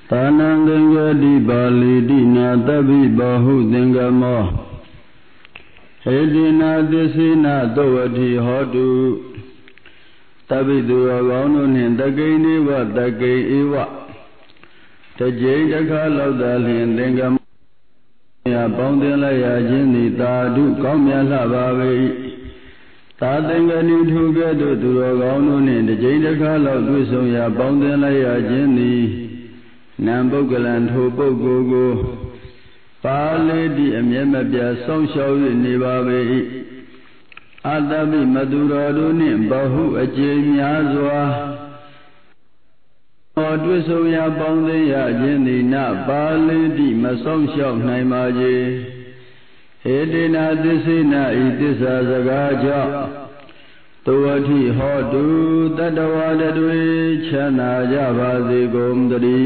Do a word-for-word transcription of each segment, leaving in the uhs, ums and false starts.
Tanandengadi balidina tabi bahu dengamo Hedina desina dovati hodu Tabi duragonu nindagaini wa dagai iwa Tajai daka laudalhin dengamo Ya paundela ya jindi tadu kaumya labawe Tadengani thugadu duragonu nindajai daka laudusong ya paundela ya jindi Nambogalan Hobogogo Paledi Amyamabia Song Shao Nibabe Adabi Maduraduni Bahu Ajimyazwa Odwisoya Bondeya Jindina Paledi Masong Shao Naimaji Hedina Disina Itisa Zagaja Tawati Hodu Tadawada Chana Javazi Gomdari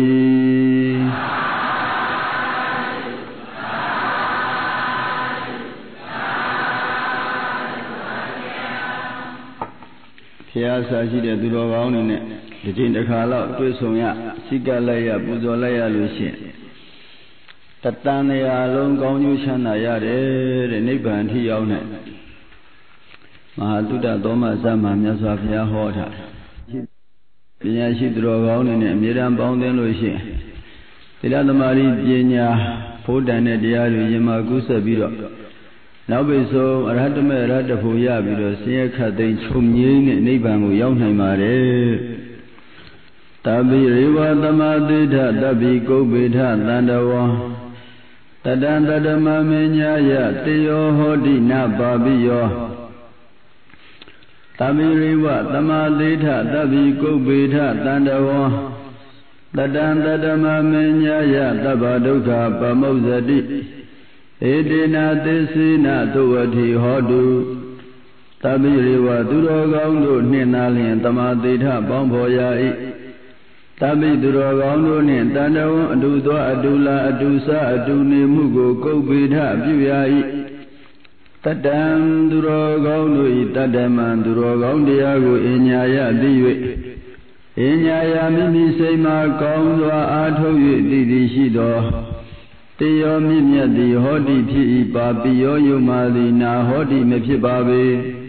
Piazza Jida Durovani, the Jindakala, Tusoya, Sigalaya, Buzolaya Lucien Tatania Long Gonu Chana Yare, the neighbor and he owned it. Mahaduda Doma Sama Myasafia Hota Pinyashi Drogon and Miram Bound and Lucian Tiladamari Jenya Podane Diaru Yamagusa Biro Now be so Ratame Ratafuya Biro Siaka de Chumyin Nibangu Yonhamare Tabi Riva Damadita Tabi Gobita Nandawa Tadanda Damamenya Teo Hodina Babio Tamiriwa, Tamadita, Tabi Gobita, Tandawa, Tadanda Damamenya, Tabaduka, Pamozadi, Edina Desina, Tuati Hodu, Tamiriwa, Durogondo, Ninalian, Tamadita, Bomboyai, Tabi Durogondo, Nintandawa, Adudo, Adula, Adusa, Aduni Mugo, Gobita, Buyai. Tadam Durogonu Tadaman Durogondiago Inyaya Diwe Inyaya Mimi Sema Kondwa Ato Didi Shido Teo Mimia di Hodi Pi Papio Yumali Na Hodi Mepibabe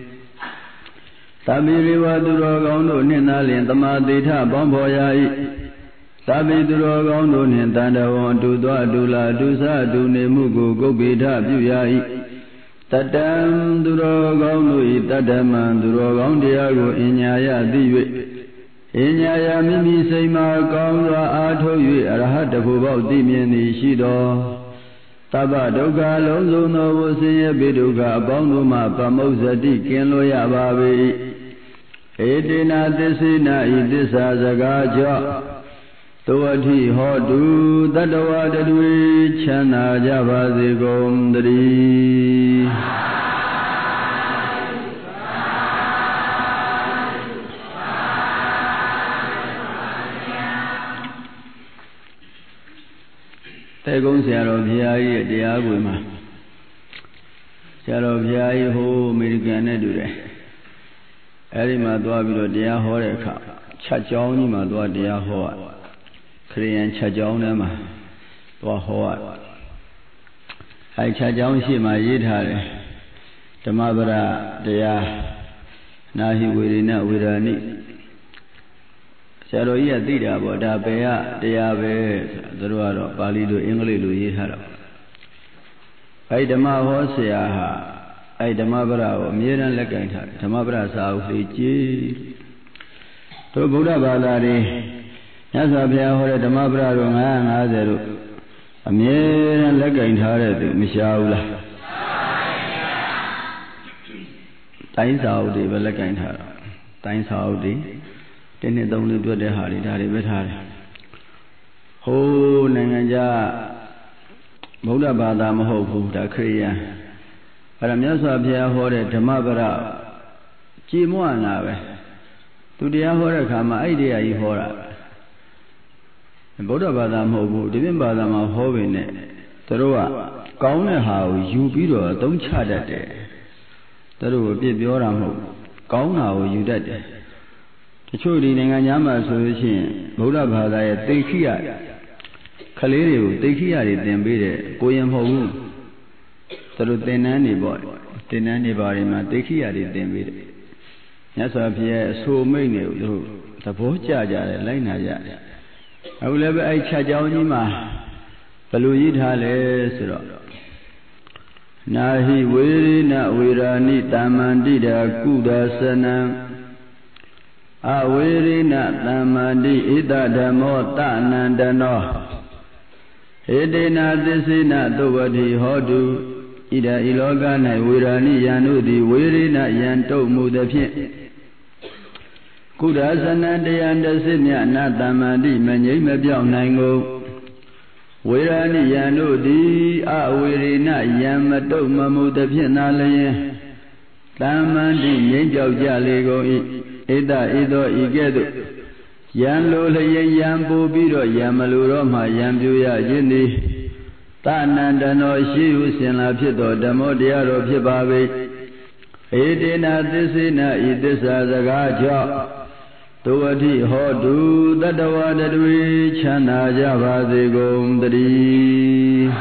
Tabiriwa Durogondo Ninalin Tamadita Bomboyai Tabi Durogondo Nintandawan Dudwa Dula Dusa Dune Mugu Gobita Buyai Tadam Durogonu Tadaman Durogondiago Inyaya Diwe Inyaya Mimi Sema Kondwa Ato Yu Arahatapuba Dimiani Shido Tabadoka Lonzo Novo Sinya Biduka Bonduma Pamozadi Kenloya Babi Edina Desina Idisa Zagaja Tawati Hodu Tadawada Dwi Chana Javazi Gomdari Tegong Sero Piai Diaguma Sero Piai Ho American Dure Erima Dwabilo Dia Horeka Chachoni Madwa Dia Hoa Korean Chajonama Dwahoa I Chajon Shima Yidhare Tamabara Dia Nahi Wirina Wirani Saroya Dida Boda Bea Diabe Druaro Palido English Yihara Aidama Hosea Aidamabra Miran Lekanta Tamabra South Ji To Buddha Balari Yazabia Hore Tamabra Rungan Azeru Amiran Lekantare Mishaula Tain Saudi Belekantara Tain Saudi Tene Dongli Dwade Hari Dari Betari Ho Nangaja Buddha Bada Maho Buddha Kriya Paramyasa Pia Hore Tamabara Chimuanawe Tudia Hore Kama idea Ihora Buddha Bada Mobu, Divin Bada Mahovine, Terua, Kaune How, Yubiro, don't chat at it. Teru be Bioram, Kauna, you did. The children in Anyama Solution, Buddha Bada, take here. Kaliri, take here it then be there, Goyam Home. So then anybody, then anybody might take here it then be there. Yes, I've here so many the Pochaja, Lina. I will ever I charge on Yima. Paluid Hales. Nahi Wiri na Wirani Tamandida Kudasana. Awiri na Tamandi Ida Damo Tanandano. Edena Desina Dovadi Hodu Ida Ilogana Wirani Yanudi Wirina Yanto Mudapi Kudasana de Andasinia Natamandi Manyima Nango Wirani Yanudi Awirina Yamato Mamudapi Nalaye Tamandi Yanjo Jalego Ida Ido Igedo Yan lo le yan bo biro yamaluro ma yan byo ya yindi Tanandano shi hu sin la phit do dhammo taya ro phit ba be Edena thisena idissa saka jaw Tawati hodu tatawa tatwe chanda ja ba se gung tari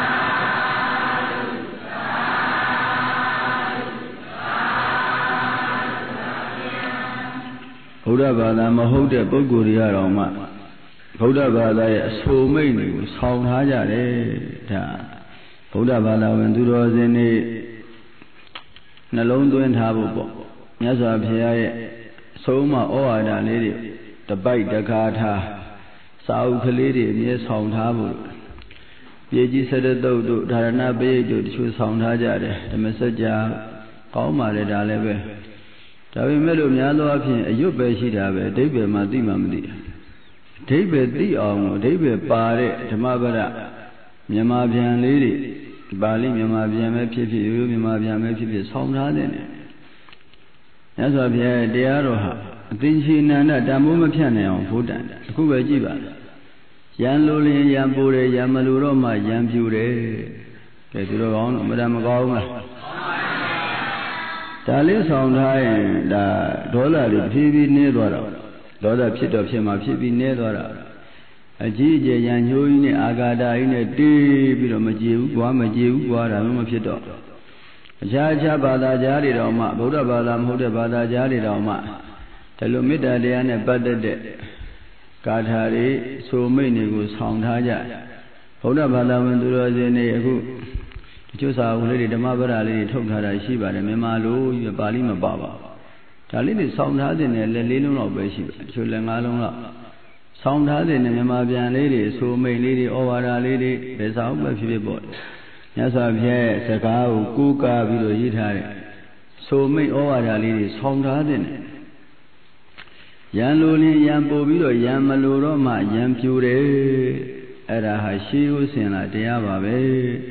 Buddha Bada Mahoda Boguria Roma Buddha Bada so many sound Hajare Buddha Bada when two was in a Nalon and Habo Yasa Pia Soma or the lady the bite the Kata South Lady near Sound Habo Yeji said that though Darana Bay to choose Sound Hajare the messenger Koma de Dalebe Tavi Melo Mialo Api, a Yubeshi Dabe, David Madimamdi. David the Om, David Pare, Tamabara, Yamabian lady, Bali Yamabian Pipi, Yamabian Pipi, Sound Hadden. As of here, they are Dinchi Nana, Damuma Piano, Fudan, Kuba Jiba, Yan Luli, Yambure, Yamaluroma, Yambure, the Duron, Madame Goma. Tali sound high, the dollar P V Nedora, dollar pit of Shema P V Nedora. A G J Yan Yuini Agada in a deep Majiu, Guamajiu, Guadam Pito. Jaja Bada Jari Roma, Buddha Badam Huda Bada Jari Roma, Telumida Diana Bada de Kadhari, so many good sound high. Buddha Badam and Durazene. Chosa lady the Mabara lady told her she by the Memalu, your Balima Baba. Talini sound had in a little of Bishop, Chulangalong. Sound had in a Memabian lady, so may lady over a lady, there's out by few boy. Yes, I've here, Sakao, Kuka, Vido Yitari. So may over a lady, sound had in it. Yan Luli, Yan Bobido, Yan Maluroma, Yan Pure, Era Hashiu, Sina Diababe.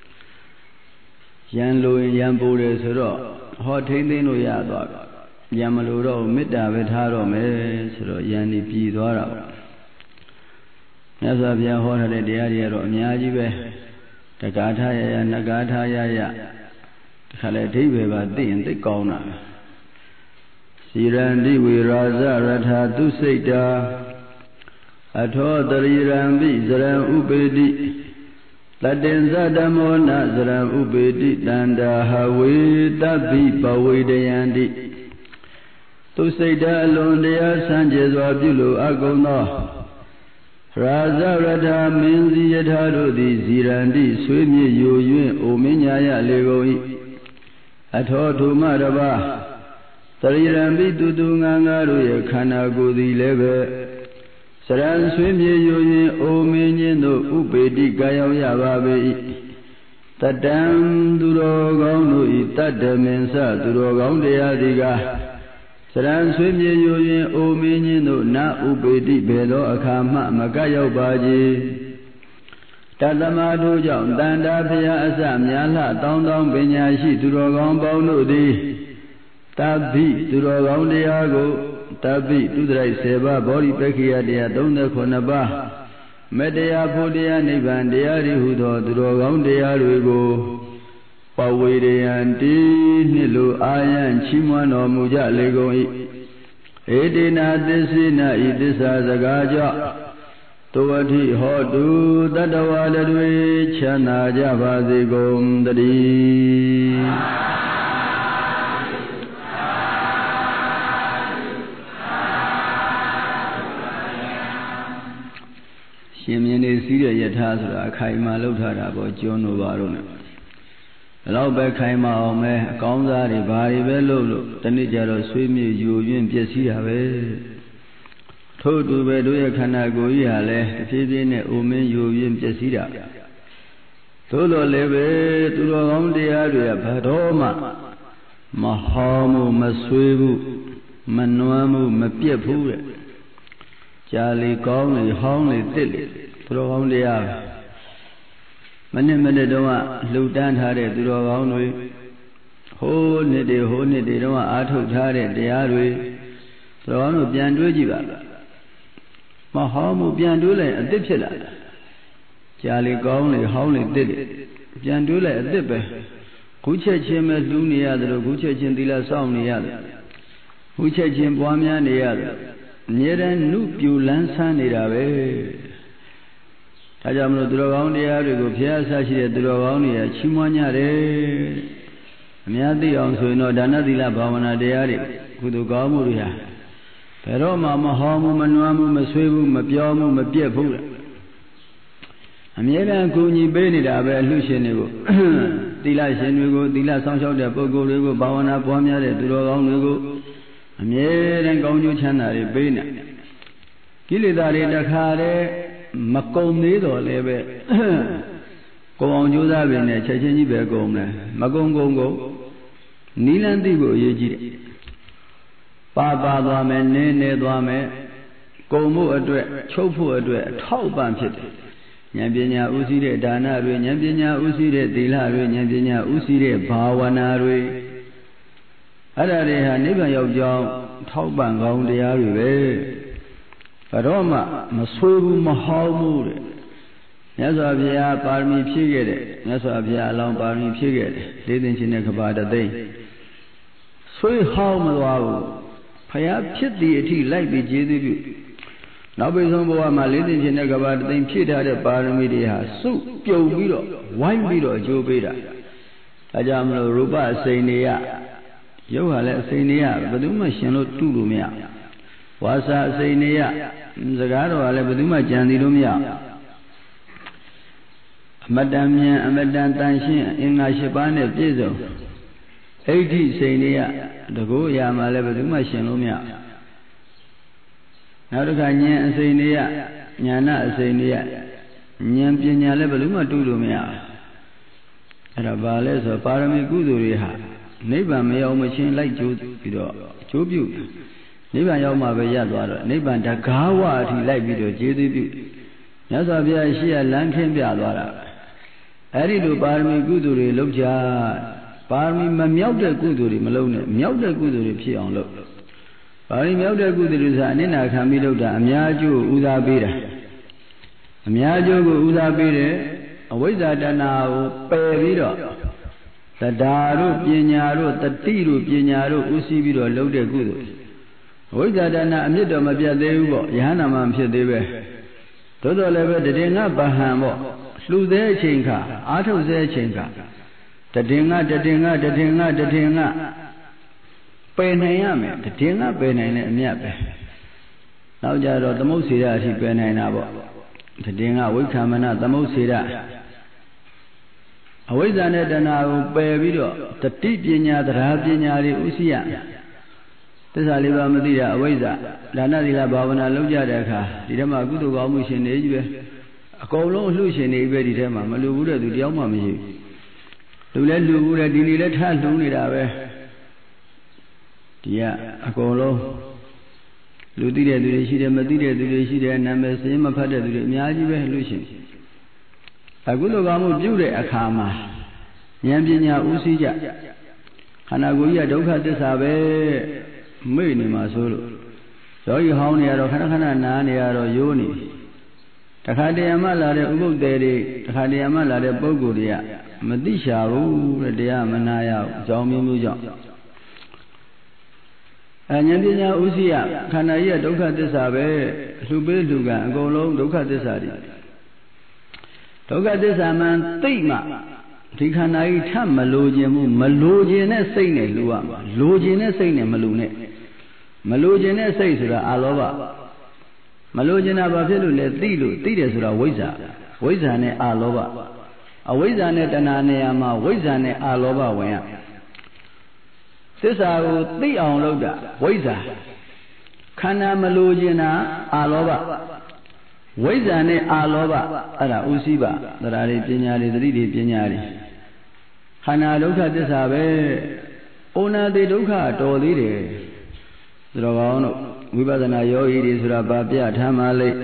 Yan Lu Yan Buddha Suro, Hot Tending Yadwa, Yamaluro, Mida Vitaro Me, Suro Yani Pidora. Yazabia Hora de Diario, Miajibe, Takataya, Nagataya, Kaletiba, Din, the Kona. Sirandi, we Raza, Ratha, Duseta, Ato, the Rirambi, Zaram Ubedi. Ladenza damo nazara ubedi danda hawe tabi bawe deyandi. Tu seida alondeya sanje zwa pyulo agonno. Raza radha minzi yatha di zirandi sway mye yo yuen ominya ya lego yi. Atho thuma raba tarirambi tutu nga nga ro ye khana ko di le be. Saran swimye yoyin omenyin no ubedi gayaw ya ba be tadam duro gaung no I tadamin sa duro gaung taya di ga Saran swimye yoyin omenyin no na ubedi be do akha ma magayaw ba ji Tadama do jaung tanda phaya asa mya la taung taung panya shi duro gaung paung no di Tabi duro gaung taya ko Tabi Tudrai Seva Bori Pekia Dia Donda Konaba Medea Podia Niban Diari Hudo Durogaun Diarugo Pawideanti Nilu Ayan Chimano Muja Legoi Edina Desina Idisa Zagaja တောတိဟောတုတတဝါတွေချမ်းသာကြပါစေကုန်တည်းရှင်မြင်းနေစည်းတဲ့ယထာဆိုတာအခိုင်အမာလှုပ်ထားတာပေါ့ကျွန်းတို့ပါတော့နဲ့ဘယ်တော့ပဲခိုင်မာအောင်ပဲအကောင်းစားတွေဘာတွေပဲလုပ်လို့တနေ့ကျတော့ဆွေးမြေ့ယူရင်းပျက်စီးတာပဲထို့တူပဲတို့ရဲ့ခန္ဓာကိုယ်ကြီးဟာလည်းတဖြည်းဖြည်းနဲ့အိုမင်းယူရင်းပျက်စီးတာသို့တော်လည်းပဲသူတော်ကောင်းတရားတွေကဘာတော့မှမဟောမှုမဆွေးဘူးမနွမ်းမှုမပြက်ဘူးတဲ့ကြာလေကောင်းလေဟောင်းလေတစ်လေသူတော်ကောင်းတရားမနစ်မနစ်တော့လှူဒန်းထားတဲ့သူတော်ကောင်းတွေဟိုးနှစ်တွေဟိုးနှစ်တွေတော့အားထုတ်ထားတဲ့တရားတွေသူတော်ကောင်းတို့ပြန်တွေးကြည့်ပါမဟောမှုပြန်တွေးလိုက်အသစ်ဖြစ်လာတယ်ကြာလေကောင်းလေဟောင်းလေတစ်လေပြန်တွေးလိုက်အသစ်ပဲခုချက်ချင်းပဲလှူနေရတယ်လို့ခုချက်ချင်းသီလစောင့်နေရတယ်ခုချက်ချင်းပွားများနေရတယ်အမြဲတမ်းနုပြူလန်းဆန်းနေတာပဲဒါကြောင့်မလို့သူတော်ကောင်းတရားတွေကိုဘုရားဆရှိတဲ့သူတော်ကောင်းတွေကချီးမွမ်းကြတယ်အများသိအောင်ဆိုရင်တော့ဒါနသီလဘာဝနာတရားတွေကုသိုလ်ကောင်းမှုတွေဟာဘယ်တော့မှမဟောမှုမနွမ်းမှုမဆွေးဘူးမပြောမှုမပြက်ဘူးအမြဲတမ်းကူညီပေးနေတာပဲအလှရှင်တွေကိုသီလရှင်တွေကိုသီလဆောင်ရှောက်တဲ့ပုဂ္ဂိုလ်တွေကိုဘာဝနာပွားများတဲ့သူတော်ကောင်းတွေကိုအမြဲတမ်းကောင်းကျိုးချမ်းသာတွေပေးနေကိလေသာတွေတခါတည်းမကုံသေးတော့လည်းပဲကုံအောင်ကြိုးစားပြီနဲ့ချက်ချင်းကြီးပဲကုံတယ်မကုံကုံကုံနီလန်းသိဖို့အရေးကြီးတယ်ပါပါသွားမယ်နင်းနေသွားမယ်ကုံဖို့အတွက်ချုပ်ဖို့အတွက်အထောက်ပံ့ဖြစ်တယ်ဉာဏ်ပညာဥသိတဲ့ဒါနတွေဉာဏ်ပညာဥသိတဲ့သီလတွေဉာဏ်ပညာဥသိတဲ့ဘာဝနာတွေအဲ့ဒါတွေဟာနိဗ္ဗာန်ရောက်ကြောင်းထောက်ပံ့ကောင်းတရားတွေပဲဘယ်တော့မှမဆွေးဘူးမဟောင်းဘူးတဲ့မြတ်စွာဘုရားပါရမီဖြည့်ခဲ့တဲ့မြတ်စွာဘုရားအလောင်းပါရမီဖြည့်ခဲ့တယ်လေးသိန်းချင်းတဲ့ကဘာတသိန်းဆွေးဟောင်းမသွားဘူးဘုရားဖြစ်သည့်အထိလိုက်ပြီးကျေးဇူးပြုနောက်ပိဆုံးဘဝမှာလေးသိန်းချင်းတဲ့ကဘာတသိန်းဖြည့်ထားတဲ့ပါရမီတွေဟာစုပြုံပြီးတော့ဝိုင်းပြီးတော့အကျိုးပေးတာဒါကြောင့်မလို့ရူပအစိန်တွေရရုပ်ဟာလည်းအစိန်တွေရဘယ်သူမှရှင်လို့တူလို့မရဝါစာအစိန်တွေရစကားတော်ကလည်းဘယ်သူမှကြံစီလို့မရအမတန်မြန်အမတန်တန်ရှင်းအင်္ဂါ၈ပါးနဲ့ပြည့်စုံအဋ္ဌိစိန်တွေရတကူအရာမှလည်းဘယ်သူမှရှင်လို့မရနောက်တစ်ခါဉာဏ်အစိန်တွေရဉာဏအစိန်တွေရဉာဏ်ပညာလည်းဘယ်သူမှတူလို့မရအဲ့ဒါဘာလဲဆိုပါရမီကုသိုလ်တွေဟာနိဗ္ဗာန်မရောက်မချင်းလိုက်ကျိုးပြီးတော့အကျိုးပြုနိဗ္ဗာန်ရောက်မှပဲရသွားတော့နိဗ္ဗာန်တကားဝအထိလိုက်ပြီးတော့ကျေးဇူးပြုမြတ်စွာဘုရားရှိရလမ်းခင်းပြသွားတာအဲ့ဒီလိုပါရမီကုသိုလ်တွေလုပ်ကြပါရမီမမြောက်တဲ့ကုသိုလ်တွေမလုပ်နဲ့မြောက်တဲ့ကုသိုလ်တွေဖြစ်အောင်လုပ်ပါရမီမြောက်တဲ့ကုသိုလ်တွေဆိုအနိနာခံပြီးလုပ်တာအများကျိုးဥသာပေးတာအများကျိုးကိုဥသာပေးတယ်အဝိဇ္ဇာတဏှာကိုပယ်ပြီးတော့သဒ္ဒါတို့ပညာတို့တတိတို့ပညာတို့ဥသိပြီးတော့လုပ်တဲ့ကုသိုလ်ဝိဇ္ဇာတဏအမြင့်တော်မပြတ်သေးဘူးပေါ့ယဟန္တာမှမဖြစ်သေးပဲသို့တော်လည်းပဲတည်ငါဗဟံပေါ့လှူသေးအချိန်ခါအာထုတ်သေးအချိန်ခါတည်ငါတည်ငါတည်ငါတည်ငါပယ်နိုင်ရမယ်တည်ငါပယ်နိုင်လည်းအမြတ်ပဲနောက်ကြတော့သမုတ်စေရအထိပယ်နိုင်တာပေါ့တည်ငါဝိက္ခမနသမုတ်စေရအဝိဇ္ဇာနဲ့တဏှာကိုပယ်ပြီးတော့တတိပညာတရားပညာတွေဥသိရသစ္စာလေးပါးမသိတာအဝိဇ္ဇာဒါနသီလဘာဝနာလုပ်ကြတဲ့အခါဒီထဲမှာကုသိုလ်ကောင်းမှုရှင်တွေကြီးပဲအကုန်လုံးအလှရှင်တွေပဲဒီထဲမှာမလူဘူးတဲ့သူတယောက်မှမရှိဘူးလူလဲလူဘူးတဲ့ဒီနေ့လဲထလှူနေတာပဲဒီကအကုန်လုံးလူသိတဲ့သူတွေရှိတယ်မသိတဲ့သူတွေရှိတယ်နာမည်စင်းမဖတ်တဲ့သူတွေအများကြီးပဲလှရှင်အခုလိုကောင်းမှုပြုတဲ့အခါမှာဉာဏ်ပညာဥသိကြခန္ဓာကိုယ်ကြီးကဒုက္ခသစ္စာပဲမေ့နေမှာဆိုလို့ယောဂီဟောင်းနေရတော့ခဏခဏနားနေရတော့ရိုးနေတခါတရံမှလာတဲ့ဥပုပ်တယ်တွေတခါတရံမှလာတဲ့ပုဂ္ဂိုလ်တွေကမသိရှာဘူးတဲ့တရားမနာရဘူးအကြောင်းမျိုးမျိုးကြောင့်အဉာဏ်ပညာဥစီယခန္ဓာကြီးကဒုက္ခသစ္စာပဲလူပေးလူကအကုန်လုံးဒုက္ခသစ္စာတွေဒုက္ခသစ္စာမှန်သိမှဒီခန္ဓာကြီးထမလိုခြင်းမှုမလိုခြင်းနဲ့စိတ်နဲ့လူရမှာလိုခြင်းနဲ့စိတ်နဲ့မလူနဲ့မလိုခြင်းနဲ့စိတ်ဆိုတာအာလောဘမလိုခြင်းတာဘာဖြစ်လို့လဲသိလို့သိတယ်ဆိုတာဝိဇ္ဇာဝိဇ္ဇာနဲ့အာလောဘအဝိဇ္ဇာနဲ့တဏှာနေရာမှာဝိဇ္ဇာနဲ့အာလောဘဝင်ရသစ္စာကိုသိအောင်လုပ်တာဝိဇ္ဇာခန္ဓာမလိုခြင်းတာအာလောဘဝိဇ္ဇာနဲ့အာလောဘအဲ့ဒါဥစီးပါတရားတွေပညာတွေသတိတွေပညာတွေခန္ဓာဒုက္ခသစ္စာပဲဩနာတိဒုက္ခတော်သေးတယ်ဆိုတော့ကောင်းတို့ဝိပဿနာယောဂီတွေဆိုတာဗာပြထားမှလိမ့်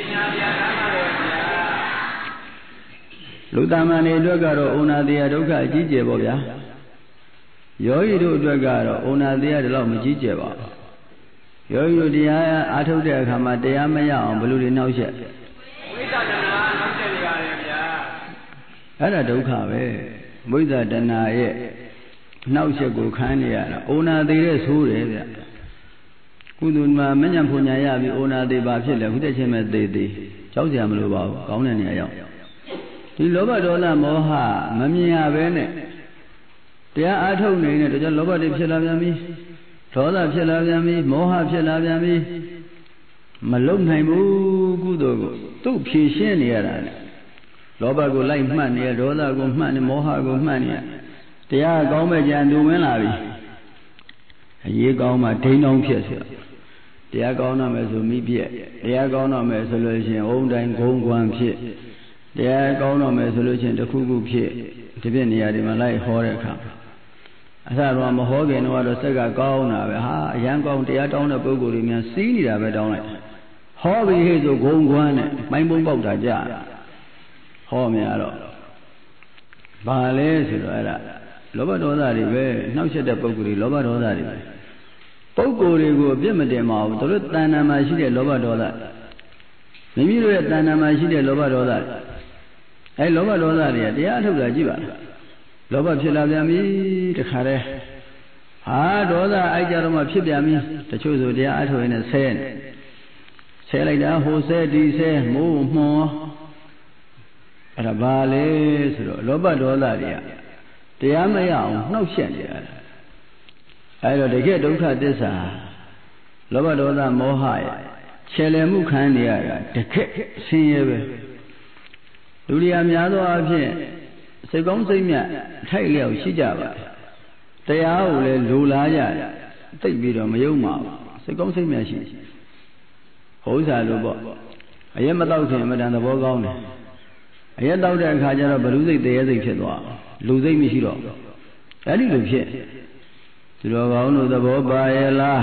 လူသားမန်တွေအတွက်ကတော့ဩနာတိယဒုက္ခအကြီးကျယ်ပေါ့ဗျာယောဂီတို့အတွက်ကတော့ဩနာတိယတလောက်မကြီးကျယ်ပါဘူးယောဂီတို့တရားအားထုတ်တဲ့အခါမှာတရားမရအောင်ဘယ်လိုတွေနှောက်ယှက်ဝိသဒနာနှောက်ယှက်နေရတယ်ဗျာအဲ့ဒါဒုက္ခပဲဝိသဒနာရဲ့နှောက်ယှက်ကိုခံနေရတာဩနာသေးတဲ့ဆိုးတယ်ဗျကုသိုလ်မှာမညံဖွညာရပြီးဩနာသေးပါဖြစ်လေခုတည်းချင်းမဲ့သေးသေးကြောက်စရာမလိုပါဘူးကောင်းတဲ့နေရာရောက်ဒီလောဘဒေါသမောဟမမြင်ရဘဲနဲ့တရားအားထုတ်နေတဲ့တော့ကြောင့်လောဘတွေဖြစ်လာပြန်ပြီဒေါသဖြစ်လာပြန်ပြီမောဟဖြစ်လာပြန်ပြီမလုံနိုင်ဘူးကုသိုလ်ကိုသူ့ဖြည့်ရှင်းနေရတာလေလောဘကိုလိုက်မှတ်နေရဒေါသကိုမှတ်နေမောဟကိုမှတ်နေရတရားကောင်းမဲ့ကြံသူဝင်လာပြီအရေးကောင်းမှဒိန်းအောင်ဖြစ်เสียတရားကောင်းတော့မယ်ဆိုမိပြက်တရားကောင်းတော့မယ်ဆိုလို့ရှိရင်အုံတိုင်းဂုံကွမ်းဖြစ်တရားကောင်းတော့မယ်ဆိုလို့ရှိရင်တစ်ခုခုဖြစ်ဒီပြည့်နေရာတွေမှာလိုက်ဟောတဲ့အခါအစတော့မဟောခင်တော့စက်ကကောင်းတာပဲဟာအရန်ကောင်းတရားတောင်းတဲ့ပုဂ္ဂိုလ်တွေများစီးနေတာပဲတောင်းလိုက်ဟောပြီးဟဲ့ဆိုဂုံကွမ်းနဲ့မိုင်းပုံပေါက်တာကြာဟောမြင်တော့ဘာလဲဆိုတော့အဲ့ဒါလောဘဒေါသတွေပဲနှောက်ယှက်တဲ့ပုဂ္ဂိုလ်တွေလောဘဒေါသတွေပဲပုဂ္ဂိုလ်တွေကိုအပြစ်မတင်ပါဘူးတို့တဏ္ဍာမှာရှိတဲ့လောဘဒေါသမိမိတို့ရဲ့တဏ္ဍာမှာရှိတဲ့လောဘဒေါသအဲလောဘဒေါသတွေကတရားထုတ်တာကြည့်ပါလားလောဘဖြစ်လာပြန်ပြီတခါတည်းဟာဒေါသအိုက်ကြတော့မှဖြစ်ပြန်ပြီတချို့ဆိုတရားအထုတ်ရင်လည်းဆဲနေဆဲလိုက်တာဟိုဆဲဒီဆဲမိုးမှွန်အဲ့ဒါဘာလဲဆိုတော့လောဘဒေါသတွေကတရားမရအောင်နှောက်ယှက်နေရတာအဲ့တော့တကယ်ဒုက္ခသစ္စာလောဘဒေါသမောဟရဲ့ခြေလည်မှုခံနေရတာတကယ်ဆင်းရဲပဲလူတွေအများသောအားဖြင့်စိတ်ကောင်းစိတ်မြတ်ထိုက်လျောက်ရှိကြပါတရားကိုလည်းလူလားကြသိပြီးတော့မယုံပါဘူးစိတ်ကောင်းစိတ်မြတ်ရှိဟောစားလို့ပေါ့အရက်မတော့ခင်အမှန်တန်သဘောကောင်းတယ်အရက်တော့တဲ့အခါကျတော့ဘလူစိတ်တရေစိတ်ဖြစ်သွားလူစိတ်မရှိတော့အဲ့ဒီလိုဖြစ်သူတော်ကောင်းတို့သဘောပါရဲ့လား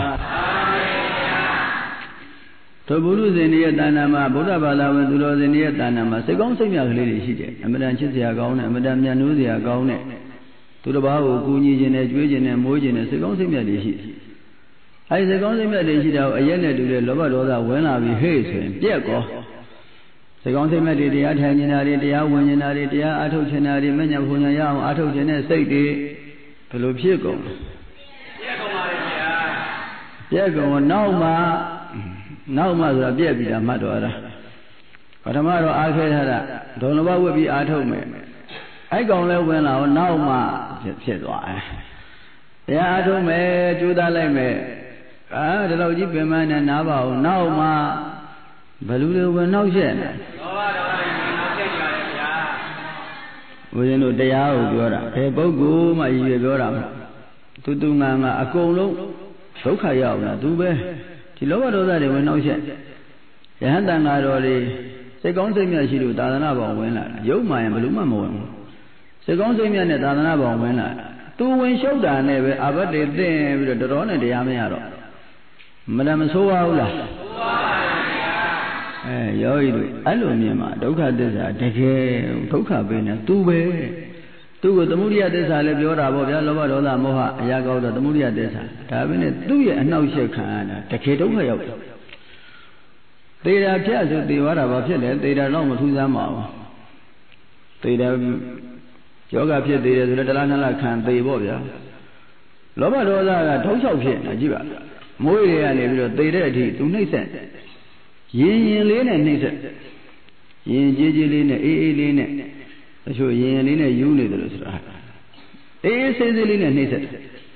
တို့ဘုရုဇင်ရဲ့တဏ္ဍာမှာဗုဒ္ဓဘာသာဝင်သူတော်စင်ရဲ့တဏ္ဍာမှာစိတ်ကောင်းစိတ်မြတ်ကလေးတွေရှိတယ်အမှန်တန်ချစ်စရာကောင်းတယ်အမှန်တန်မြတ်နိုးစရာကောင်းတယ်သူတစ်ပါးကိုကူညီခြင်းနဲ့ကြွေးခြင်းနဲ့မိုးခြင်းနဲ့စိတ်ကောင်းစိတ်မြတ်တွေရှိတယ်အဲဒီစိတ်ကောင်းစိတ်မြတ်တွေရှိတာကိုအရက်နဲ့တူတဲ့လောဘဒေါသဝင်လာပြီးဟဲ့ဆိုရင်ပြက်ကောစိတ်ကောင်းစိတ်မြတ်တွေတရားထိုင်နေတာတွေတရားဝင်နေတာတွေတရားအားထုတ်ခြင်းတွေမညံဖုန်ညာရအောင်အားထုတ်ခြင်းနဲ့စိတ်တွေဘယ်လိုဖြစ်ကုန်လဲပြက်ကုန်ပါလေဗျာပြက်ကုန်နောက်မှနောက်မှဆိုတာပြက်ပြီးတာမှတ်တော်ရတာပထမတော့အားခဲထားတာဒုံလဘဝတ်ပြီးအားထုတ်မယ်အဲ့ကောင်လဲဝင်လာတော့နောက်မှဖြစ်သွားတယ်တရားအားထုတ်မယ်ကြိုးစားလိုက်မယ်အာဒီလောက်ကြီးပင်မနဲ့နားပါအောင်နောက်မှဘယ်လိုလဲဝင်နောက်ရက်နေလောဘဒေါသတွေနောက်ရက်ကြရတယ်ဗျာဘုရင်တို့တရားကိုပြောတာဘယ်ပုဂ္ဂိုလ်မှရည်ရွယ်ပြောတာမဟုတ်သူသူငါငါအကုန်လုံးဒုက္ခရောက်လာသူပဲဒီလောဘဒေါသတွေဝင်နောက်ရက်ယဟန်တန်ဃာတော်တွေစိတ်ကောင်းစိတ်မြတ်ရှိလို့သာသနာ့ဘောင်ဝင်လာတာရုပ်မှရင်ဘယ်လိုမှမဝင်ဘူးစိတ်ကောင်းစိတ်မြတ်နဲ့သာသနာ့ဘောင်ဝင်လာတာသူဝင်လျှောက်တာနဲ့ပဲအဘတ်တွေသိပြီးတော့တော်တော်နဲ့တရားမရတော့မတမဆိုးပါဘူးလားဆိုးပါပါဗျာအဲယောဂီတို့အဲ့လိုမြင်မှာဒုက္ခသစ္စာတကယ်ဒုက္ခပဲနဲ့သူပဲသူ့ကိုသမုဒိယသစ္စာလည်းပြောတာပေါ့ဗျာလောဘဒေါသမောဟအရာကောက်တော့သမုဒိယသစ္စာဒါပဲနဲ့သူ့ရဲ့အနှောက်အယှက်ခံရတာတကယ်ဒုက္ခရောက်တယ်သေတာဖြတ်ဆိုသေသွားတာဘာဖြစ်လဲသေတာတော့မထူးဆန်းပါဘူးသေတာယောဂဖြစ်သေးတယ်ဆိုတော့တလားနှစ်လားခံသေပေါ့ဗျာလောဘဒေါသကထောက်လျှောက်ဖြစ်နေကြည့်ပါမမွေးတွေကနေပြီးတော့သေတဲ့အထိသူနှိမ့်ဆက်ရင်ရင်လေးနဲ့နှိမ့်ဆက်ရင်ကြီးကြီးလေးနဲ့အေးအေးလေးနဲ့တချို့ရင်ရင်လေးနဲ့ယူနေတယ်လို့ဆိုတာအေးအေးဆေးဆေးလေးနဲ့နှိမ့်ဆက်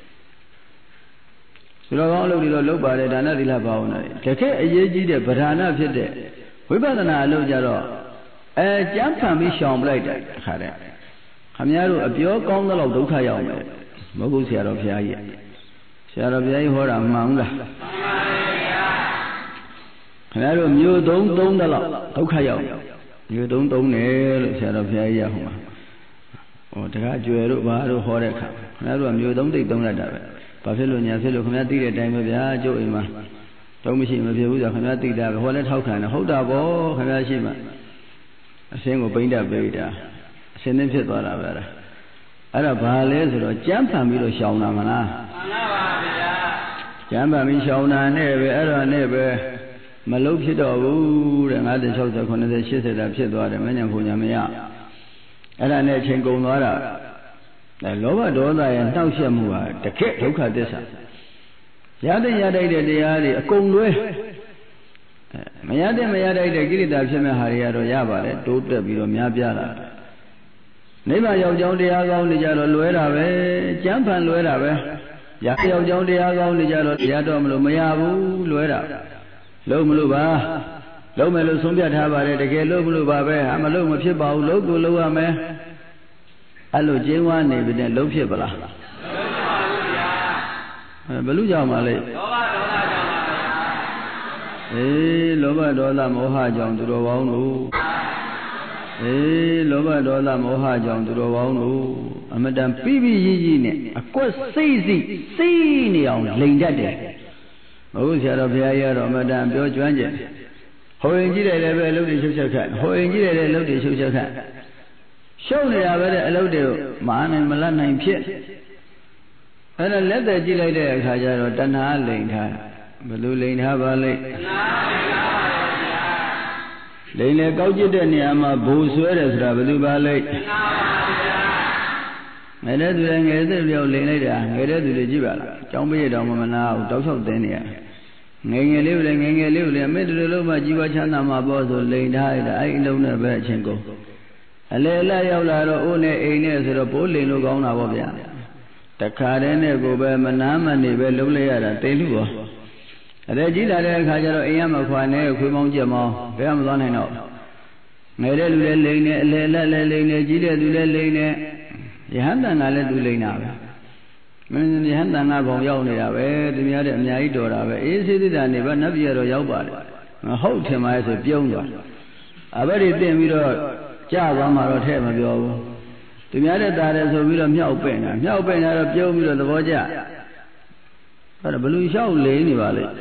ဆိုတော့ကောင်းအလုပ်တွေတော့လုပ်ပါတယ်ဒါနသီလဘာဝနာတွေတကယ်အရေးကြီးတဲ့ဗဒာနဖြစ်တဲ့ဝိပဿနာအလုပ်ကြတော့အဲကြမ်းဖန်ပြီးရှောင်ပလိုက်တယ်ခါတဲ့ခမများတို့အပြောကောင်းသလောက်ဒုက္ခရောက်မယ်မဟုတ်ဘူးဆရာတော်ဘုရားကြီးဆရာတော်ဘုရားကြီးဟောတာမှန်ဘူးလားမှန်ပါဗျာခင်ဗျားတို့မျိုးသုံးသုံးတဲ့လောက်ဒုက္ခရောက်မျိုးသုံးသုံးတယ်လို့ဆရာတော်ဘုရားကြီးရဟောမှာဟောတကားကျွယ်တို့ဘာတို့ဟောတဲ့အခါခင်ဗျားတို့ကမျိုးသုံးတိတ်သုံးလိုက်တာပဲဘာဖြစ်လို့ညာဖြစ်လို့ခင်ဗျားသိတဲ့အတိုင်းပဲဗျာကျုပ်အိမ်မှာတုံးမရှိမဖြစ်ဘူးဆိုခင်ဗျားသိတာပဲဟောလဲထောက်ခံတယ်ဟုတ်တာပေါ့ခင်ဗျားရှိမှအရှင်းကိုပိဋကပေးတာအရှင်းသိဖြစ်သွားတာပဲအဲ့ဒါဘာလဲဆိုတော့ကြမ်းဖန်ပြီးတော့ရှောင်တာမလားမှန်ပါဗျာကြမ်းဖန်ပြီးရှောင်တာနဲ့ပဲအဲ့ဒါနဲ့ပဲမလုံးဖြစ်တော့ဘူးတဲ့၅၀ ၆၀ ၇၀ ၈၀တာဖြစ်သွားတယ်မညံဖုန်ညာမရအဲ့ဒါနဲ့အချိန်ကုန်သွားတာအဲလောဘဒေါသရဲ့နှောက်ယှက်မှုဟာတကယ့်ဒုက္ခသစ္စာရတဲ့ရတဲ့တရားတွေအကုန်လွဲမရတဲ့မရတဲ့ကိရိတာဖြစ်မဲ့ဟာတွေကတော့ရပါတယ်တိုးတက်ပြီးတော့များပြားလာနိဗ္ဗာန်ရောက်ကြောင်းတရားကောင်းနေကြတော့လွဲတာပဲကြမ်းဖန်လွဲတာပဲရရောက်ကြောင်းတရားကောင်းနေကြတော့တရားတော်မလို့မရဘူးလွဲတာလုံးမလို့ပါလုံးမယ်လို့ဆုံးဖြတ်ထားပါတယ်တကယ်လို့မလို့ပါပဲအမလို့မဖြစ်ပါဘူးလို့ကိုလုံးရမယ်အဲ့လိုကျင်းဝါနေပြီနဲ့လုံးဖြစ်ပလားလုံးပါဘူးဗျာဘယ်လိုကြောင့်ပါလဲလောဘဒေါသကြောင့်ပါဗျာအေးလောဘဒေါသမောဟကြောင့်သူတော်ကောင်းတို့အေးလောဘဒေါသမောဟကြောင့်သူတော်ကောင်းတို့အမတန်ပြီးပြီးရည်ရည်နဲ့အကွက်စိတ်စိစိနေအောင်လိန်တတ်တယ်ဘုရားဆရာတော်ဘုရားကြီးကတော့အမတန်ပြောကျွမ်းကျင်ဟိုရင်ကြည့်တယ်လည်းပဲအလုပ်တွေရှုပ်ချက်ခတ်ဟိုရင်ကြည့်တယ်လည်းအလုပ်တွေရှုပ်ချက်ခတ်ရှုပ်နေတာပဲတဲ့အလုပ်တွေကိုမအားနိုင်မလတ်နိုင်ဖြစ်အဲ့ဒါလက်သက်ကြည့်လိုက်တဲ့အခါကျတော့တဏှာလိန်ထားဘယ်လိုလိန်ထားပါလိမ့်တဏှာလိန်ထားပါဗျာလိန်လေကောက်ကျစ်တဲ့နေရာမှာဘူဆွဲတယ်ဆိုတာဘယ်သူပါလိမ့်တဏှာပါဗျာငယ်တဲ့သူလည်းငယ်တဲ့ပြောက်လိန်လိုက်တာငယ်တဲ့သူတွေကြည့်ပါလားကျောင်းပိရတော်မမနာဘူးတောက်လျှောက်တင်းနေရငယ်ငယ်လေးလည်းငယ်ငယ်လေးလည်းအမေတို့လုံးမှကြီးပွားချမ်းသာမှာပေါ့ဆိုလိန်ထားရတာအဲ့အလုံးနဲ့ပဲအချင်းကုန်အလေအလရောက်လာတော့အိုးနဲ့အိမ်နဲ့ဆိုတော့ပိုးလိန်လို့ကောင်းတာပေါ့ဗျာတခါတည်းနဲ့ကိုပဲမနာမနေပဲလုံးလိုက်ရတာတိတ်လူပေါ့အဲ့ဒါကြီးလာတဲ့အခါကျတော့အိမ်ရမခွာနဲ့ခွေးမောင်းကြက်မောင်းဘယ်မှမသွားနိုင်တော့ငယ်တဲ့လူလည်းလိန်နဲ့အလေအလက်လည်းလိန်နဲ့ကြီးတဲ့လူလည်းလိန်နဲ့ယဟန်တန်ကလည်းသူလိန်တာပဲမင်းယဟန်တန်ကဘုံရောက်နေတာပဲသူများတဲ့အများကြီးတော်တာပဲအေးစေးသေးတာနေပါနတ်ပြည်တော့ရောက်ပါတယ်ဟုတ်ထင်ပါရဲ့ဆိုပြုံးသွားအဘက်တွေတင်ပြီးတော့ကြာသွားမှတော့ထဲမပြောဘူးသူများတဲ့တာတယ်ဆိုပြီးတော့မြောက်ပင့်တာမြောက်ပင့်တာတော့ပြုံးပြီးတော့သဘောကျအဲ့ဒါဘလူလျှောက်လိန်နေပါလေ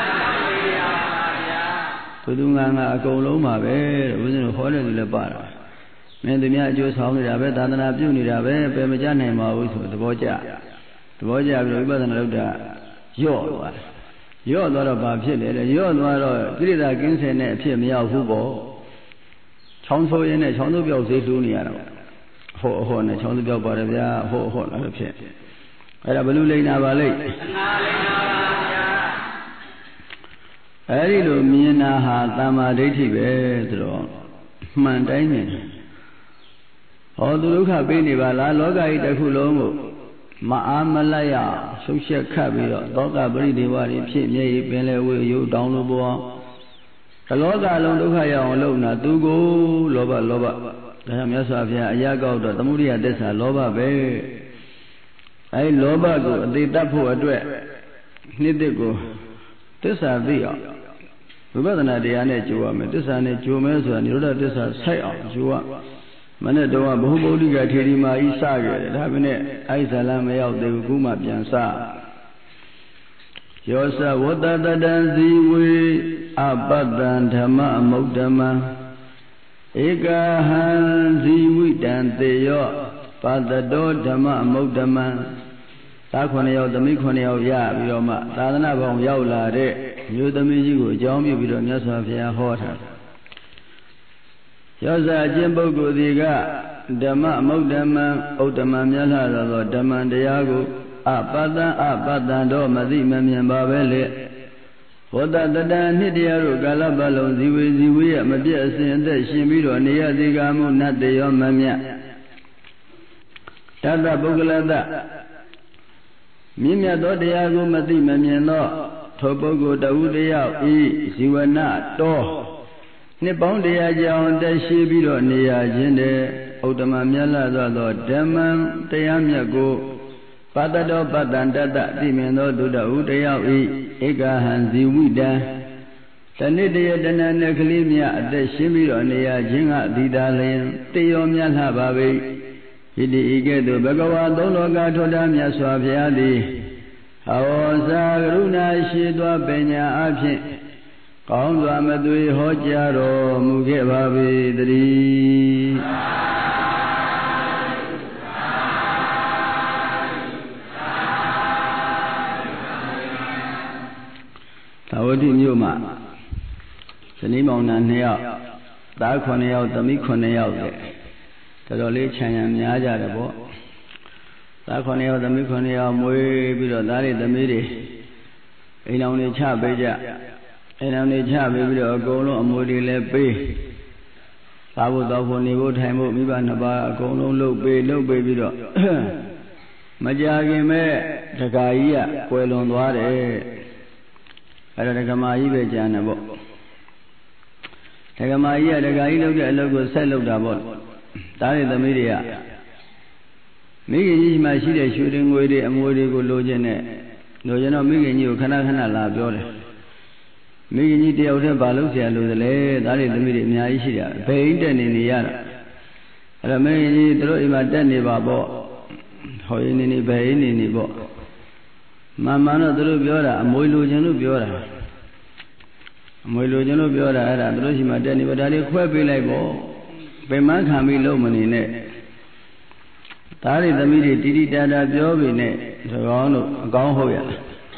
သူသူငါငါအကုန်လုံးပါပဲတဲ့ဘုရားတို့ဟောတဲ့သူလည်းပါတာမင်းသူများအကျိုးဆောင်နေတာပဲသာသနာပြုနေတာပဲပယ်မကြနိုင်ပါဘူးဆိုသဘောကျသဘောကျပြီးတော့ဝိပဿနာလုပ်တာယော့သွားယော့သွားတော့ဘာဖြစ်လဲတဲ့ယော့သွားတော့ကိရိတာကင်းစင်တဲ့အဖြစ်မရောက်ဘူးပေါ့ချောင်းဆိုးရင်နဲ့ချောင်းဆိုးပြောက်စေးတူးနေရတာဟိုအဟောနဲ့ချောင်းဆိုးပြောက်ပါတယ်ဗျာဟိုအဟောလည်းဖြစ်အဲ့ဒါဘလူလိန်နာပါလိမ့်သနာလိန်နာပါဗျာအဲ့ဒီလိုမြင်တာဟာသမ္မာဒိဋ္ဌိပဲဆိုတော့မှန်တိုင်းမြင်ဟောသူဒုက္ခပေးနေပါလားလောကကြီးတစ်ခုလုံးကိုမအားမလတ်ရရှုပ်ရှက်ခတ်ပြီးတော့သောကပရိဒေဝတွေဖြစ်မျက်ရည်ပင်လေဝေရုပ်တောင်းလို့ပေါ်တလောကလုံးဒုက္ခရအောင်လုပ်နာသူကိုလောဘလောဘဒါကြောင့်မြတ်စွာဘုရားအရာကောက်တော့သမုဒိယသစ္စာလောဘပဲအဲလောဘကိုအသေးတတ်ဖို့အတွက်နှစ်သက်ကိုသစ္စာသိအောင်ဝိပဿနာတရားနဲ့ကြိုးရမယ်သစ္စာနဲ့ကြိုးမယ်ဆိုတာနိရောဓသစ္စာဆိုက်အောင်ကြိုးရမနေ့တော့ဘုဟုဗုဒ္ဓကထေရီမာကြီးစခဲ့တယ်ဒါပေမဲ့အိုက်ဇာလမရောက်သေးဘူးခုမှပြန်စယောသဝတ္တတတံဇီဝေအပတ္တံဓမ္မအမုဒ္ဓမံဧကဟံဇီဝိတံတေယောပတ္တတောဓမ္မအမုဒ္ဓမံသားခုနှစ်ယောက်သမီးခုနှစ်ယောက်ရပြီးတော့မှသာသနာ့ဘောင်ရောက်လာတဲ့မျိုးသမီးကြီးကိုအကြောင်းပြုပြီးတော့မြတ်စွာဘုရားဟောထားယောဇာအချင်းပုဂ္ဂိုလ်ဒီကဓမ္မအမုဒ္ဓမံဥဒ္ဓမံမြတ်လာသောဓမ္မတရားကိုအပတံအပတံတော့မသိမမြင်ပါပဲလေဟောတတတံနှစ်တရားတို့ကာလပတ်လုံးဇီဝေဇီဝေရဲ့မပြည့်အစဉ်အသက်ရှင်ပြီးတော့နေရသေးကမှုနတ်တရောမမြတ်တတပုဂ္ဂလတမြင့်မြတ်သောတရားကိုမသိမမြင်သောထိုပုဂ္ဂိုလ်တဦးတယောက်ဤဇီဝနာတော်နှစ်ပေါင်းတရားကြောင်တက်ရှိပြီးတော့နေရခြင်းတဲ့ဥဒ္ဓမမြတ်လာသောဓမ္မတရားမြတ်ကိုပတ္တတောပတ္တံတတ္တသိမြင်သောသူတဦးတယောက်ဤဧကဟံဇီဝိတံတဏိတယတဏနဲ့ကလေးမြတ်အသက်ရှင်ပြီးတော့နေရခြင်းကသီတာလျင်တယောမြတ်လှပါပေဣတိဤကဲ့သို့ဘဂဝါသုံးလောကထောတာမြတ်စွာဘုရားသည်ဟောစာကရုဏာရှိသောပညာအဖြင့်ကောင်းစွာမသွေဟောကြားတော်မူခဲ့ပါပေတည်းသာဝတိမြို့မှာဇနီးမောင်နှံနှစ်ယောက်သားခုနှစ်ယောက်သမီးခုနှစ်ယောက်တဲ့တော်တော်လေးခြံရံများကြတယ်ပေါ့သားခုနှစ်ယောက်သမီးခုနှစ်ယောက်မွေးပြီးတော့သားတွေသမီးတွေအိမ်တော်တွေချပေးကြအိမ်တော်တွေချပေးပြီးတော့အကုန်လုံးအမွေတွေလည်းပေးစားဖို့တောက်ဖို့နေဖို့ထိုင်ဖို့မိဘနှစ်ပါးအကုန်လုံးလုပ်ပေးလုပ်ပေးပြီးတော့မကြခင်မဲ့တခါကြီးကကွယ်လွန်သွားတယ်အဲ့ဒါဒကမာကြီးပဲကြံတယ်ပေါ့ဒကမာကြီးကဒကာကြီးလုပ်တဲ့အလုပ်ကိုဆက်လုပ်တာပေါ့ဒါတွေသမီးတွေကမိခင်ကြီးမှရှိတဲ့ရွှေတွေငွေတွေအမွေတွေကိုလိုချင်တဲ့လိုချင်တော့မိခင်ကြီးကိုခဏခဏလာပြောတယ်မိခင်ကြီးတယောက်တည်းဘာလုပ်เสียလို့လဲဒါတွေသမီးတွေအများကြီးရှိတာဘယ်အိမ်တက်နေနေရတာအဲ့တော့မိခင်ကြီးတို့အိမ်မှာတက်နေပါပေါ့ဟောရင်းနေနေဘယ်အိမ်နေနေပေါ့မှန်မှန်တော့သူတို့ပြောတာအမွေလိုချင်လို့ပြောတာအမွေလိုချင်လို့ပြောတာအဲ့ဒါသူတို့ရှိမှတက်နေပါဒါတွေခွဲပေးလိုက်ပေါ့ပင်မခံပြီးလုံးမနေနဲ့ဒါတွေသမီးတွေတိတိတတာပြောပြီနဲ့ဒီကောင်းတို့အကောင်းဟုတ်ရလား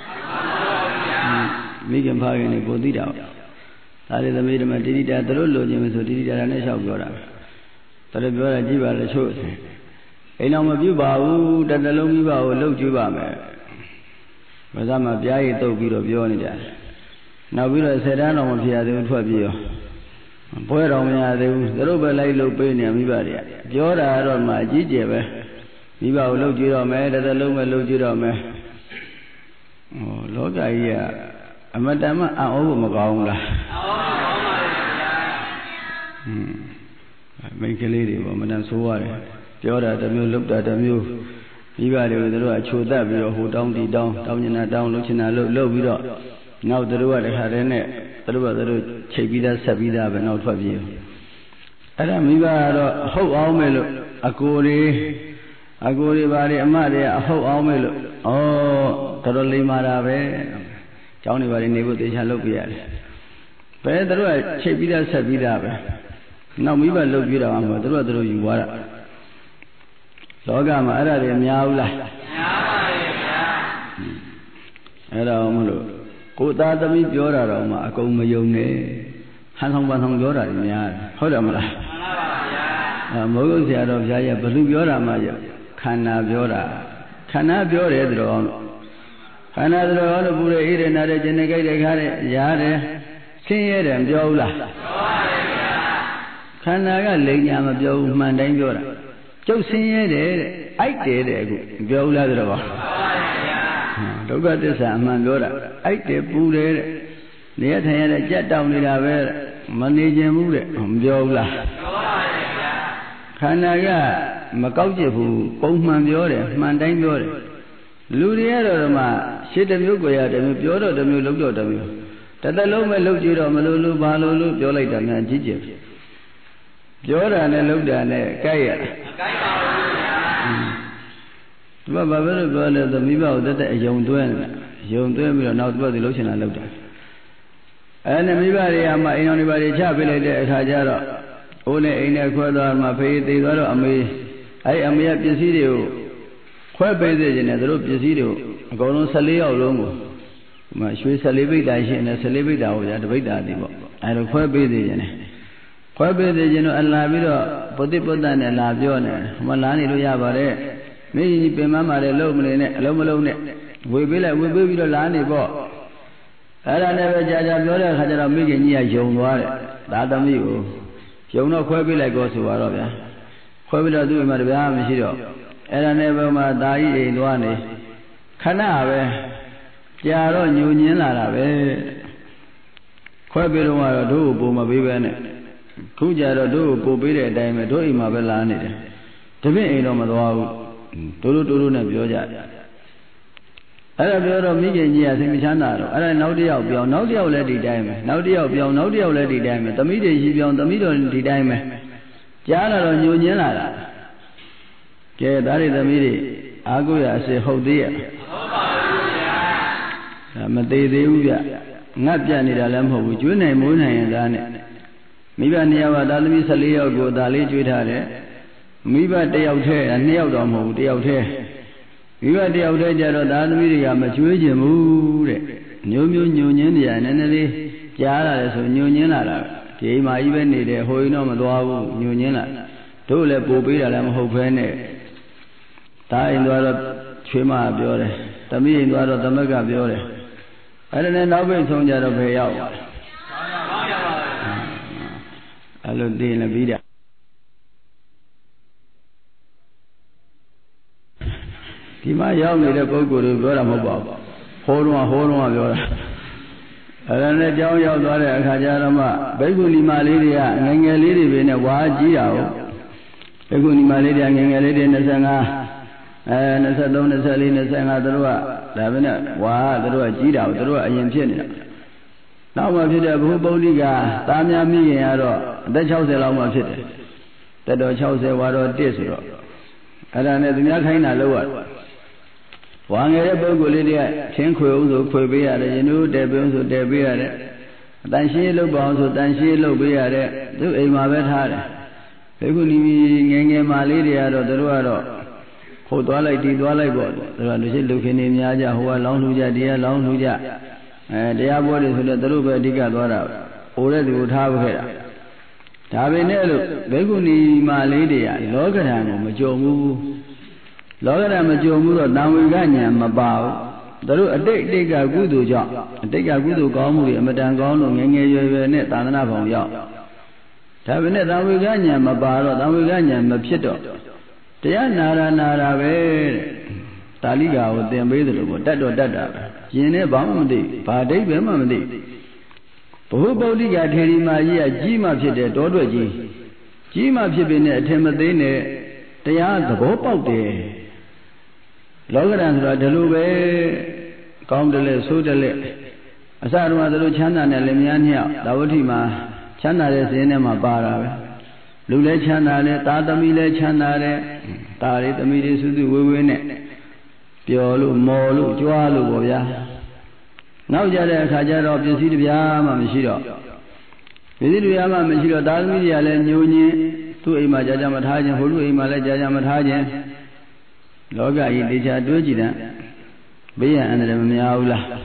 မိခင်ဖခင်တွေကိုသိတာဒါတွေသမီးတွေမှာတိတိတသူတို့လိုချင်မယ်ဆိုတိတိတတာနဲ့လျှောက်ပြောတာဒါတွေပြောတာကြည့်ပါလေချို့အိမ်တော်မပြုတ်ပါဘူးတတလုံးမိဘကိုလှုပ်ကြည့်ပါမယ်ဘာသာမှာပြားရည်တုပ်ပြီးတော့ပြောနေကြတယ်နောက်ပြီးတော့ဆယ်တန်းတော်မဖြစ်ရသေးဘူးထွက်ပြေးရောပွဲတော်မရသေးဘူးသူတို့ပဲလိုက်လှုပ်ပေးနေမိဘတွေကပြောတာတော့မှအကြီးကျယ်ပဲမိဘကိုလှုပ်ကြည့်တော့မယ်တတလုံးပဲလှုပ်ကြည့်တော့မယ်ဟောလောကကြီးကအမတန်မှအံ့ဩဖို့မကောင်းဘူးလားအံ့ဩဖို့ကောင်းပါလေဗျာဟွန်းမိန်းကလေးတွေပေါ့မတန်ဆိုးရတယ်ပြောတာတစ်မျိုးလှုပ်တာတစ်မျိုးမိဘတွေကိုသူတို့ကချိုတတ်ပြီးတော့ဟိုတောင်းဒီတောင်းတောင်းညနာတောင်းလှုပ်ချင်တာလှုပ်လှုပ်ပြီးတော့နောက်သူတို့ကတခါတည်းနဲ့သူတို့ကသူတို့ချိတ်ပြီးသားဆက်ပြီးသားပဲနောက်ထွက်ပြေးအဲ့ဒါမိဘကတော့ဟုတ်အောင်မယ်လို့အကိုတွေအကိုတွေဘာတွေအမတွေအဟုတ်အောင်မယ်လို့ဩတော်တော်လိမ္မာတာပဲကျောင်းတွေဘာတွေနေဖို့တေချာလုပ်ပြရတယ်ဘယ်သူတို့ကချိတ်ပြီးသားဆက်ပြီးသားပဲနောက်မိဘလှုပ်ပြတာမှမဟုတ်သူတို့ကသူတို့ယူသွားတာလောကမှာအဲ့ဒါတွေများဘူးလားများပါရဲ့ဗျာအဲ့ဒါမလို့ကိုသားသမီးပြောတာတော့မှအကုန်မယုံနဲ့ဟန်ဆောင်ပန်ဆောင်ပြောတာတွေများတယ်ဟုတ်တယ်မလားမှန်ပါပါဗျာအဲမိုးကုတ်ဆရာတော်ဘုရားရဲ့ဘလူပြောတာမှရောခန္ဓာပြောတာခန္ဓာပြောတယ်သူတော်ကောင်းလို့ခန္ဓာသူတော်ကောင်းလို့ပူရအေးတယ်နားတယ်ကျင်နေကြိုက်တယ်ခါတယ်ရားတယ်ဆင်းရဲတယ်ပြောဘူးလားပြောပါရဲ့ဗျာခန္ဓာကလိမ်ညာမပြောဘူးမှန်တိုင်းပြောတာကျုပ်ဆင်းရဲတယ်တဲ့အိုက်တယ်တဲ့အခုပြောဘူးလားသူတော်ကောင်းဒုက္ခသစ္စာအမှန်ပြောတာအိုက်တယ်ပူတယ်တဲ့နေရထိုင်ရတဲ့ကြက်တောင်နေတာပဲမနေခြင်းဘူးတဲ့မပြောဘူးလားပြောပါရဲ့ဗျာခန္ဓာကမကောက်ကျစ်ဘူးပုံမှန်ပြောတယ်မှန်တိုင်းပြောတယ်လူတွေကတော့ဓမ္မရှစ်တစ်မျိုးကိုရတစ်မျိုးပြောတော့တစ်မျိုးလုပ်တော့တစ်မျိုးတသက်လုံးပဲလုပ်ကြည့်တော့မလို့လို့ဘာလို့လို့ပြောလိုက်တာများကြီးကျယ်ပြောတာနဲ့လုပ်တာနဲ့ကြိုက်ရလားကြိုက်ပါဘူးဗျာဒီမှာဘာပဲလို့ပြောလဲဆိုမိဘကိုတက်တဲ့အယုံသွဲနေတာယုံသွဲပြီးတော့နောက်သူကဒီလှုပ်ရှင်တာလုပ်တယ်အဲနဲ့မိဘတွေကမှအိမ်တော်တွေဘာတွေချပေးလိုက်တဲ့အခါကျတော့အိုးနဲ့အိမ်နဲ့ခွဲသွားမှဖေးသေးသွားတော့အမေအဲအမေကပစ္စည်းတွေကိုခွဲပေးစေခြင်းနဲ့သူတို့ပစ္စည်းတွေကိုအကုန်လုံးဆယ်လေးယောက်လုံးကိုဒီမှာရွှေဆယ်လေးပိတ်တာရှိနေဆယ်လေးပိတ်တာဟိုဗျာတပိတ်တာတည်းပေါ့အဲလိုခွဲပေးစေခြင်းနဲ့ခွဲပေးစေခြင်းတော့အလာပြီးတော့ပုတိပုတ္တနဲ့လာပြောနေဟိုမှာလာနေလို့ရပါတယ်မင်းကြီးပင်မမှာလည်းလုံးမနေနဲ့အလုံးမလုံးနဲ့ဝေပေးလိုက်ဝေပေးပြီးတော့လာနေပေါ့အဲ့ဒါနဲ့ပဲကြာကြာပြောတဲ့အခါကျတော့မိခင်ကြီးကယုံသွားတယ်ဒါသမီးကိုယုံတော့ခွဲပေးလိုက်ကောဆိုတော့ဗျာခွဲပြီးတော့သူ့အိမ်မှာတပြားမရှိတော့အဲ့ဒါနဲ့ပဲမှဒါကြီးအိမ်သွားနေခဏပဲကြာတော့ညူညင်းလာတာပဲခွဲပေးတော့ကတော့တို့ကိုပုံမပေးပဲနဲ့ခုကြတော့တို့ကိုပို့ပေးတဲ့အတိုင်းပဲတို့အိမ်မှာပဲလာနေတယ်တပည့်အိမ်တော့မသွားဘူးတို့တို့တို့တို့နဲ့ပြောကြအဲ့ဒါပြောတော့မိခင်ကြီးကစိတ်မချမ်းသာတော့အဲ့ဒါနောက်တစ်ယောက်ပြောင်းနောက်တစ်ယောက်လည်းဒီတိုင်းပဲနောက်တစ်ယောက်ပြောင်းနောက်တစ်ယောက်လည်းဒီတိုင်းပဲသမီးတွေရှိပြောင်းသမီးတော်ဒီတိုင်းပဲကြားလာတော့ညှို့ညင်းလာတာကဲသားတွေသမီးတွေအာကိုရအစစ်ဟုတ်သေးရဲ့ဟုတ်ပါဘူးဗျာမသေးသေးဘူးဗျငတ်ပြတ်နေတာလည်းမဟုတ်ဘူးကျွေးနိုင်မိုးနိုင်ရင်သားနဲ့မိဘနှစ်ယောက်ကသားသမီး၁၄ယောက်ကိုဒါလေးကျွေးထားတယ်မိဘတစ်ယောက်တည်းနှစ်ယောက်တော့မဟုတ်ဘူးတစ်ယောက်တည်းမိဘတယောက်တည်းကြတော့သားသမီးတွေကမကျွေးကြဘူးတဲ့မျိုးမျိုးညှို့ညင်းနေရနည်းနည်းလေးကြားလာတယ်ဆိုညှို့ညင်းလာတာဒီအိမ်မှာကြီးပဲနေတယ်ဟိုရင်တော့မသွားဘူးညှို့ညင်းလာတို့လည်းပို့ပေးတာလည်းမဟုတ်ဘဲနဲ့ဒါအိမ်သွားတော့ချွေးမပြောတယ်သမီးအိမ်သွားတော့သမက်ကပြောတယ်အဲ့ဒါနဲ့နောက်ပိတ်ဆုံးကြတော့ဘယ်ရောက်ပါလဲအဲ့လိုသိရင်ပြီးတာဒီမှာရောက်နေတဲ့ပုဂ္ဂိုလ်တွေပြောတာမဟုတ်ပါဘူးဟိုးတော့ဟိုးတော့ပြောတာအဲ့ဒါနဲ့ကြောင်းရောက်သွားတဲ့အခါကျတော့မှဘိက္ခုနီမလေးတွေကငယ်ငယ်လေးတွေပဲနဲ့ဝါကြီးတာဟုတ်ဘိက္ခုနီမလေးတွေကငယ်ငယ်လေးတွေ၂၅အဲ၂၃ ၂၄ ၂၅သူတို့ကဒါပဲနဲ့ဝါသူတို့ကကြီးတာသူတို့ကအရင်ဖြစ်နေတာနောက်မှဖြစ်တဲ့ဘုပုဒ္ဓိကသားများမိရင်ကတော့အသက်၆၀လောက်မှဖြစ်တယ်တက်တော်၆၀ဝါတော့တစ်ဆိုတော့အဲ့ဒါနဲ့သူများခိုင်းတာလို့ရဝါငယ်တဲ့ပုဂ္ဂိုလ်လေးတွေကချင်းခွေအောင်ဆိုခွေပေးရတယ်ရင်တို့တဲပေးအောင်ဆိုတဲပေးရတယ်အတန်ရှင်းလုပ်ပါအောင်ဆိုတန်ရှင်းလုပ်ပေးရတယ်သူအိမ်မှာပဲထားတယ်ဒီခုနီငယ်ငယ်မာလေးတွေကတော့သူတို့ကတော့ဟိုသွားလိုက်ဒီသွားလိုက်ပေါ့သူကလူရှိလူခင်နေများကြဟိုကလောင်းလှူကြတရားလောင်းလှူကြအဲတရားပွဲတွေဆိုတော့သူတို့ပဲအဓိကသွားတာဟိုတဲ့သူကိုထားခဲ့တာဒါပေမဲ့လို့ဘိက္ခုနီမာလေးတွေကလောကဓာတ်ကိုမကြုံဘူးလောကဓာတ်မကြုံဘူးတော့တံဝေကညာမပါဘူးသူတို့အတိတ်အတိတ်ကကုသိုလ်ကြောင့်အတိတ်ကကုသိုလ်ကောင်းမှုတွေအမတန်ကောင်းလို့ငယ်ငယ်ရွယ်ရွယ်နဲ့သာသနာ့ဘောင်ရောက်ဒါပေမဲ့တံဝေကညာမပါတော့တံဝေကညာမဖြစ်တော့တရားနာရနာရပဲတဲ့တာလိကာကိုသင်ပေးသလိုပေါ့တတ်တော့တတ်တာပဲရင်နဲ့ဘာမှမသိဘာဒိဋ္ဌိမှမသိဘုပုဒ္ဓိကထေရီမာကြီးကကြီးမှဖြစ်တဲ့တောတွက်ကြီးကြီးမှဖြစ်ပေနဲ့အထင်မသေးနဲ့တရားသဘောပေါက်တယ်လောကဓာတ်ဆိုတာဒီလိုပဲကောင်းတယ်လေဆိုးတယ်လေအစတုန်းကသူတို့ချမ်းသာတဲ့လင်မယားနှစ်ယောက်ဒါဝဋ္ဌိမှာချမ်းသာတဲ့ဇင်းထဲမှာပါတာပဲလူလည်းချမ်းသာတယ်သားသမီးလည်းချမ်းသာတယ်သားတွေသမီးတွေစုစုဝေးဝေးနဲ့ပျော်လို့မော်လို့ကြွားလို့ပေါ့ဗျာနောက်ကြတဲ့အခါကျတော့ပစ္စည်းတစ်ပြားမှမရှိတော့ပစ္စည်းတစ်ပြားမှမရှိတော့သားသမီးတွေကလည်းညှို့ညင်းသူ့အိမ်မှာကြာကြာမထားခြင်းဟိုလူအိမ်မှာလည်းကြာကြာမထားခြင်းလောကကြီးတေချာတွေးကြည့်တယ်ဘေးရန်အန္တရာယ်မများဘူးလား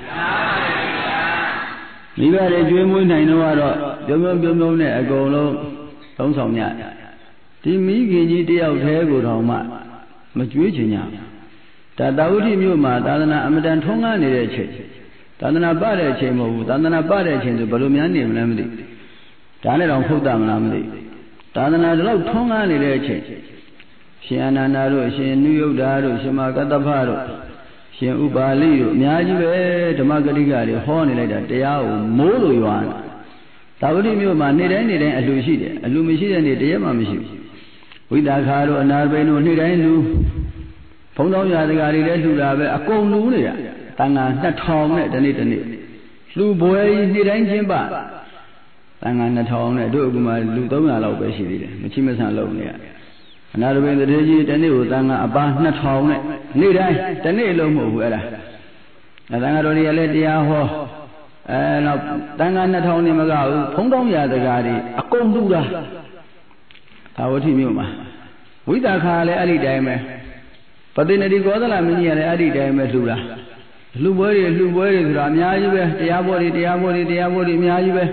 မိဘတွေကျွေးမွေးနိုင်တော့ကတော့ပြုံးပြုံးပြုံးပြုံးနဲ့အကုန်လုံးသုံးဆောင်ညဒီမိခင်ကြီးတယောက်တည်းကိုတော့မှမကျွေးချင်ကြဒါတာဝတိမြို့မှာသာသနာအမတန်ထွန်းကားနေတဲ့အချိန်သာသနာပတဲ့အချိန်မဟုတ်ဘူးသာသနာပတဲ့အချိန်ဆိုဘယ်လိုများနေမလဲမသိဒါနဲ့တော့ဖုတ်တာမလားမသိသာသနာတော့ထွန်းကားနေတဲ့အချိန်ရှင်အနန္ဒာတို့ရှင်နုယုဒ္ဓတို့ရှင်မကတ္တဖတို့ရှင်ဥပါလိတို့အများကြီးပဲဓမ္မဂတိကတွေဟောနေလိုက်တာတရားကိုမိုးလို့ရွာတာသာဝတိမြို့မှာနေတိုင်းနေတိုင်းအလှရှိတယ်အလှမရှိတဲ့နေ့တရက်မှမရှိဘူးဝိသခါတို့အနာပိန်တို့နေတိုင်းလူဘုံတော်ရာတကာတွေလည်းလှူတာပဲအကုန်လူနေတာတန်ခါနှစ်ထောင်နဲ့တနေ့တနေ့လှူပွဲကြီးနေတိုင်းကျင်းပတန်ခါနှစ်ထောင်နဲ့တို့အခုမှလူသုံးရာလောက်ပဲရှိသေးတယ်မချိမဆန်လုံးနေရအနာပိန်တည်းကြီးတနေ့ကိုတန်ခါအပါနှစ်ထောင်နဲ့နေ့တိုင်းတနေ့လုံးမဟုတ်ဘူးအဲ့ဒါတန်ခါတော်တွေကလည်းတရားဟောအဲတော့တန်ခါနှစ်ထောင်နေမကဘူးဘုံတော်ရာတကာတွေအကုန်လှူတာသာဝတိမြို့မှာဝိသခါလည်းအဲ့ဒီတိုင်းပဲပတိနတိကောသလမင်းကြီးကလည်းအဲ့ဒီတိုင်းပဲလှူတာလှူပွဲတွေလှူပွဲတွေဆိုတာအများကြီးပဲတရားပွဲတွေတရားပွဲတွေတရားပွဲတွေအများကြီးပဲ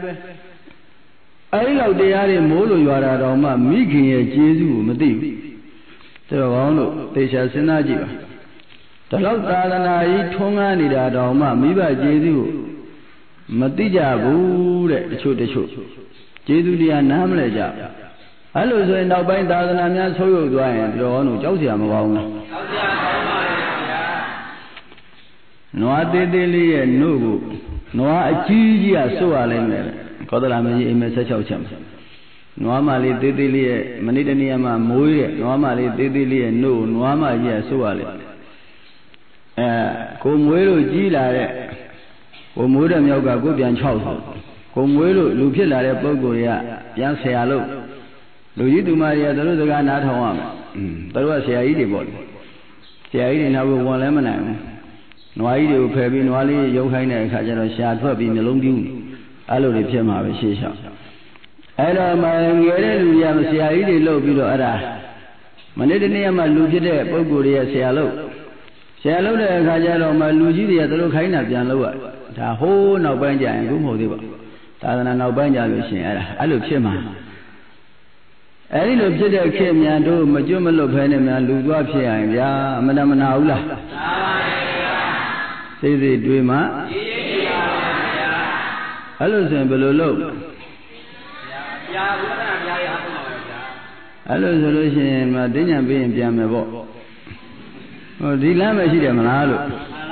အဲ့ဒီလောက်တရားတွေမိုးလို့ရွာတာတော့မှမိခင်ရဲ့ကျေးဇူးကိုမသိဘူးတော်ကောင်းတို့သေချာစဉ်းစားကြည့်ပါဒီလောက်သာသနာကြီးထွန်းကားနေတာတောင်မှမိဘကျေးဇူးကိုမသိကြဘူးတဲ့တချို့တချို့ကျေးဇူးတရားနားမလဲကြအဲ့လိုဆိုရင်နောက်ပိုင်းသာသနာများဆုပ်ယုပ်သွားရင်တော်ကောင်းတို့ကြောက်เสียမကောင်းဘူးကြောက်เสียကောင်းပါလေဗျာနွားသေးသေးလေးရဲ့နှုတ်ကိုနွားအကြီးကြီးကစွတ်ရလိမ့်မယ်ကောသလမကြီးအိမ်မက်ဆက်၆ချက်နွားမလေးသေးသေးလေးရဲ့မနေ့တနေ့မှမွေးတဲ့နွားမလေးသေးသေးလေးရဲ့နှုတ်နွားမကြီးကစွတ်ရလိမ့်အဲကိုမွေးလို့ကြီးလာတဲ့ကိုမွေးတဲ့မြောက်ကကိုပြန်၆ဆိုကိုမွေးလို့လူဖြစ်လာတဲ့ပုဂ္ဂိုလ်တွေကပြန်ဆရာလို့လူကြီးသူမတွေကသူတို့စကားနားထောင်ရမယ်อืมသူတို့ကဆရာကြီးတွေပေါ့ဆရာကြီးတွေနောက်ကိုဝန်လဲမနိုင်ဘူးနွားကြီးတွေကိုဖယ်ပြီးနွားလေးရုပ်ခိုင်းတဲ့အခါကျတော့ရှာထွက်ပြီးနှလုံးပြူးအဲ့လိုတွေဖြစ်မှာပဲရှေ့လျှောက်အဲ့တော့မငယ်တဲ့လူတွေကဆရာကြီးတွေလုပ်ပြီးတော့အဲ့ဒါမနေ့တနေ့မှလူဖြစ်တဲ့ပုဂ္ဂိုလ်တွေရဲ့ဆရာလုပ်ဆရာလုပ်တဲ့အခါကျတော့မှလူကြီးတွေကသူတို့ခိုင်းတာပြန်လုပ်ရဒါဟိုးနောက်ပိုင်းကျရင်ခုမဟုတ်သေးပါသာသနာနောက်ပိုင်းကျလို့ရှိရင်အဲ့ဒါအဲ့လိုဖြစ်မှာအဲ့ဒီလိုဖြစ်တဲ့ခေတ်များတို့မကျွတ်မလွတ်ဖဲနဲ့များလူသွားဖြစ်ရရင်ဗျာအမနာမနာဘူးလားမှန်ပါဗျာစိတ်စိတ်တွေးမှကြည့်ကြည့်ပါဗျာအဲ့လိုဆိုရင်ဘယ်လိုလုပ်ဗျာဘုရားဗျာရအောင်ပါဗျာအဲ့လိုဆိုလို့ရှိရင်မတင်းညံပြီးရင်ပြန်မယ်ပေါ့ဟိုဒီလမ်းမရှိတယ်မလားလို့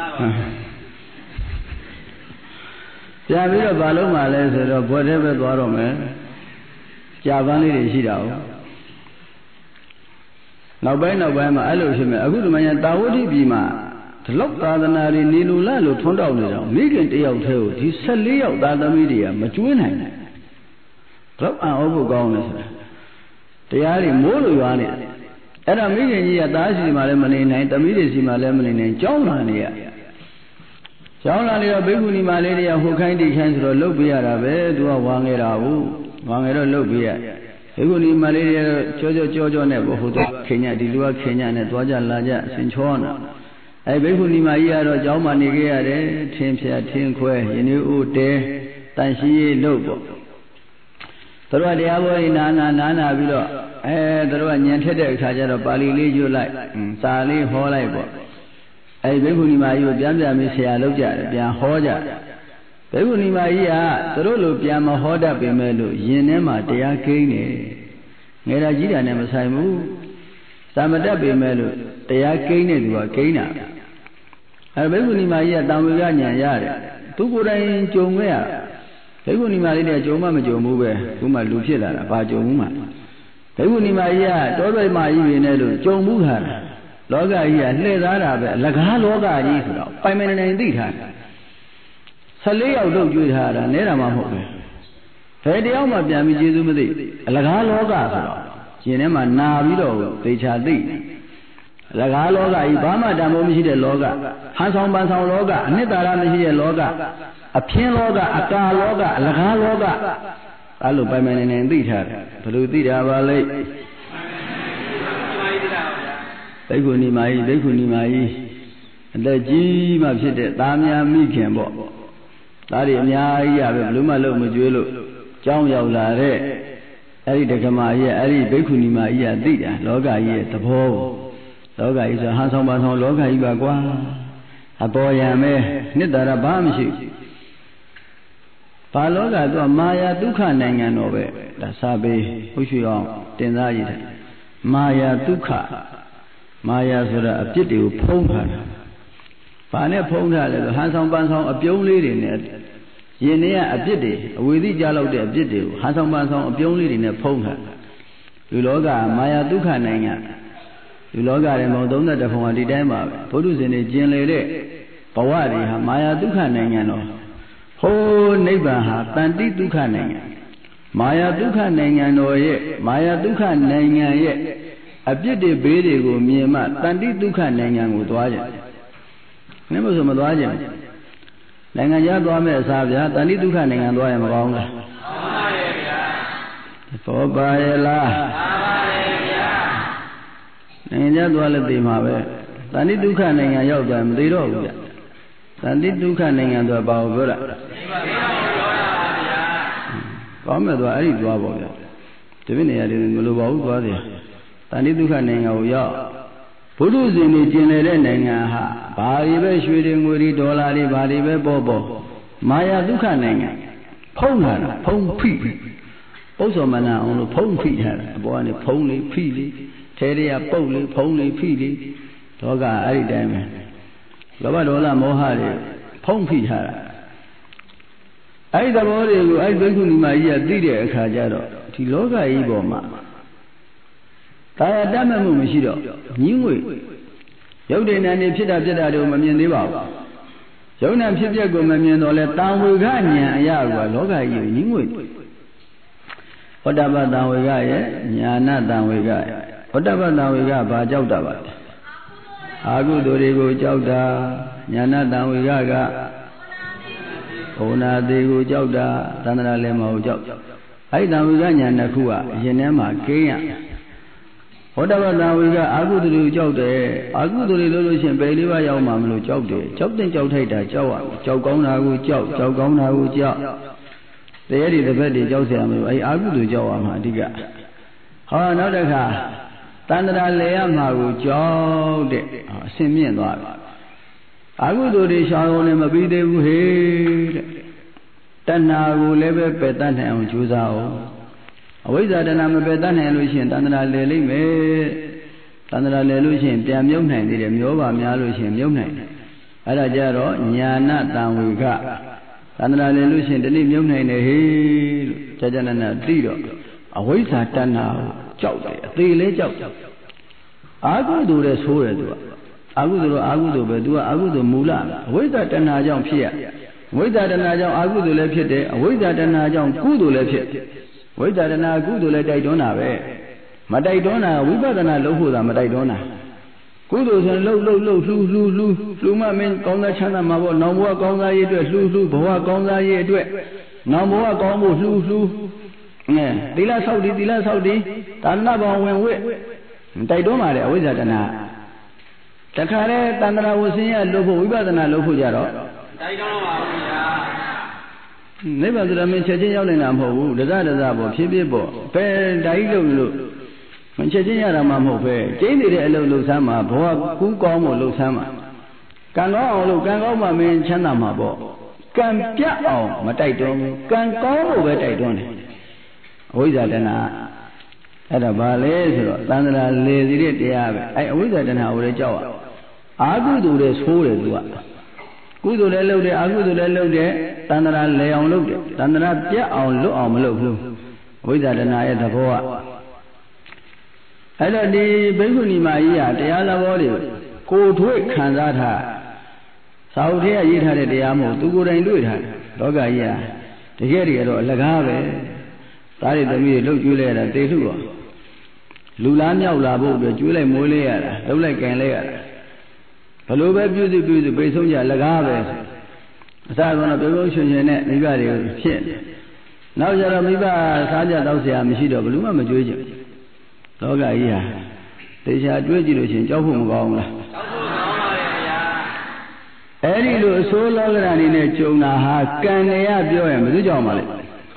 ပြန်ပြီးတော့ဘာလို့မှလဲဆိုတော့ဘွယ်ထဲပဲသွားတော့မယ်ကြာပန်းလေးတွေရှိတာ哦နောက်ပိုင်းနောက်ပိုင်းမှာအဲ့လိုဖြစ်မယ်အခုဒီမှာတာဝတိပြည်မှာဒီလောက်သာသနာတွေနေလူလလို့ထွန်းတောက်နေတော့မိခင်တယောက်တည်းကိုဒီ၁၄ယောက်သာသမီတွေကမကျွေးနိုင်ဘူးတော့အံ့ဩဖို့ကောင်းတယ်ဆိုတာတရားတွေမိုးလိုရွာနေတယ်အဲ့ဒါမိခင်ကြီးကသားစီမှာလည်းမနေနိုင်သမီးတွေစီမှာလည်းမနေနိုင်ကြောင်းလာနေရကြောင်းလာနေတော့ဘိက္ခုနီမလေးတွေကဟိုခိုင်းတိခိုင်းဆိုတော့လှုပ်ပြရတာပဲသူကဝါငယ်တာဟုတ်ဝါငယ်တော့လှုပ်ပြရဘိက္ခုနီမလေးတွေကြောကြောကြောကြောနဲ့ဟိုသူခင်ညဒီလူကခင်ညနဲ့သွားကြလာကြဆင်ချောနာအဲဘိက္ခုနီမကြီးကတော့ကြောင်းမှနေခဲ့ရတယ်ထင်းဖြာထင်းခွဲရင်းနှီးဥတဲတန်ရှိရေးလှုပ်ပေါ့သူတို့ကတရားဘောကြီးနာနာနာနာပြီးတော့အဲသူတို့ကညံထက်တဲ့အခါကျတော့ပါဠိလေးရွတ်လိုက်စာလေးဟောလိုက်ပေါ့အဲဘိက္ခုနီမကြီးကိုပြန်ပြန်ပြီးဆရာလုပ်ကြတယ်ပြန်ဟောကြဘိက္ခုနီမကြီးကသူတို့လိုပြန်မဟောတတ်ပေမဲ့လို့ယင်ထဲမှာတရားကိန်းနေငယ်တာကြီးတာနဲ့မဆိုင်ဘူးသာမတတ်ပေမဲ့လို့တရားကိန်းနေသူကကိန်းတာအဲဘိက္ခုနီမကြီးကတံဝေကညံရတယ်သူကိုယ်တိုင်ကြုံခဲ့ရဘိက္ခုနီမလေးတဲ့ကြုံမှမကြုံဘူးပဲခုမှလူဖြစ်လာတာဘာကြုံဘူးမှဘိက္ခုနီမကြီးကတောတွေမကြီးနေတယ်လို့ကြုံမှုခါတာလောကကြီးကလှည့်သားတာပဲအလကားလောကကြီးဆိုတော့ပိုင်ပိုင်နိုင်သိထားတယ်၁၄ယောက်တော့ကြွေးထားတာနဲတာမှမဟုတ်ပဲဘယ်တယောက်မှပြန်ပြီးကျေးဇူးမသိအလကားလောကဆိုတော့ရှင်ထဲမှာနာပြီးတော့သေချာသိအလကားလောကကြီးဘာမှတန်ဖိုးမရှိတဲ့လောကဟန်ဆောင်ပန်ဆောင်လောကအနှစ်သာရမရှိတဲ့လောကအပြင်းလောကအကာလောကအလကားလောကအဲ့လိုပိုင်ပိုင်နိုင်နိုင်သိထားတယ်ဘယ်လိုသိတာပါလဲဘိက္ခုနီမကြီးဘိက္ခုနီမကြီးအသက်ကြီးမှဖြစ်တဲ့သားများမိခင်ပေါ့သားတွေအများကြီးရပဲဘယ်လိုမှလုံးမကြွေးလို့ကြောင်းရောက်လာတဲ့အဲ့ဒီဒကမာကြီးအဲ့ဒီဘိက္ခုနီမကြီးကသိတာလောကကြီးရဲ့သဘောလောကကြီးဆိုဟန်ဆောင်ပါဆောင်လောကကြီးပါကွာအပေါ်ယံပဲနှစ်သာရဘာမှမရှိဘာလောကသူကမာယာဒုက္ခနိုင်ငံတော်ပဲဒါစာပေဟုတ်ရှိအောင်တင်စားရည်တယ်မာယာဒုက္ခမာယာဆိုတာအပြစ်တွေကိုဖုံးထားတာဘာနဲ့ဖုံးထားလဲဆိုဟန်ဆောင်ပန်းဆောင်အပြုံးလေးတွေနဲ့ယင်နေကအပြစ်တွေအဝေသိကြလောက်တဲ့အပြစ်တွေကိုဟန်ဆောင်ပန်းဆောင်အပြုံးလေးတွေနဲ့ဖုံးထားလူလောကမာယာဒုက္ခနိုင်ငံလူလောကရဲ့မောင်သုံးသက်တဖုံကဒီတိုင်းပါပဲဘုဒ္ဓဇင်တွေကျင်လေတဲ့ဘဝတွေဟာမာယာဒုက္ခနိုင်ငံတော့ဟိုးနိဗ္ဗာန်ဟာတန်တိဒုက္ခနိုင်ငံမာယာဒုက္ခနိုင်ငံတော်ရဲ့မာယာဒုက္ခနိုင်ငံရဲ့အပြစ်တွေဘေးတွေကိုမြင်မှတန်တိဒုက္ခနိုင်ငံကိုသွားကြ။နည်းမဆိုမသွားကြဘူး။နိုင်ငံခြားသွားမဲ့အစားဗျာတန်တိဒုက္ခနိုင်ငံသွားရင်မကောင်းလား။မှန်ပါရဲ့ဗျာ။ဘောပါရဲ့လား။မှန်ပါရဲ့ဗျာ။နိုင်ငံခြားသွားလည်းသိမှာပဲ။တန်တိဒုက္ခနိုင်ငံရောက်သွားမသိတော့ဘူးဗျ။တန်တိဒုက္ခနိုင်ငံသွားဘာကိုပြောတာ။သိပါပါပြောတာပါဗျာ။ကောင်းမဲ့သွားအဲ့ဒီသွားပေါ့ဗျာ။ဒီပြည့်နေရာတွေမလိုပါဘူးသွားတယ်။တန်တိဒုက္ခနိုင်ငံကိုရောက်ဘုဒ္ဓဇင်ကြီးကျင်နေတဲ့နိုင်ငံဟာဘာတွေပဲရွှေတွေငွေတွေဒေါ်လာတွေဘာတွေပဲပေါ်ပေါ်မာယာဒုက္ခနိုင်ငံဖုံးလာတာဖုံးဖိပု္ပ္ပမနာအောင်လို့ဖုံးဖိထားတာအပေါ်ကနေဖုံးလေဖိလေထဲတွေကပုတ်လေဖုံးလေဖိလေဒေါကအဲ့ဒီတိုင်းပဲလောဘဒေါသမောဟတွေဖုံးဖိထားတာအဲ့ဒီသဘောတွေကိုအဲ့ဒီဘိက္ခုနီမကြီးကသိတဲ့အခါကျတော့ဒီလောကကြီးပေါ်မှာတာယာတတ်မှတ်မှုမရှိတော့ညင်းငွေရုပ်တည်နာနေဖြစ်တာဖြစ်တာတို့မမြင်သေးပါဘူးယုံနာဖြစ်ပျက်ကိုမမြင်တော့လဲတံဝေကဉာဏ်အရာကလောကကြီးကိုညင်းငွေဟောတပတံဝေကရဲ့ညာနာတံဝေကရဲ့ဟောတပတံဝေကဘာကြောက်တာပါလဲအာဟုသူတွေကိုကြောက်တာညာနာတံဝေကကဘုံနာသေးကိုကြောက်တာသန္တရာလည်းမဟုတ်ကြောက်အဲ့ဒီတံဝေကညာနှစ်ခုကအရင်ထဲမှာကင်းရဟောတပတံဝေကအာဟုသူတွေကိုကြောက်တယ်အာဟုသူတွေလို့လို့ရှင်ပယ်လေးပါးရောက်မှမလို့ကြောက်တယ်ကြောက်တဲ့ကြောက်ထိုက်တာကြောက်ရကြောက်ကောင်းတာကိုကြောက်ကြောက်ကောင်းတာကိုကြောက်တရားတွေတစ်ဖက်တွေကြောက်เสียရမလို့အဲ့အာဟုသူကြောက်ရမှာအဓိကဟောနောက်တစ်ခါတန္တရာလဲရမှာကိုကြောက်တဲ့အစင်မြင့်သွားပြီအာဟုသူတွေရှောင်းလုံးနဲ့မပြီးသေးဘူးဟေးတဲ့တဏှာကိုလည်းပဲပယ်တတ်နိုင်အောင်ကြိုးစားအောင်အဝိဇ္ဇာတဏှာမပယ်တတ်နိုင်လို့ရှိရင်တန္တရာလဲလိမ့်မယ်တန္တရာလဲလို့ရှိရင်ပြန်မြုပ်နိုင်သေးတယ်မျောပါများလို့ရှိရင်မြုပ်နိုင်တယ်အဲ့ဒါကြတော့ညာနာတံဝေကတန္တရာလဲလို့ရှိရင်တနည်းမြုပ်နိုင်တယ်ဟေးလို့ကြာကြာနာနာသိတော့အဝိဇ္ဇာတဏှာကိုကြောက်တယ်အသေးလေးကြောက်အာဟုသူတဲ့ဆိုးတယ်သူကအာဟုသူတော့အာဟုသူပဲသူကအာဟုသူမူလအဝိဇ္ဇာတဏှာကြောင့်ဖြစ်ရအဝိဇ္ဇာတဏှာကြောင့်အာဟုသူလည်းဖြစ်တယ်အဝိဇ္ဇာတဏှာကြောင့်ကုသိုလ်လည်းဖြစ်ဝိဇ္ဇာတဏှာကုသိုလ်လည်းတိုက်တွန်းတာပဲမတိုက်တွန်းတာဝိပဿနာလုပ်ဖို့သာမတိုက်တွန်းတာကုသိုလ်ဆိုလှုပ်လှုပ်လှုပ်လှူလှူလှူလှူမှမင်းကောင်းသားချမ်းသာမှာပေါ့နောင်ဘဝကောင်းသားရေးအတွက်လှူလှူဘဝကောင်းသားရေးအတွက်နောင်ဘဝကောင်းဖို့လှူလှူအဲသီလဆောက်တည်သီလဆောက်တည်ဒါနဘောင်ဝင်ဝစ်တိုက်တွန်းပါတယ်အဝိဇ္ဇာတဏှာတခါတည်းတန္တရာဝဆင်းရလို့ဖို့ဝိပဿနာလုပ်ဖို့ကြတော့တိုက်တွန်းပါဘူးဗျာနိဗ္ဗာန်ဆိုတာမင်းချက်ချင်းရောက်နေတာမဟုတ်ဘူးဒဇဒဇပေါ့ဖြည်းဖြည်းပေါ့ဘယ်ဓာကြီးလို့လို့မချက်ချင်းရတာမှမဟုတ်ပဲကျင်းနေတဲ့အလုပ်လုပ်ဆမ်းမှာဘဝကူးကောင်းဖို့လုပ်ဆမ်းမှာကံကောင်းအောင်လို့ကံကောင်းမှမင်းချမ်းသာမှာပေါ့ကံပြတ်အောင်မတိုက်တွန်းဘူးကံကောင်းဖို့ပဲတိုက်တွန်းတယ်အဝိဇ္ဇာတဏှာအဲ့ဒါဘာလဲဆိုတော့သန္တရာလေစီတဲ့တရားပဲအဲ့အဝိဇ္ဇာတဏှာကိုလည်းကြောက်ရအာဟုသူလည်းဆိုးတယ်သူကကုသိုလ်လည်းလုပ်တယ်အာဟုသူလည်းလုပ်တယ်တန္တရာလဲအောင်လုပ်တယ်တန္တရာပြတ်အောင်လွတ်အောင်မလုပ်ဘူးအဝိဇ္ဇာတဏှာရဲ့သဘောကအဲ့တော့ဒီဘိက္ခုနီမကြီးဟာတရားသဘောတွေကိုထွေးခံစားထားသာဝတိကရေးထားတဲ့တရားမဟုတ်သူကိုယ်တိုင်တွေ့ထားတယ်လောကကြီးဟာတကယ်တကယ်တော့အလကားပဲသားရည်သမီးတွေလှုပ်ကျွေးလိုက်ရတာတေထုရောလူလားမြောက်လာဖို့အတွက်ကျွေးလိုက်မွေးလိုက်ရတာလှုပ်လိုက်ကင်လိုက်ရတာဘလို့ပဲပြုစုပြုစုပိတ်ဆုံးကြလကားပဲအစကတော့ပြုံးပြုံးရှင်ရှင်နဲ့မိဘတွေဖြစ်နောက်ကြတော့မိဘစားကြတောက်เสียမရှိတော့ဘလို့မှမကြွေးကြလောကကြီးဟာတေချာတွေးကြည့်လို့ရှင်ကြောက်ဖို့မကောင်းဘူးလားကြောက်ဖို့ကောင်းပါရဲ့ဗျာအဲ့ဒီလိုအစိုးလောကဓာတ်အနေနဲ့ကြုံတာဟာကံရပြောရင်ဘယ်သူကြောင့်ပါလဲ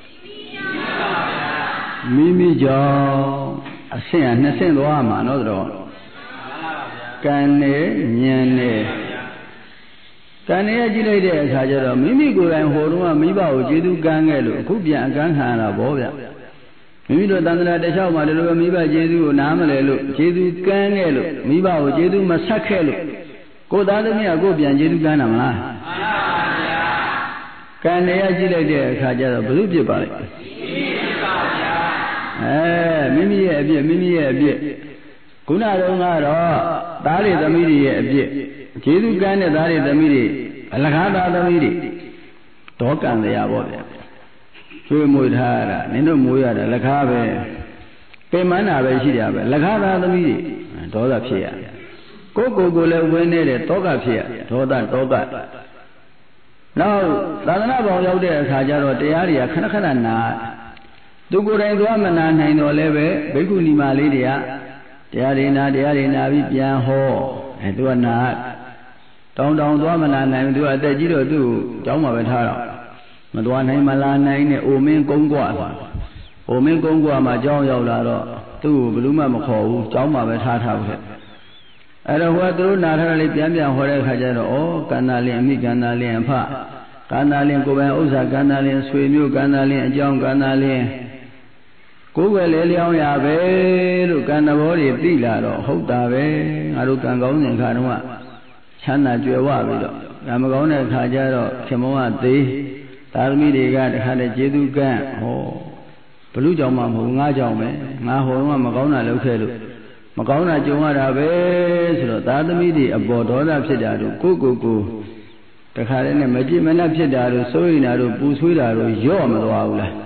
မိမိကြောင့်အဆင့်ဟာနှစ်ဆင့်သွားမှာနော်တော့ကံနဲ့ဉာဏ်နဲ့ကံနဲ့ကြည့်လိုက်တဲ့အခါကျတော့မိမိကိုယ်တိုင်ဟိုတုန်းကမိဘကိုကျေးဇူးကမ်းခဲ့လို့အခုပြန်အကမ်းခံရတာဗောဗျမိမိတို့တန်ត្រာတစ်လျှောက်မှာဒီလိုပဲမိဘကျေးဇူးကိုနားမလဲလို့ကျေးဇူးကမ်းခဲ့လို့မိဘကိုကျေးဇူးမဆက်ခဲ့လို့ကိုယ်သားသမီးကကိုယ်ပြန်ကျေးဇူးကမ်းတာမလားမှန်ပါဗျာကံနဲ့ကြည့်လိုက်တဲ့အခါကျတော့ဘယ်လိုဖြစ်ပါလဲမိမိဖြစ်ပါဗျာအဲမိမိရဲ့အပြစ်မိမိရဲ့အပြစ်ခုနတုန်းကတော့သားတွေသမီးတွေရဲ့အပြစ်ကျေးဇူးကမ်းတဲ့သားတွေသမီးတွေအလကားသားသမီးတွေဒေါကံတရားပေါ့ဗျာကျွေးမွေထားရတာနင်တို့မွေးရတာလကားပဲပင်မနာပဲရှိတယ်ပဲလကားသားသမီးတွေဒေါသဖြစ်ရကိုယ်ကိုယ်ကိုလည်းဝင်နေတဲ့တောကဖြစ်ရဒေါသတောကနောက်သာသနာ့ဘောင်ရောက်တဲ့အခါကျတော့တရားတွေကခဏခဏနာသူကိုယ်တိုင်သွားမနာနိုင်တော့လည်းပဲဘိက္ခုနီမလေးတွေကတရားတွေနာတရားတွေနာပြီးပြန်ဟောအဲသူကနာတောင်းတောင်းသွားမနာနိုင်ဘူးသူကအသက်ကြီးတော့သူ့ကျောင်းမှာပဲထားတော့မသွားနိုင်မလာနိုင်နဲ့အိုမင်းကုန်းကွာသွားအိုမင်းကုန်းကွာမှာကျောင်းရောက်လာတော့သူ့ကိုဘယ်သူမှမခေါ်ဘူးကျောင်းမှာပဲထားထားဘူးအဲ့တော့ဟိုကသူတို့နာထားလေးပြန်ပြန်ဟောတဲ့အခါကျတော့ဩကန္နာလင်းအမိကန္နာလင်းအဖကန္နာလင်းကိုယ်ပိုင်ဥစ္စာကန္နာလင်းဆွေမျိုးကန္နာလင်းအကြောင်းကန္နာလင်းကိုယ်ွယ်လေလျောင်းရပဲလို့ကံတဘောတွေသိလာတော့ဟုတ်တာပဲငါတို့ကံကောင်းတဲ့အခါတော့ချမ်းသာကြွယ်ဝပြီးတော့ကံမကောင်းတဲ့အခါကျတော့ခင်မောကသေးသာသမီတွေကတခါတည်းကျေးဇူးကံဟောဘလူကြောင့်မှမဟုတ်ငါကြောင့်ပဲငါဟိုတော့မကောင်းတာလုပ်ခဲ့လို့မကောင်းတာကြုံရတာပဲဆိုတော့သာသမီတွေအပေါ်ဒေါသဖြစ်တာတို့ကိုကိုကိုတခါတည်းနဲ့မကြည့်မနှက်ဖြစ်တာတို့စိုးရိမ်တာတို့ပူဆွေးတာတို့ရော့မသွားဘူးလား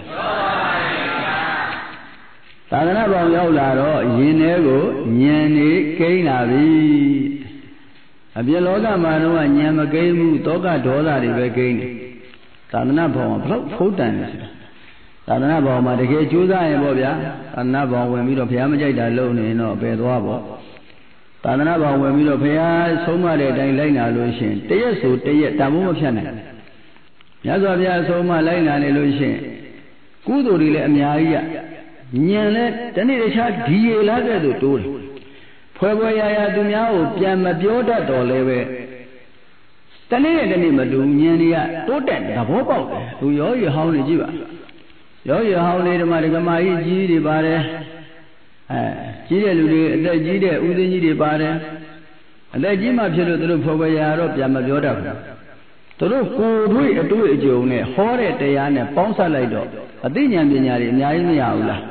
သာသနာ့ဘောင်ရောက်လာတော့ယင်ထဲကိုဉာဏ်နေကိန်းလာပြီအပြင်လောကမှာတော့ဉာဏ်မကိန်းဘူးတောကဒေါသတွေပဲကိန်းတယ်သာသနာ့ဘောင်ကဘလို့ဖုတ်တန်တယ်သာသနာ့ဘောင်မှာတကယ်ကြိုးစားရင်ပေါ့ဗျာသာသနာ့ဘောင်ဝင်ပြီးတော့ဘုရားမကြိုက်တာလုပ်နေရင်တော့ပယ်သွားပေါ့သာသနာ့ဘောင်ဝင်ပြီးတော့ဘုရားဆုံးမတဲ့အတိုင်းလိုက်နာလို့ရှိရင်တရက်ဆိုတရက်တမိုးမဖြတ်နိုင်မြတ်စွာဘုရားဆုံးမလိုက်နာနေလို့ရှိရင်ကုသိုလ်တွေလည်းအများကြီးရဉာဏ်နဲ့တနေ့တခြားဒီရလာတဲ့သို့တိုးတယ်ဖွယ်ဖွယ်ရာရာသူများကိုပြန်မပြောတတ်တော်လဲပဲတနေ့နဲ့တနေ့မတူဉာဏ်တွေကတိုးတက်သဘောပေါက်တယ်သူရောရဟောင်းနေကြည့်ပါရောရဟောင်းလေးဓမ္မဒကမာကြီးကြီးတွေပါတယ်အဲကြီးတဲ့လူတွေအသက်ကြီးတဲ့ဦးသိန်းကြီးတွေပါတယ်အသက်ကြီးမှဖြစ်လို့သူတို့ဖွယ်ဖွယ်ရာတော့ပြန်မပြောတတ်ဘူးသူတို့ကိုယ်တွေ့အတွေ့အကြုံနဲ့ဟောတဲ့တရားနဲ့ပေါင်းစပ်လိုက်တော့အသိဉာဏ်ပညာတွေအများကြီးမရဘူးလား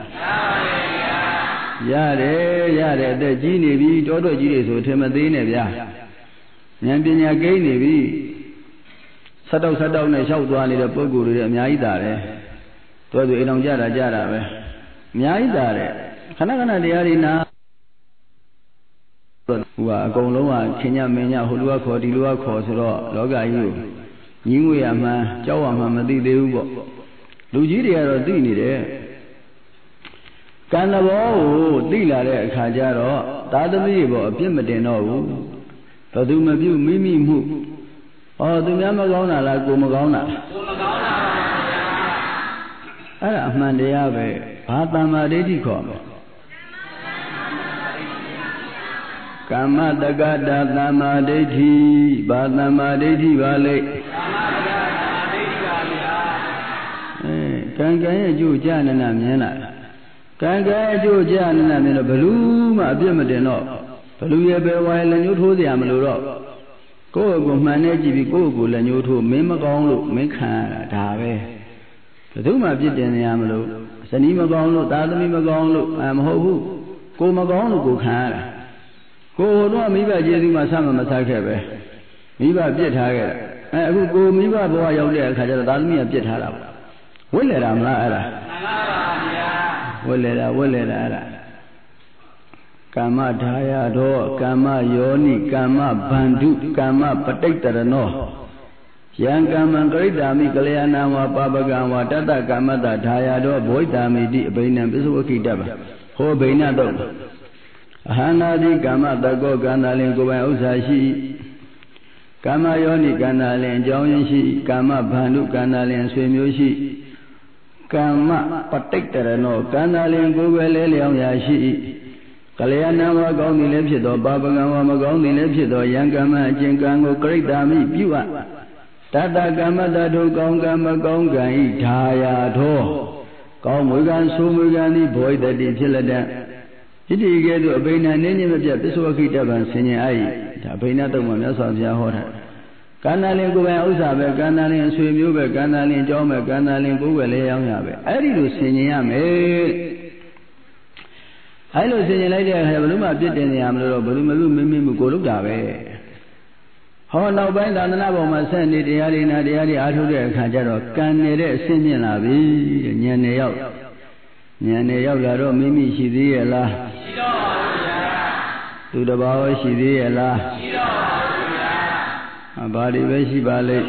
ရတယ်ရတယ်အသက်ကြီးနေပြီတောတော့ကြီးတွေဆိုထင်မသေးနဲ့ဗျာဉာဏ်ပညာကိန်းနေပြီဆက်တော့ဆက်တော့နဲ့လျှောက်သွားနေတဲ့ပုဂ္ဂိုလ်တွေအများကြီးတာတယ်တော်သူအိမ်အောင်ကြတာကြတာပဲအများကြီးတာတယ်ခဏခဏတရားတွေနာဟိုကအကုန်လုံးကခင်ညမင်းညဟိုလူကခေါ်ဒီလူကခေါ်ဆိုတော့လောကကြီးကိုညီးငွေရမှန်းကြောက်ရမှန်းမသိသေးဘူးပေါ့လူကြီးတွေကတော့သိနေတယ်ကံတဘောကိုသိလာတဲ့အခါကျတော့သာသမီတွေပေါ့အပြစ်မတင်တော့ဘူးဘယ်သူမပြုမိမိမှုဩသူများမကောင်းတာလားကိုမကောင်းတာကိုမကောင်းတာပါဗျာအဲ့ဒါအမှန်တရားပဲဘာတမ္မာဒိဋ္ဌိခေါ်မလဲကမ္မတက္ကတာသမ္မာဒိဋ္ဌိဘာသမ္မာဒိဋ္ဌိပါလိမ့်သမ္မာတက္ကတာဒိဋ္ဌိပါဗျာအဲကံကံရဲ့အကျိုးကြာနေနာမြင်လားကံကံအကျိုးကြာနေနာမြင်တော့ဘလူးမှအပြစ်မတင်တော့ဘလူရဲ့ပဲဝိုင်းလက်ညှိုးထိုးเสียမလို့တော့ကိုယ့်ကိုယ်မှန်နေကြည့်ပြီးကိုယ့်ကိုယ်လက်ညှိုးထိုးမင်းမကောင်းလို့မင်းခံရတာဒါပဲဘယ်သူမှပြစ်တင်နေရမလို့ဇနီးမကောင်းလို့သားသမီးမကောင်းလို့အမဟုတ်ဘူးကိုမကောင်းလို့ကိုခံရတာကိုတော့မိဘကျေးဇူးမှဆက်မမဆက်ခဲ့ပဲမိဘပြစ်ထားခဲ့တာအဲအခုကိုမိဘဘဝရောက်တဲ့အခါကျတော့သားသမီးကပြစ်ထားတာပေါ့ဝိလေတာမလားအဲ့ဒါမှန်ပါပါဗျာဝိလေတာဝိလေတာအဲ့ဒါကမ္မဒါယတော်ကမ္မယောနိကမ္မဗန္ဓုကမ္မပဋိတ္တရနောယံကမ္မံကရိတာမိကလျာဏဝါပပကံဝါတတကမ္မတဒါယတော်ဘဝိတာမိတိအဘိနံပစ္စဝကိတ္တဗဟောဘိနတော့အဟန္နာတိကမ္မတကောကန္တာလင်ကိုယ်ပိုင်ဥစ္စာရှိကမ္မယောနိကန္တာလင်အကြောင်းရင်းရှိကမ္မဗန္ဓုကန္တာလင်ဆွေမျိုးရှိကမ္မပဋိတ္တရနောကန္တာလင်ကိုယ်ပဲလဲလျောင်းရာရှိကလျာဏဝါကောင်းသည်လည်းဖြစ်သောပါပကံဝါမကောင်းသည်လည်းဖြစ်သောယံကမ္မအကျင့်ကံကိုကရိတာမိပြုအပ်တတကမ္မတထုကောင်းကံမကောင်းကံဤဓာယာသောကောင်းမွေကံဆိုးမွေကံသည်ဘောဣတတိဖြစ်လက်တဲ့ဣတိကဲ့သို့အဘိနနင်းနေမပြတ်ပစ္စဝခိတဗံဆင်ញင်အဲ့ဒါအဘိနတုံမှာမြတ်စွာဘုရားဟောတာကန္နာလင်ကိုယ်ပိုင်ဥစ္စာပဲကန္နာလင်အဆွေမျိုးပဲကန္နာလင်အကြောင်းပဲကန္နာလင်ကိုယ်ွယ်လဲရောက်ရပဲအဲ့ဒီလိုဆင်ញင်ရမယ်အဲ့လိုဆင်ញင်လိုက်တဲ့အခါဘယ်လိုမှပြစ်တင်နေရမလို့တော့ဘယ်လိုမလို့မင်းမင်းကိုလုပ်တာပဲဟောနောက်ပိုင်းသာသနာပေါ်မှာဆက်နေတရားတွေနာတရားတွေအားထုတ်တဲ့အခါကျတော့ကံနေတဲ့အဆင့်မြင့်လာပြီတဲ့ဉာဏ်နဲ့ရောက်ဉာဏ်နဲ့ရောက်လာတော့မိမိရှိသေးရဲ့လားရှိတော့ပါဗျာသူတစ်ပါးရောရှိသေးရဲ့လားရှိတော့ပါဗျာဘာတွေပဲရှိပါလိမ့်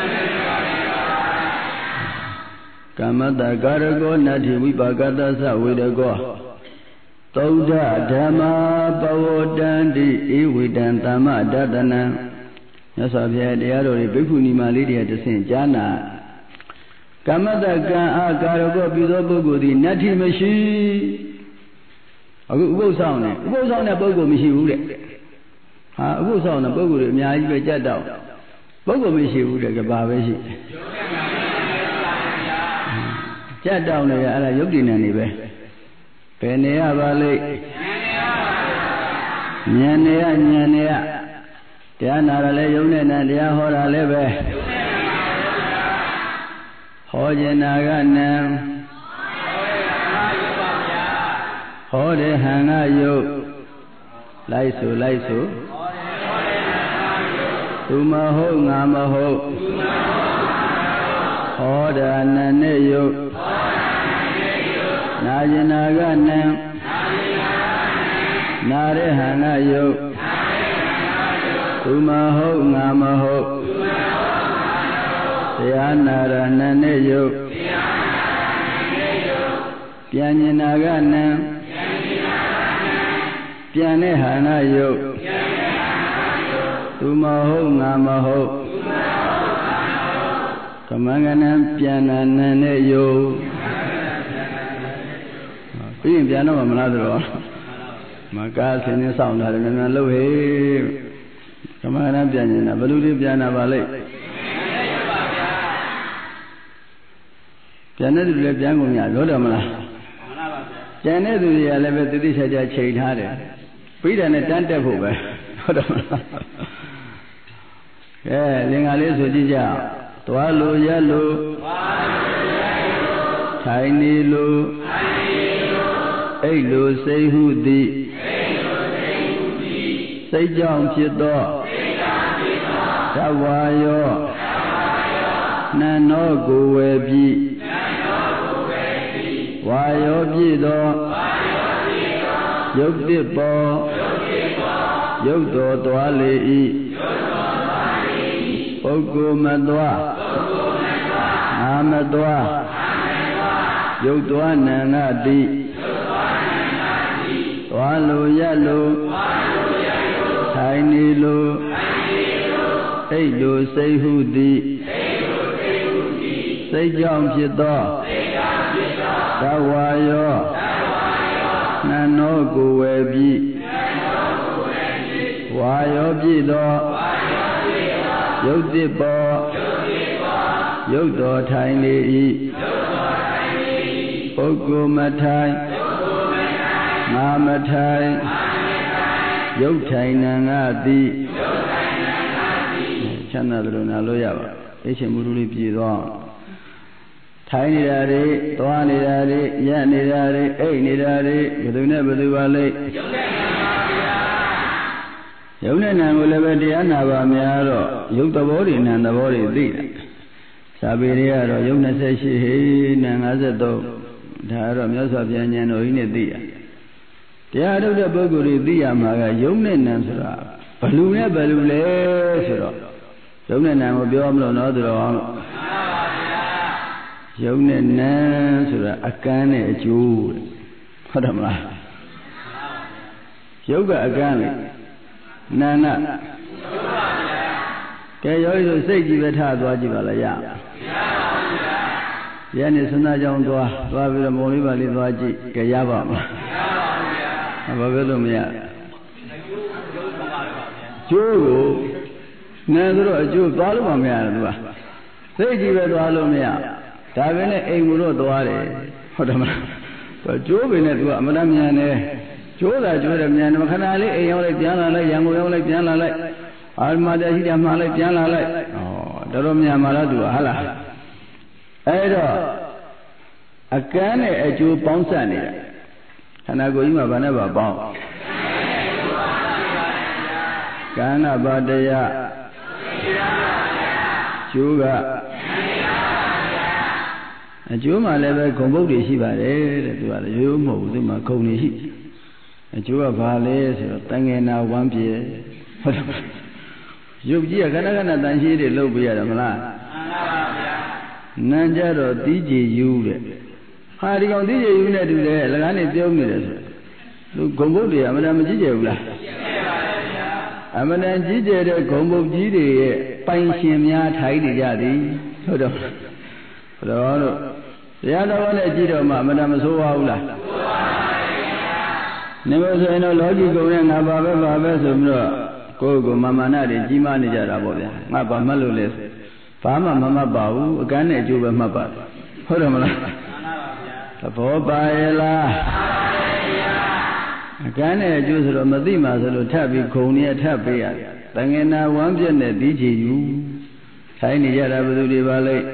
ကမ္မတကာရကောနတ္ထိဝိပါကတသဝေဒကောသုဒ္ဓဓမ္မာပဝတံတိဧဝိတံသမ္မဒတနံမြတ်စွာဘုရားတရားတော်တွေဘိက္ခုနီမလေးတွေတစ်ဆင့်ကြားနာကမ္မတကံအာကာရကောပြုသောပုဂ္ဂိုလ်သည်နတ္ထိမရှိအခုဥပုသ်ဆောင်တယ်ဥပုသ်ဆောင်တဲ့ပုဂ္ဂိုလ်မရှိဘူးတဲ့ဟာအခုဆောင်တဲ့ပုဂ္ဂိုလ်တွေအများကြီးပဲကြက်တော့ပုဂ္ဂိုလ်မရှိဘူးတဲ့ကဘာပဲရှိကြက်တောင်းနေရအဲ့ဒါယုတ်တိနဲ့နေပဲဘယ်နေရပါလိမ့်ဉာဏ်နေရဉာဏ်နေရတရားနာရလဲယုံနဲ့နာတရားဟောတာလည်းပဲဟောခြင်းနာကနံဟောတဲ့ဟံကယုတ်လိုက်ဆိုလိုက်ဆိုသူမဟုတ်ငါမဟုတ်ဟောတာနံနဲ့ယုတ်နာခြင်းနာကနံနာတဲ့ဟံကယုတ်သူမဟုတ်ငါမဟုတ်တရားနာရဏနဲ့ယုတ်ပြန်ဉာဏကနံပြန်တဲ့ဟာနာယုတ်သူမဟုတ်ငါမဟုတ်ကမန္ကနံပြန်နာနံနဲ့ယုတ်ပြီးရင်ပြန်တော့မလားဆိုတော့မကားဆင်းနေဆောင်တာလည်းမြန်မြန်လုပ်ဟေးကမန္ကနံပြန်နေတာဘယ်လိုလေးပြန်တာပါလိမ့်ပြန်တဲ့သူလည်းပြန်ကုန်ရလို့တယ်မလားကျန်တဲ့သူတွေကလည်းပဲတိတိကျကျချိန်ထားတယ်ပြီးတယ်နဲ့တန်းတက်ဖို့ပဲဟုတ်တယ်မလားကဲလင်္ကာလေးဆိုကြည့်ကြသွားလို့ရလို့ထိုင်နေလို့အိတ်လို့စိတ်ဟုသည်စိတ်ကြောင့်ဖြစ်သောသဝါယောနန္နောကိုဝေပြီဝါယောပြည့်သောယုတ်တိပေါ်ယုတ်တော်သွားလေ၏ပုဂ္ဂိုလ်မသွားအာမသွားယုတ်သွားနံငါတိသွားလိုရလိုထိုင်နေလိုအိတ်လိုစိတ်ဟုသည်စိတ်ကြောင့်ဖြစ်သောသဝါယောနန္နောကိုဝေပြီဝါယောပြည့်သောယုတ်တိပေါ်ယုတ်တော်ထိုင်လေ၏ပုဂ္ဂိုလ်မထိုင်ငါမထိုင်ယုတ်ထိုင်နံငါသည်ချမ်းသာသလိုနာလို့ရပါအိတ်ရှင်မူလူလေးပြည်သွားထိုင်နေတာတွေသွားနေတာတွေရက်နေတာတွေအိတ်နေတာတွေဘယ်သူနဲ့ဘယ်သူပါလိမ့်ယုံနဲ့နံကိုလည်းပဲတရားနာပါများတော့ယုတ်သဘောတွေနံသဘောတွေသိတယ်စာပေတွေကတော့ယုတ်၂၈ဟေးနံ၅၃ဒါကတော့မြတ်စွာဘုရားဉာဏ်တော်ကြီးနဲ့သိရတရားထုတ်တဲ့ပုဂ္ဂိုလ်တွေသိရမှာကယုံနဲ့နံဆိုတာဘလူနဲ့ဘလူလဲဆိုတော့ယုံနဲ့နံကိုပြောမလို့နော်သူတော်အောင်ယုံနဲ့နံဆိုတာအကန်းနဲ့အကျိုးဟုတ်တယ်မလားယုတ်ကအကန်းလေနံကကဲရောဆိုစိတ်ကြည့်ပဲထားသွားကြည့်ပါလားရမရပါဘူးဗျာယနေ့စနာကြောင့်သွားသွားပြီးတော့မုံလေးပါလေးသွားကြည့်ကြရပါမလားမရပါဘူးဘာဖြစ်လို့မရကျိုးကိုနန်းဆိုတော့အကျိုးသွားလို့မှမရတယ်သူကစိတ်ကြည့်ပဲသွားလို့မရဒါပဲနဲ့အိမ်ကိုတော့သွားတယ်ဟုတ်တယ်မလားသူကျိုးပဲနဲ့သူကအမတမြန်တယ်ကျိုးတာကျိုးတယ်မြန်တယ်ခဏလေးအိမ်ရောက်လိုက်ပြန်လာလိုက်ရန်ကုန်ရောက်လိုက်ပြန်လာလိုက်အာမတရှိတယ်မှားလိုက်ပြန်လာလိုက်ဩတော်တော်မြန်ပါလားသူကဟုတ်လားအဲ့တော့အကန်းနဲ့အကျိုးပေါင်းစပ်နေတာခန္ဓာကိုယ်ကြီးမှာဘာနဲ့ဘာပေါင်းကံကဘာတရားကျိုးကအကျိုးမှလည်းပဲဂုံဘုတ်တွေရှိပါတယ်တဲ့သူကလည်းရိုးရိုးမဟုတ်ဘူးသူမှဂုံတွေရှိအကျိုးကဘာလဲဆိုတော့တန်ငယ်နာဝမ်းပြေဟုတ်တယ်ရုပ်ကြီးကခဏခဏတန်ရှင်းတွေလုပ်ပေးရတယ်မလားမှန်ပါဗျာနန်းကြတော့တီးကြည်ယူတဲ့ဟာဒီကောင်တီးကြည်ယူနဲ့တူတယ်လကားနဲ့ပြုံးနေတယ်ဆိုလူဂုံဘုတ်တွေအမှန်တမ်းမကြည့်ကြဘူးလားကြည့်ပါဗျာအမှန်တမ်းကြည့်ကြတဲ့ဂုံဘုတ်ကြီးတွေရဲ့ပိုင်ရှင်များထိုင်နေကြသည်ဟုတ်တော့ဘုရားတို့တရားတော်နဲ့ကြည့်တော့မှအမှန်တမ်းမဆိုးပါဘူးလားဆိုပါပါဗျာနေမဆိုရင်တော့လောကီဂုံနဲ့ငါပါပဲပါပဲဆိုပြီးတော့ကိုကိုမမာနတွေကြီးမားနေကြတာပေါ့ဗျာငါဘာမှတ်လို့လဲဘာမှမမှတ်ပါဘူးအကန်းနဲ့အကျိုးပဲမှတ်ပါဟုတ်တယ်မလားသဘောပါရဲ့လားအကန်းနဲ့အကျိုးဆိုတော့မသိမှဆိုလို့ထပ်ပြီးခုံနေထပ်ပေးရတယ်တငယ်နာဝမ်းပြက်နဲ့ဒီချီယူထိုင်နေကြတာဘယ်သူတွေပါလဲ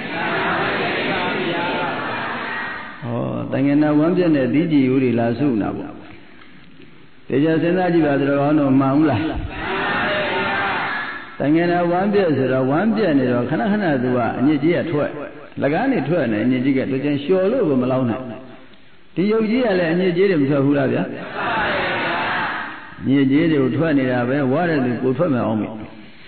ဩတငယ်နာဝမ်းပြက်နဲ့ဒီချီယူတွေလာစုနာပေါ့တရားစဉ်းစားကြည့်ပါဆိုတော့ကောင်းတော့မှန်ဘူးလားတငယ်နာဝမ်းပြက်ဆိုတော့ဝမ်းပြက်နေတော့ခဏခဏသူကအညစ်ကြီးကထွက်လကားနေထွက်နေအညစ်ကြီးကသူချင်းလျှော်လို့ကိုမလောင်းနိုင်ဒီယုတ်ကြီးကလည်းအညစ်ကြီးတွေမထွက်ဘူးလားဗျာညစ်ကြီးတွေကိုထွက်နေတာပဲဝါတဲ့သူကိုထွက်မယ်အောင်ပြီ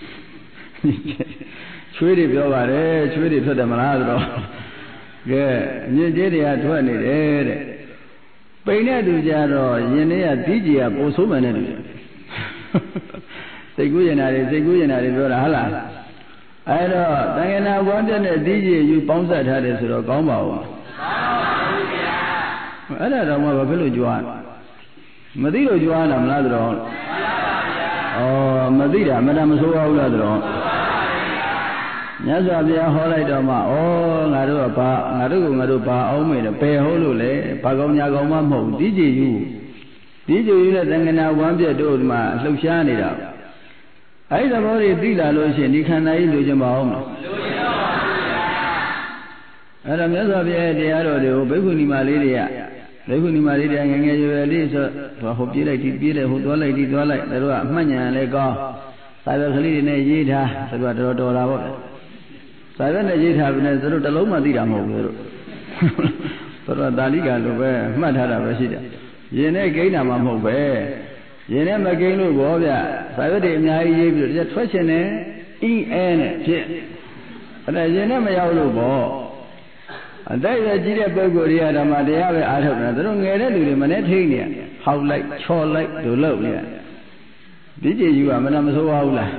ချွေးတွေပြောပါတယ်ချွေးတွေထွက်တယ်မလားဆိုတော့ကဲညစ်ကြီးတွေကထွက်နေတယ်တဲ့ပိန်တဲ့သူကြတော့ယင်ထဲကဒီကြီးကပိုဆိုးမှန်တဲ့သူစိတ်ကူးရင်တာတွေစိတ်ကူးရင်တာတွေပြောတာဟုတ်လားအဲတော့တန်ခဏဝမ်းပြတဲ့ဒီကြီးယူပေါင်းဆက်ထားတယ်ဆိုတော့ကောင်းပါဦးအဲ့ဒါတော့မှဘာဖြစ်လို့ကြွားမသိလို့ကြွားတာမလားဆိုတော့ဩမသိတာမတမဆိုးပါဘူးလားဆိုတော့မြတ်စွာဘုရားဟောလိုက်တော့မှဩငါတို့ကဘာငါတို့ကငါတို့ဘာအောင်မေတယ်ပယ်ဟုတ်လို့လေဘာကောင်းညာကောင်းမှမဟုတ်ဒီကြည်ယူဒီကြည်ယူနဲ့သင်္ကနာဝမ်းပြတို့ဒီမှာလှုပ်ရှားနေတာအဲ့ဒီသဘောတွေသိလာလို့ရှိရင်ဒီခန္ဓာကြီးလူချင်းမအောင်လားလူချင်းပါပါဘုရားအဲ့တော့မြတ်စွာဘုရားတရားတော်တွေကိုဘိက္ခုနီမလေးတွေကဘိက္ခုနီမလေးတွေကငငယ်ရွယ်လေးဆိုဟိုပြေးလိုက်ဒီပြေးလိုက်ဟိုသွားလိုက်ဒီသွားလိုက်တို့ကအမှတ်ဉာဏ်လည်းကောင်းစာရွက်ကလေးတွေနဲ့ရေးထားတို့ကတော်တော်လာပေါ့စာရွက်နဲ့ရေးထားပြီးနေတို့တစ်လုံးမှသိတာမဟုတ်ဘူးတို့တို့ကတာလိကလိုပဲမှတ်ထားတာပဲရှိတယ်ရင်နဲ့ကိန်းတာမှမဟုတ်ပဲရင်နဲ့မကိန်းလို့ဘောဗျစာရွက်တွေအများကြီးရေးပြီးတော့ထွက်ချင်တယ်အင်းအဲနဲ့ဖြစ်အဲ့ဒါရင်နဲ့မရောက်လို့ဘောအတိတ်ကကြီးတဲ့ပုဂ္ဂိုလ်တွေကဓမ္မတရားပဲအားထုတ်နေတာသူတို့ငယ်တဲ့လူတွေမနဲ့ထိန်းနေရဟောက်လိုက်ချော်လိုက်တို့လုပ်နေရဒီကြည်ယူကမနာမဆိုးပါဘူးလား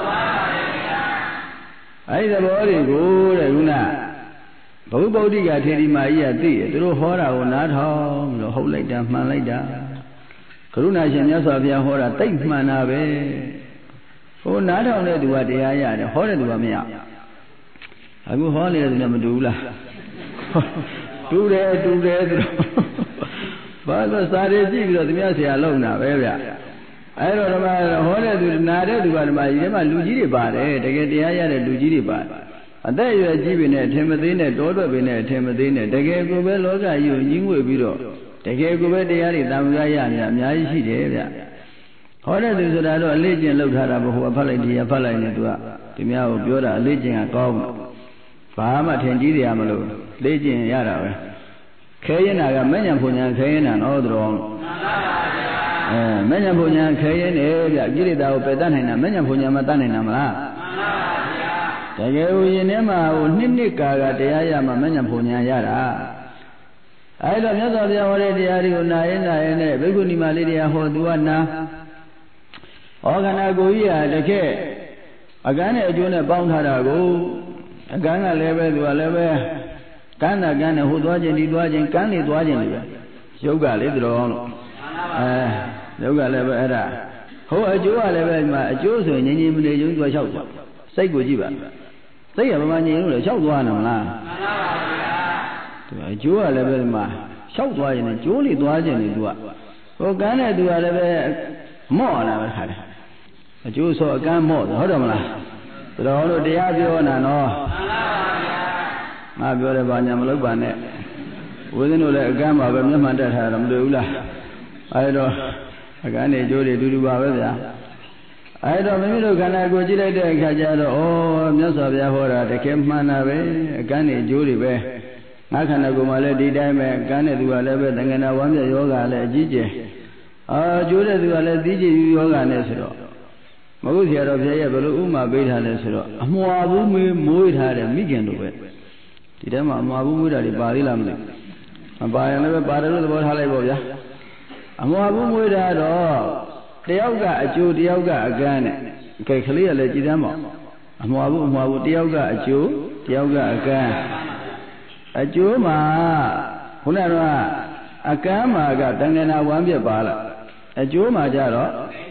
အဲ့ဒီသဘောတွေကိုတဲ့ခုနဘုဗုဒ္ဓိကထေရီမာကြီးကသိတယ်သူတို့ဟောတာကိုနားထောင်လို့ဟုတ်လိုက်တာမှန်လိုက်တာကရုဏာရှင်မြတ်စွာဘုရားဟောတာတိတ်မှန်တာပဲဟိုနားထောင်တဲ့သူကတရားရတယ်ဟောတဲ့သူကမရအခုဟောနေတဲ့သူနဲ့မတူဘူးလားတူတယ်တူတယ်ဆိုတော့ဘာလို့စာရေးကြည့်ပြီးတော့သူများဆရာလုံတာပဲဗျအဲ့တော့ဓမ္မဟောတဲ့သူနာတဲ့သူကဓမ္မကြီးထဲမှာလူကြီးတွေပါတယ်တကယ်တရားရတဲ့လူကြီးတွေပါတယ်အသက်အရွယ်ကြီးပြီနဲ့အထင်မသေးနဲ့တောထွက်ပြီနဲ့အထင်မသေးနဲ့တကယ်ကိုပဲလောကကြီးကိုကြီးငွေပြီးတော့တကယ်ကိုပဲတရားတွေတန်ခါရရများအများကြီးရှိတယ်ဗျဟောတဲ့သူဆိုတာတော့အလေးကျင့်လောက်ထားတာဘုရားဖတ်လိုက်တရားဖတ်လိုက်နေသူကဒီများကိုပြောတာအလေးကျင့်ကကောင်းဘာမှထင်ကြီးတယ်မလို့လေးကျင့်ရတာပဲခဲရင်နာကမဉ္ဇဉ်ဘုံညာခဲရင်နာတော့တော်အဲမဉ္ဇဉ်ဘုံညာခဲရင်နေဗျကိရိတာကိုပယ်တတ်နိုင်တာမဉ္ဇဉ်ဘုံညာမတတ်နိုင်တာမလားတကယ်ဦးရင်ထဲမှာဟိုနှစ်နှစ်ကာကတရားရမှမဉ္ဇဉ်ဘုံညာရတာအဲ့တော့မြတ်စွာဘုရားဟောတဲ့တရားတွေကိုနာရင်နာရင်နဲ့ဘိက္ခုနီမလေးတရားဟောသူကနာဩခန္ဓာကိုယ်ကြီးဟာတကယ်အကန်းနဲ့အကျိုးနဲ့ပေါင်းထားတာကိုအကန်းကလည်းပဲသူကလည်းပဲကန်းတာကန်းနဲ့ဟိုသွားခြင်းဒီသွားခြင်းကန်းနေသွားခြင်းတွေပဲရုပ်ကလေသူတော်ကောင်းလို့အဲရုပ်ကလည်းပဲအဲ့ဒါဟိုအကျိုးကလည်းပဲဒီမှာအကျိုးဆိုရင်ငြင်းငြင်းမနေရုံသူကလျှောက်သွားစိတ်ကိုကြည့်ပါစိတ်ကဘာမှငြင်းလို့လေလျှောက်သွားနေမလားမှန်ပါဗျာသူကအကျိုးကလည်းပဲဒီမှာလျှောက်သွားရင်ကျိုးလေသွားခြင်းနေသူကဟိုကန်းတဲ့သူကလည်းပဲမော့လာပဲခါတယ်အကျိုးဆိုအကန်းမော့ဟုတ်တယ်မလားသူတော်တို့တရားပြောနာနော်မှန်ပါဗျာငါပြောတယ်ဘာညာမလုပ်ပါနဲ့ဝိသင်းတို့လည်းအကန်းပါပဲမျက်မှန်တက်ထားတာမတွေ့ဘူးလားအဲဒါအကန်းနေကျိုးတွေအတူတူပါပဲဗျာအဲဒါမိမိတို့ခန္ဓာကိုယ်ကြည့်လိုက်တဲ့အခါကျတော့ဩမြတ်စွာဘုရားဟောတာတကယ်မှန်တာပဲအကန်းနေကျိုးတွေပဲငါခန္ဓာကိုယ်မှာလည်းဒီတိုင်းပဲကန်းတဲ့သူကလည်းပဲသင်္ကနာဝမ်းပြယောဂလည်းအကြီးကျယ်အာကျိုးတဲ့သူကလည်းသိကြည်ယူယောဂနဲ့ဆိုတော့မဟုတ်ဆရာတော်ဘုရားရဲ့ဘယ်လိုဥမာပေးထားလဲဆိုတော့အမွာဘူးမေးမွေးထားတဲ့မိခင်တို့ပဲဒီထဲမှာအမွာဘူးမွေးတာတွေပါသေးလားမသိမပါရင်လည်းပါတယ်လို့သဘောထားလိုက်ပါဗျာအမွာဘူးမွေးတာတော့တယောက်ကအကျိုးတယောက်ကအကန်းနဲ့အကဲကလေးကလည်းကြည်တမ်းပါအမွာဘူးအမွာဘူးတယောက်ကအကျိုးတယောက်ကအကန်းအကျိုးမှာခုနကအကန်းမှာကတန်ခဏဝမ်းပြပါလားအကျိုးမှာကြတော့ဘ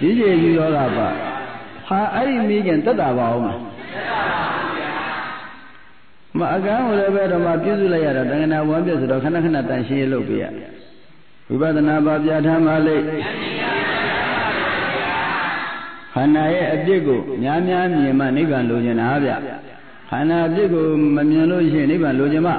ဒီကျေယူယောဂပါဟာအဲ့ဒီမိခင်တက်တာပါအောင်မအကန်းကိုလည်းပဲတော့မှပြုစုလိုက်ရတော့တဏ္ဍာဝမ်းပြဆိုတော့ခဏခဏတန်ရှင်းရလုပ်ပြရဝိပဿနာပါပြဋ္ဌာန်းပါလိမ့်ခန္ဓာရဲ့အပြစ်ကိုများများမြင်မှနိဗ္ဗာန်လိုချင်တာဗျခန္ဓာအပြစ်ကိုမမြင်လို့ရှိရင်နိဗ္ဗာန်လိုချင်မှ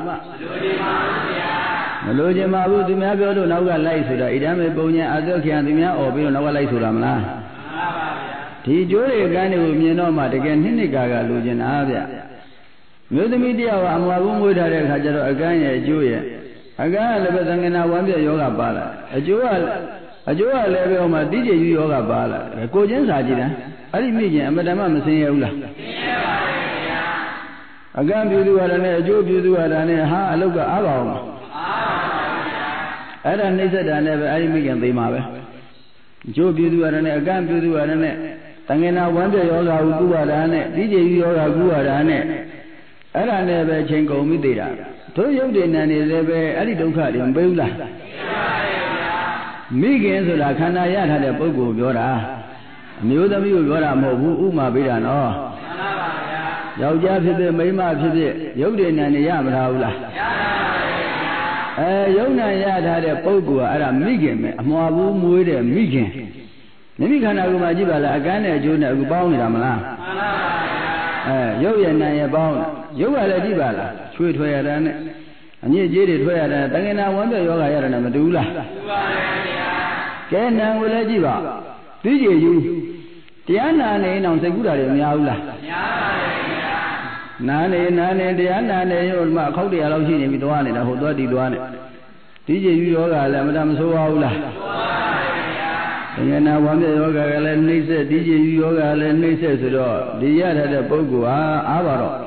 မလိုချင်ပါဘူးသူများပြောလို့နောက်ကလိုက်ဆိုတာဣဒံမေပုံညာအတုခေယသူများអော်ပြီးတော့နောက်ကလိုက်ဆိုတာမလားမှန်ပါပါဗျာဒီကျိုးတွေကန်းတွေကိုမြင်တော့မှတကယ်နှစ်နှစ်ကာကလိုချင်တာဗျမျိုးသမီးတယောက်ကအမွာဘူးမွေးထားတဲ့အခါကျတော့အကန်းရဲ့အကျိုးရဲ့အကန်းကလည်းပဲသံဃနာဝမ်းပြယောဂပါလာအကျိုးကအကျိုးကလည်းပဲဟိုမှာတိကျယူယောဂပါလာကိုချင်းစာကြည့်တာအဲ့ဒီမိခင်အမတမမစင်ရဘူးလားစင်ရပါတယ်ဗျာအကန်းပြုသူရတာနဲ့အကျိုးပြုသူရတာနဲ့ဟာအလုတ်ကအားပါအောင်အားပါဗျာအဲ့ဒါနှိစ္စတာနဲ့ပဲအဲ့ဒီမိခင်သိမှာပဲအကျိုးပြုသူရတာနဲ့အကန်းပြုသူရတာနဲ့သံဃနာဝမ်းပြယောဂကိုကုရတာနဲ့တိကျယူယောဂကုရတာနဲ့အဲ့ဒါနဲ့ပဲချိန်ကုန်ပြီသေးတာတို့ရုပ်တည်နေနေလည်းပဲအဲ့ဒီဒုက္ခတွေမပေးဘူးလားပေးပါတယ်ဗျာမိခင်ဆိုတာခန္ဓာရထားတဲ့ပုဂ္ဂိုလ်ပြောတာအမျိုးသမီးကိုပြောတာမဟုတ်ဘူးဥမာပေးတာနော်မှန်ပါပါဗျာယောက်ျားဖြစ်ဖြစ်မိန်းမဖြစ်ဖြစ်ရုပ်တည်နေနေရမလားဘူးလားရပါပါတယ်ဗျာအဲရုပ်နာရထားတဲ့ပုဂ္ဂိုလ်ကအဲ့ဒါမိခင်ပဲအမွာဘူးမွေးတဲ့မိခင်မိမိခန္ဓာကိုယ်မှာကြည့်ပါလားအကန်းနဲ့အကျိုးနဲ့အခုပေါင်းနေတာမလားမှန်ပါပါဗျာအဲရုပ်ရနာရပေါင်းရုပ်ကလည်းကြည့်ပါလားချွေထွက်ရတာနဲ့အညစ်အကြေးတွေထွက်ရတာတဏ္ဍာဝမ်းပြယောဂရတာနဲ့မတူဘူးလားတူပါရဲ့ဗျာကဲနာကိုလည်းကြည့်ပါသိကြည်ယူတရားနာနေအောင်စိတ်ကူးတာတွေမများဘူးလားများပါတယ်ဗျာနာနေနာနေတရားနာနေရောဒီမှာအခောက်တရားလောက်ရှိနေပြီသွားနေတာဟိုသွားဒီသွားနေသိကြည်ယူယောဂလည်းမတမဆိုးပါဘူးလားဆိုးပါရဲ့ဗျာတဏ္ဍာဝမ်းပြယောဂကလည်းနှိမ့်ဆက်သိကြည်ယူယောဂလည်းနှိမ့်ဆက်ဆိုတော့ဒီရထားတဲ့ပုဂ္ဂိုလ်ဟာအားပါတော့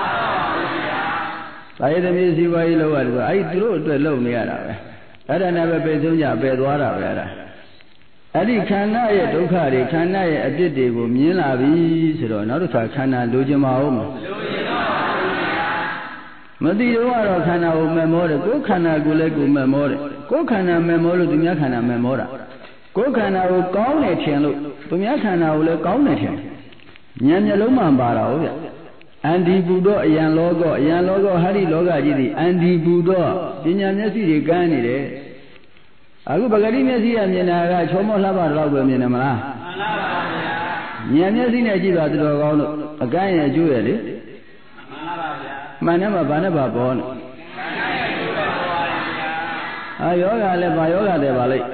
သာယသမီးစီဝါကြီးလောက်ရတယ်ဆိုအဲ့ဒီသူတို့အတွက်လုပ်နေရတာပဲအဲ့ဒါနဲ့ပဲပြေဆုံးကြပယ်သွားတာပဲအဲ့ဒါအဲ့ဒီခန္ဓာရဲ့ဒုက္ခတွေခန္ဓာရဲ့အပြစ်တွေကိုမြင်လာပြီဆိုတော့နောက်တစ်ခါခန္ဓာလိုချင်မအောင်မလိုချင်ပါဘူးဗျာမသိတော့ကတော့ခန္ဓာကိုမမောတယ်ကိုယ်ခန္ဓာကိုလည်းကိုယ်မမောတယ်ကိုယ်ခန္ဓာမမောလို့သူများခန္ဓာမမောတာကိုယ်ခန္ဓာကိုကောင်းတယ်ထင်လို့သူများခန္ဓာကိုလည်းကောင်းတယ်ထင်ဉာဏ်မျက်လုံးမှပါတာဟုတ်ဗျအန္တိဘူတော့အယံလောကအယံလောကဟာဒီလောကကြီးသည်အန္တိဘူတော့ပညာမျက်စိတွေကန်းနေတယ်အခုပဂတိမျက်စိကမြင်တာကချောမောလှပတော့ပဲမြင်တယ်မလားမှန်ပါပါဗျာဉာဏ်မျက်စိနဲ့ကြည့်ပါသူတော်ကောင်းလို့အကန်းရဲ့အကျိုးရဲ့လေမှန်ပါပါဗျာမှန်တယ်မှာဘာနဲ့ဘာပေါ်နေအာယောဂလည်းဘာယောဂတယ်ပါလိမ့်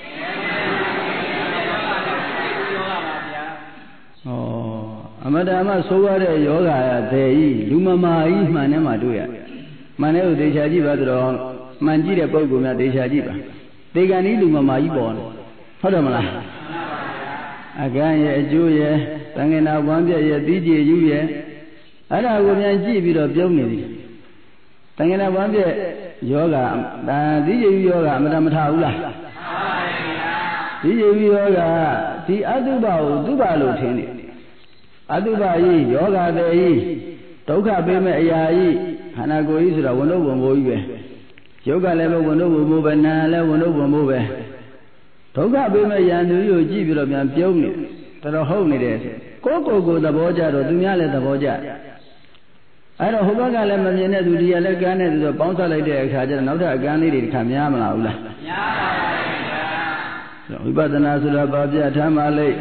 ဩအမတမဆိုးရတဲ့ယောဂရတဲ့ဤလူမမာကြီးမှန်တယ်မှာတွေ့ရမှန်တယ်ကိုသေချာကြည့်ပါတော့မှန်ကြည့်တဲ့ပုဂ္ဂိုလ်များသေချာကြည့်ပါသေကံဤလူမမာကြီးပေါ်နေဟုတ်တယ်မလားအကန်းရဲ့အကျိုးရဲ့သံဃနာဝမ်းပြရဲ့သီးကြည်ယူရဲ့အဲ့ဒါကိုပြန်ကြည့်ပြီးတော့ပြုံးနေသည်သံဃနာဝမ်းပြယောဂဒါသီးကြည်ယူယောဂအမတမထဘူးလားသီးကြည်ယူယောဂဒီအတုပကိုတုပလို့ထင်နေအတုပကြီးယောဂတဲ့ကြီးဒုက္ခပေးမဲ့အရာကြီးခန္ဓာကိုယ်ကြီးဆိုတာဝန်တော့ဝန်မိုးကြီးပဲယုတ်ကလည်းပဲဝန်တော့ဝန်မိုးပဲနာလည်းဝန်တော့ဝန်မိုးပဲဒုက္ခပေးမဲ့ယန္တူကြီးကိုကြည့်ပြီးတော့ပြန်ပြုံးနေတော်တော်ဟုတ်နေတယ်ကိုယ့်ကိုယ်ကိုသဘောကျတော့သူများလည်းသဘောကျအဲ့တော့ဟိုဘက်ကလည်းမမြင်တဲ့သူဒီကလည်းကန်းတဲ့သူဆိုပေါင်းဆက်လိုက်တဲ့အခါကျတော့နောက်ထပ်အကန်းလေးတွေတစ်ခါများမလားဘူးလားများပါပါဘုရားဝိပဿနာဆိုတာဘာပြဋ္ဌာန်းပါလိမ့်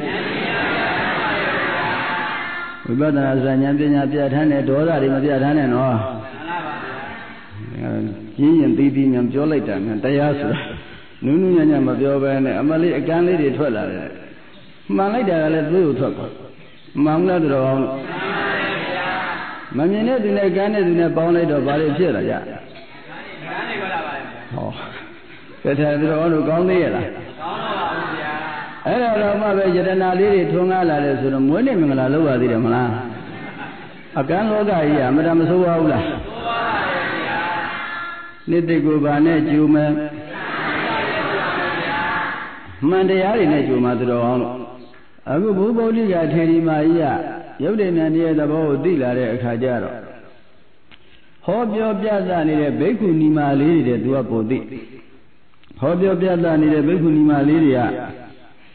ဝိပဿနာဆိုတာဉာဏ်ပညာပြဋ္ဌာန်းတဲ့ဒေါသတွေမပြဋ္ဌာန်းနဲ့နော်မှန်ပါပါကြီးရင်ပြီးပြီးမြန်ပြောလိုက်တာမြန်တရားဆိုတာနူးနူးညံ့ညံ့မပြောဘဲနဲ့အမလေးအကန်းလေးတွေထွက်လာတယ်မှန်လိုက်တာကလည်းသူ့ကိုထွက်ပါမှန်လားတော်အောင်မမြင်တဲ့သူနဲ့ကန်းတဲ့သူနဲ့ပေါင်းလိုက်တော့ဘာလို့ဖြစ်လာကြကန်းနေပါလားဗျာဟောကဲတဲ့တော်အောင်တို့ကောင်းသေးရဲ့လားကောင်းတော့ပါဘူးဗျာအဲ့တော့မှပဲယတနာလေးတွေထွန်းကားလာတယ်ဆိုတော့မွေးနေ့မင်္ဂလာလုပ်ရသေးတယ်မလားအကန်းလောကကြီးကအမတမဆိုးပါဘူးလားဆိုးပါရဲ့ဗျာနှစ်တိကိုဘာနဲ့ကျူမယ်မှန်တရားတွေနဲ့ကျူမှာသူတော်အောင်လို့အခုဘုဗုဒ္ဓကထေရီမာကြီးကရုပ်တည်ဉာဏ်ရဲ့သဘောကိုသိလာတဲ့အခါကျတော့ဟောပြောပြသနေတဲ့ဘိက္ခုနီမာလေးတွေသူကပိုသိဟောပြောပြသနေတဲ့ဘိက္ခုနီမာလေးတွေကဟ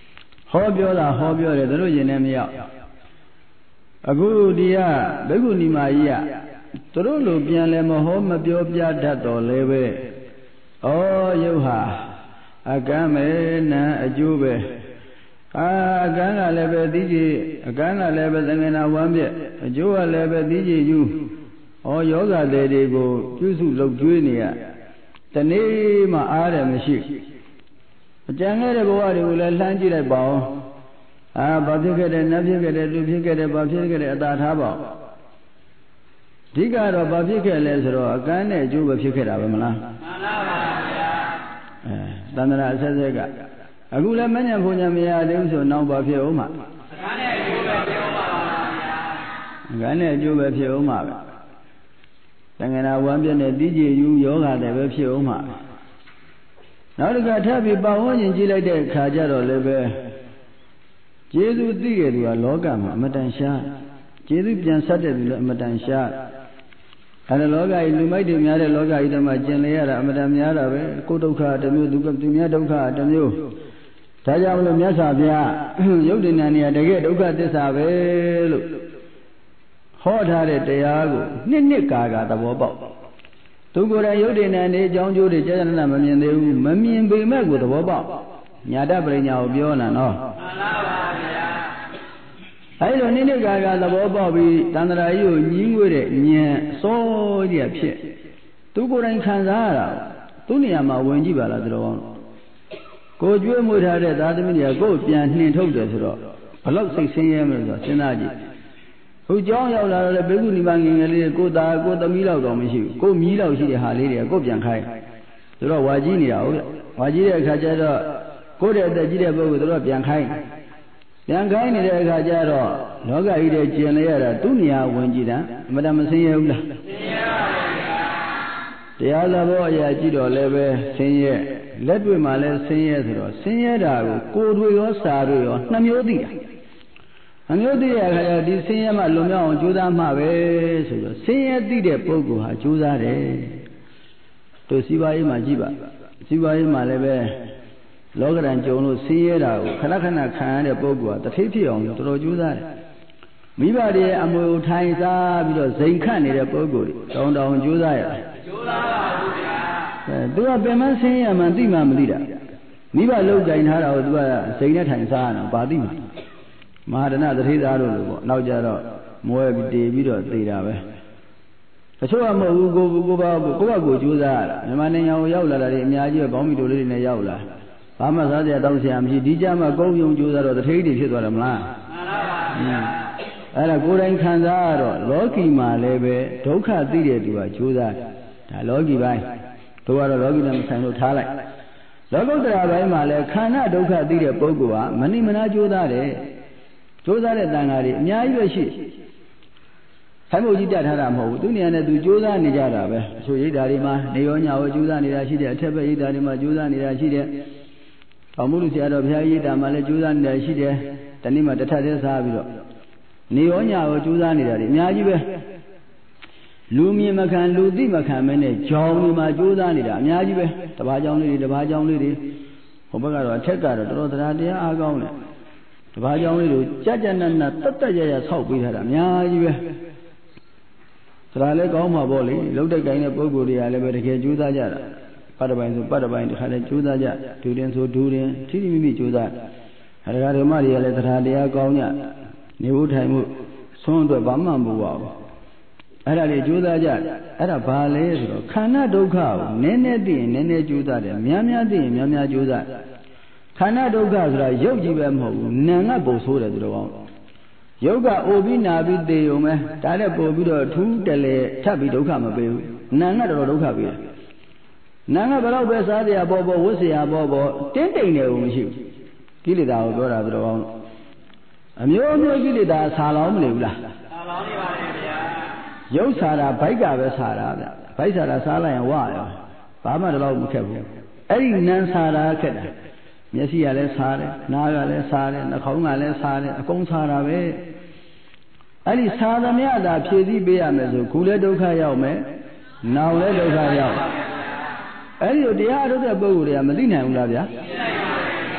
ဟောပြောတာဟောပြောတယ်တို့ရင်နဲ့မရောက်အခုဒီကဘိက္ခုနီမကြီးကတို့လိုပြန်လဲမဟောမပြောပြတတ်တော်လဲပဲဩရုပ်ဟာအကမ်းပဲနာအကျိုးပဲအာအကမ်းကလည်းပဲသိကြည်အကမ်းကလည်းပဲသင်္ကေတဝမ်းပြက်အကျိုးကလည်းပဲသိကြည်ယူဩယောဂတဲ့တွေကိုပြုစုလုပ်ကျွေးနေရတနေ့မှအားတယ်မရှိအကြံခဲ့တဲ့ဘဝတွေကိုလည်းလှမ်းကြည့်လိုက်ပါဦးအာဘာဖြစ်ခဲ့တယ်နတ်ဖြစ်ခဲ့တယ်လူဖြစ်ခဲ့တယ်ဘာဖြစ်ခဲ့တယ်အသာထားပါဦးအဓိကတော့ဘာဖြစ်ခဲ့လဲဆိုတော့အကမ်းနဲ့အကျိုးပဲဖြစ်ခဲ့တာပဲမလားမှန်ပါပါဗျာအဲတဏ္ဍာအဆက်ဆက်ကအခုလည်းမညံဖုန်ညံမရသေးဘူးဆိုနောက်ဘာဖြစ်အောင်မှာအကမ်းနဲ့အကျိုးပဲဖြစ်အောင်ပါဗျာအကမ်းနဲ့အကျိုးပဲဖြစ်အောင်ပါပဲတဏ္ဍာဝမ်းပြည့်နဲ့တိကျယူယောဂတဲ့ပဲဖြစ်အောင်ပါနောက်တစ်ခါထပ်ပြီးပတ်ဝန်းကျင်ကြည့်လိုက်တဲ့အခါကျတော့လည်းပဲကျေးဇူးသိခဲ့သူကလောကမှာအမတန်ရှားကျေးဇူးပြန်ဆက်တဲ့သူလည်းအမတန်ရှားအဲဒါလောကကြီးလူမိုက်တွေများတဲ့လောကကြီးတည်းမှာကျင်လေရတာအမတန်များတာပဲကိုယ်ဒုက္ခတစ်မျိုးသူကသူများဒုက္ခတစ်မျိုးဒါကြောင့်မလို့မြတ်စွာဘုရားယုတ်တိဏ္ဍာနေရတကယ်ဒုက္ခသစ္စာပဲလို့ဟောထားတဲ့တရားကိုနှစ်နှစ်ကာကာသဘောပေါက်သူကိုယ်တိုင်ယုတ်တိဏ္ဍာနေအကြောင်းကျိုးတွေကြာကြာနာမမြင်သေးဘူးမမြင်ပေမဲ့ကိုသဘောပေါက်ညာတပရိညာကိုပြောလာနော်မှန်ပါပါဗျာအဲလိုနိမ့်ကာကသဘောပေါက်ပြီးတန္တရာကြီးကိုညင်းငွေတဲ့ဉာဏ်စောကြီးဖြစ်သူကိုယ်တိုင်ခံစားရတာသူ့နေရာမှာဝင်ကြည့်ပါလားသူတော်ကောင်းကိုကျွေးမွေးထားတဲ့သာသမီတွေကကိုယ်ပြန်နှင်ထုတ်တယ်ဆိုတော့ဘလောက်စိတ်ဆင်းရဲမလို့ဆိုတော့စဉ်းစားကြည့်ဟိုကြောင်းရောက်လာတော့ဘေကုဏီမငင်ငယ်လေးကိုသားကိုသမီးလောက်တော့မရှိဘူးကိုမြီးလောက်ရှိတဲ့ဟာလေးတွေကကိုပြန်ခိုင်းဆိုတော့ဝါကြီးနေတာဟုတ်လားဝါကြီးတဲ့အခါကျတော့ကိုယ့်တဲ့အသက်ကြီးတဲ့ပုဂ္ဂိုလ်တို့ပြန်ခိုင်းပြန်ခိုင်းနေတဲ့အခါကျတော့လောကကြီးတဲ့ကျင်လေရတာသူ့နေရာဝင်ကြည့်တာအမှန်တမဆင်းရဲဘူးလားဆင်းရဲပါဗျာတရားသဘောအရာကြည့်တော့လည်းပဲဆင်းရဲလက်တွေ့မှာလည်းဆင်းရဲဆိုတော့ဆင်းရဲတာကိုကိုယ်တွေရောစာတွေရောနှမျိုးသိတာနှမျိုးသိတဲ့အခါကျဒီဆင်းရဲမှလွန်မြောက်အောင်ကြိုးစားမှပဲဆိုတော့ဆင်းရဲသိတဲ့ပုဂ္ဂိုလ်ဟာကြိုးစားတယ်တို့စီးပွားရေးမှာကြည့်ပါစီးပွားရေးမှာလည်းပဲလောကရန်ကြုံလို့ဆင်းရဲတာကိုခဏခဏခံရတဲ့ပုဂ္ဂိုလ်ကတထိပ်ဖြစ်အောင်တော်တော်ကြိုးစားတယ်မိဘတွေရဲ့အမွေကိုထိုင်စားပြီးတော့ဇိမ်ခတ်နေတဲ့ပုဂ္ဂိုလ်တွေတောင်းတောင်းကြိုးစားရတာကြိုးစားပါဘူးဗျာအဲသူကပင်မဆင်းရဲမှသိမှမသိတာမိဘလောက်ကြင်ထားတာကိုသူကဇိမ်နဲ့ထိုင်စားရတာပါသိမှာမဟာဒနတထိသားတို့လိုပေါ့နောက်ကြတော့မွဲပြီးတေပြီးတော့သေတာပဲတချို့ကမဟုတ်ဘူးကိုကိုဘာကိုကိုကကိုကြိုးစားရတာမြန်မာနိုင်ငံကိုရောက်လာတာတွေအများကြီးပဲဘောင်းမီတို့လေးတွေနဲ့ရောက်လာဘာမှစားစရာတောင်းစရာမရှိဒီကြမှာကုန်းယုံကြိုးစားတော့တထိပ်တွေဖြစ်သွားတယ်မလားမှန်ပါဗျာအဲ့ဒါကိုယ်တိုင်ခံစားရတော့လောကီမှာလည်းပဲဒုက္ခသိတဲ့သူကကြိုးစားတယ်ဒါလောကီပိုင်းတို့ကတော့လောကီနဲ့မဆိုင်လို့ထားလိုက်လောကုတ္တရာပိုင်းမှာလည်းခန္ဓာဒုက္ခသိတဲ့ပုဂ္ဂိုလ်ဟာမနိမနာကြိုးစားတယ်ကြိုးစားတဲ့တန်ဃာတွေအများကြီးပဲရှိခိုင်းဖို့ကြီးပြထားတာမဟုတ်ဘူးသူနေရာနဲ့သူကြိုးစားနေကြတာပဲအချို့ရိတ်ဓာတွေမှာနေရောညရောကြိုးစားနေတာရှိတယ်အထက်ဘက်ရိတ်ဓာတွေမှာကြိုးစားနေတာရှိတယ်အောင်မှုလို့ဆရာတော်ဘုရားရိတ်ဓာမှာလည်းကြိုးစားနေတာရှိတယ်တနေ့မှတစ်ထပ်သေးစားပြီးတော့နေရောညရောကြိုးစားနေတာတွေအများကြီးပဲလူမြင်မခံလူသိမခံမဲနဲ့ကြောင်တွေမှာကြိုးစားနေတာအများကြီးပဲတပါးကြောင်လေးတွေတပါးကြောင်လေးတွေဟိုဘက်ကတော့အထက်ကတော့တော်တော်တရားတရားအားကောင်းတယ်တပါးကြောင်လေးတို့ကြကြနနတတ်တတ်ရရဆောက်ပေးထားတာအများကြီးပဲဒါလည်းကောင်းမှာပေါ့လေလှုပ်တဲ့ကိုင်းတဲ့ပုံကိုယ်တွေကလည်းပဲတကယ်ကြိုးစားကြတာပတ်တပိုင်းဆိုပတ်တပိုင်းတခါလည်းကြိုးစားကြဒူရင်ဆိုဒူရင်ထိထိမိမိကြိုးစားအဲဒါဓမ္မတွေကလည်းတရားတရားကောင်းကြနေဖို့ထိုင်ဖို့ဆွမ်းအတွက်ဘာမှမပူပါဘူးအဲ့ဒါလေးကြိုးစားကြအဲ့ဒါဘာလဲဆိုတော့ခန္ဓာဒုက္ခကိုနည်းနည်းသိရင်နည်းနည်းကြိုးစားတယ်များများသိရင်များများကြိုးစားခန္ဓာဒုက္ခဆိုတာရုပ်ကြီးပဲမဟုတ်ဘူးနာမ်ကပုံဆိုးတယ်သူတော်ကောင်းရုပ်ကအိုပြီးနာပြီးသေုံပဲဒါနဲ့ပို့ပြီးတော့ထူးတလဲထပ်ပြီးဒုက္ခမပေးဘူးနာမ်ကတော်တော်ဒုက္ခပေးတယ်နာမ်ကဘယ်တော့ပဲစားတရားပေါ်ပေါ်ဝတ်စရာပေါ်ပေါ်တင်းတိမ်နေဦးမရှိဘူးကိလေသာကိုပြောတာသူတော်ကောင်းအမျိုးမျိုးကိလေသာဆာလောင်းမနေဘူးလားဆာလောင်းနေပါလေဗျာရုပ်ဆာတာဘိုက်ကပဲဆာတာဗျဘိုက်ဆာတာစားလိုက်ရင်ဝရောဘာမှတော့မခက်ဘူးအဲ့ဒီနန်းဆာတာခက်တာမျက်စိကလည်းစားတယ်နားကလည်းစားတယ်နှာခေါင်းကလည်းစားတယ်အကုန်စားတာပဲအဲ့ဒီစားသမျှသာဖြည့်ဆည်းပေးရမယ်ဆိုခုလည်းဒုက္ခရောက်မယ်နောင်လည်းဒုက္ခရောက်အဲ့ဒီတရားထုတ်တဲ့ပုဂ္ဂိုလ်တွေကမသိနိုင်ဘူးလားဗျာသိနိုင်ပါဘူးဗျာ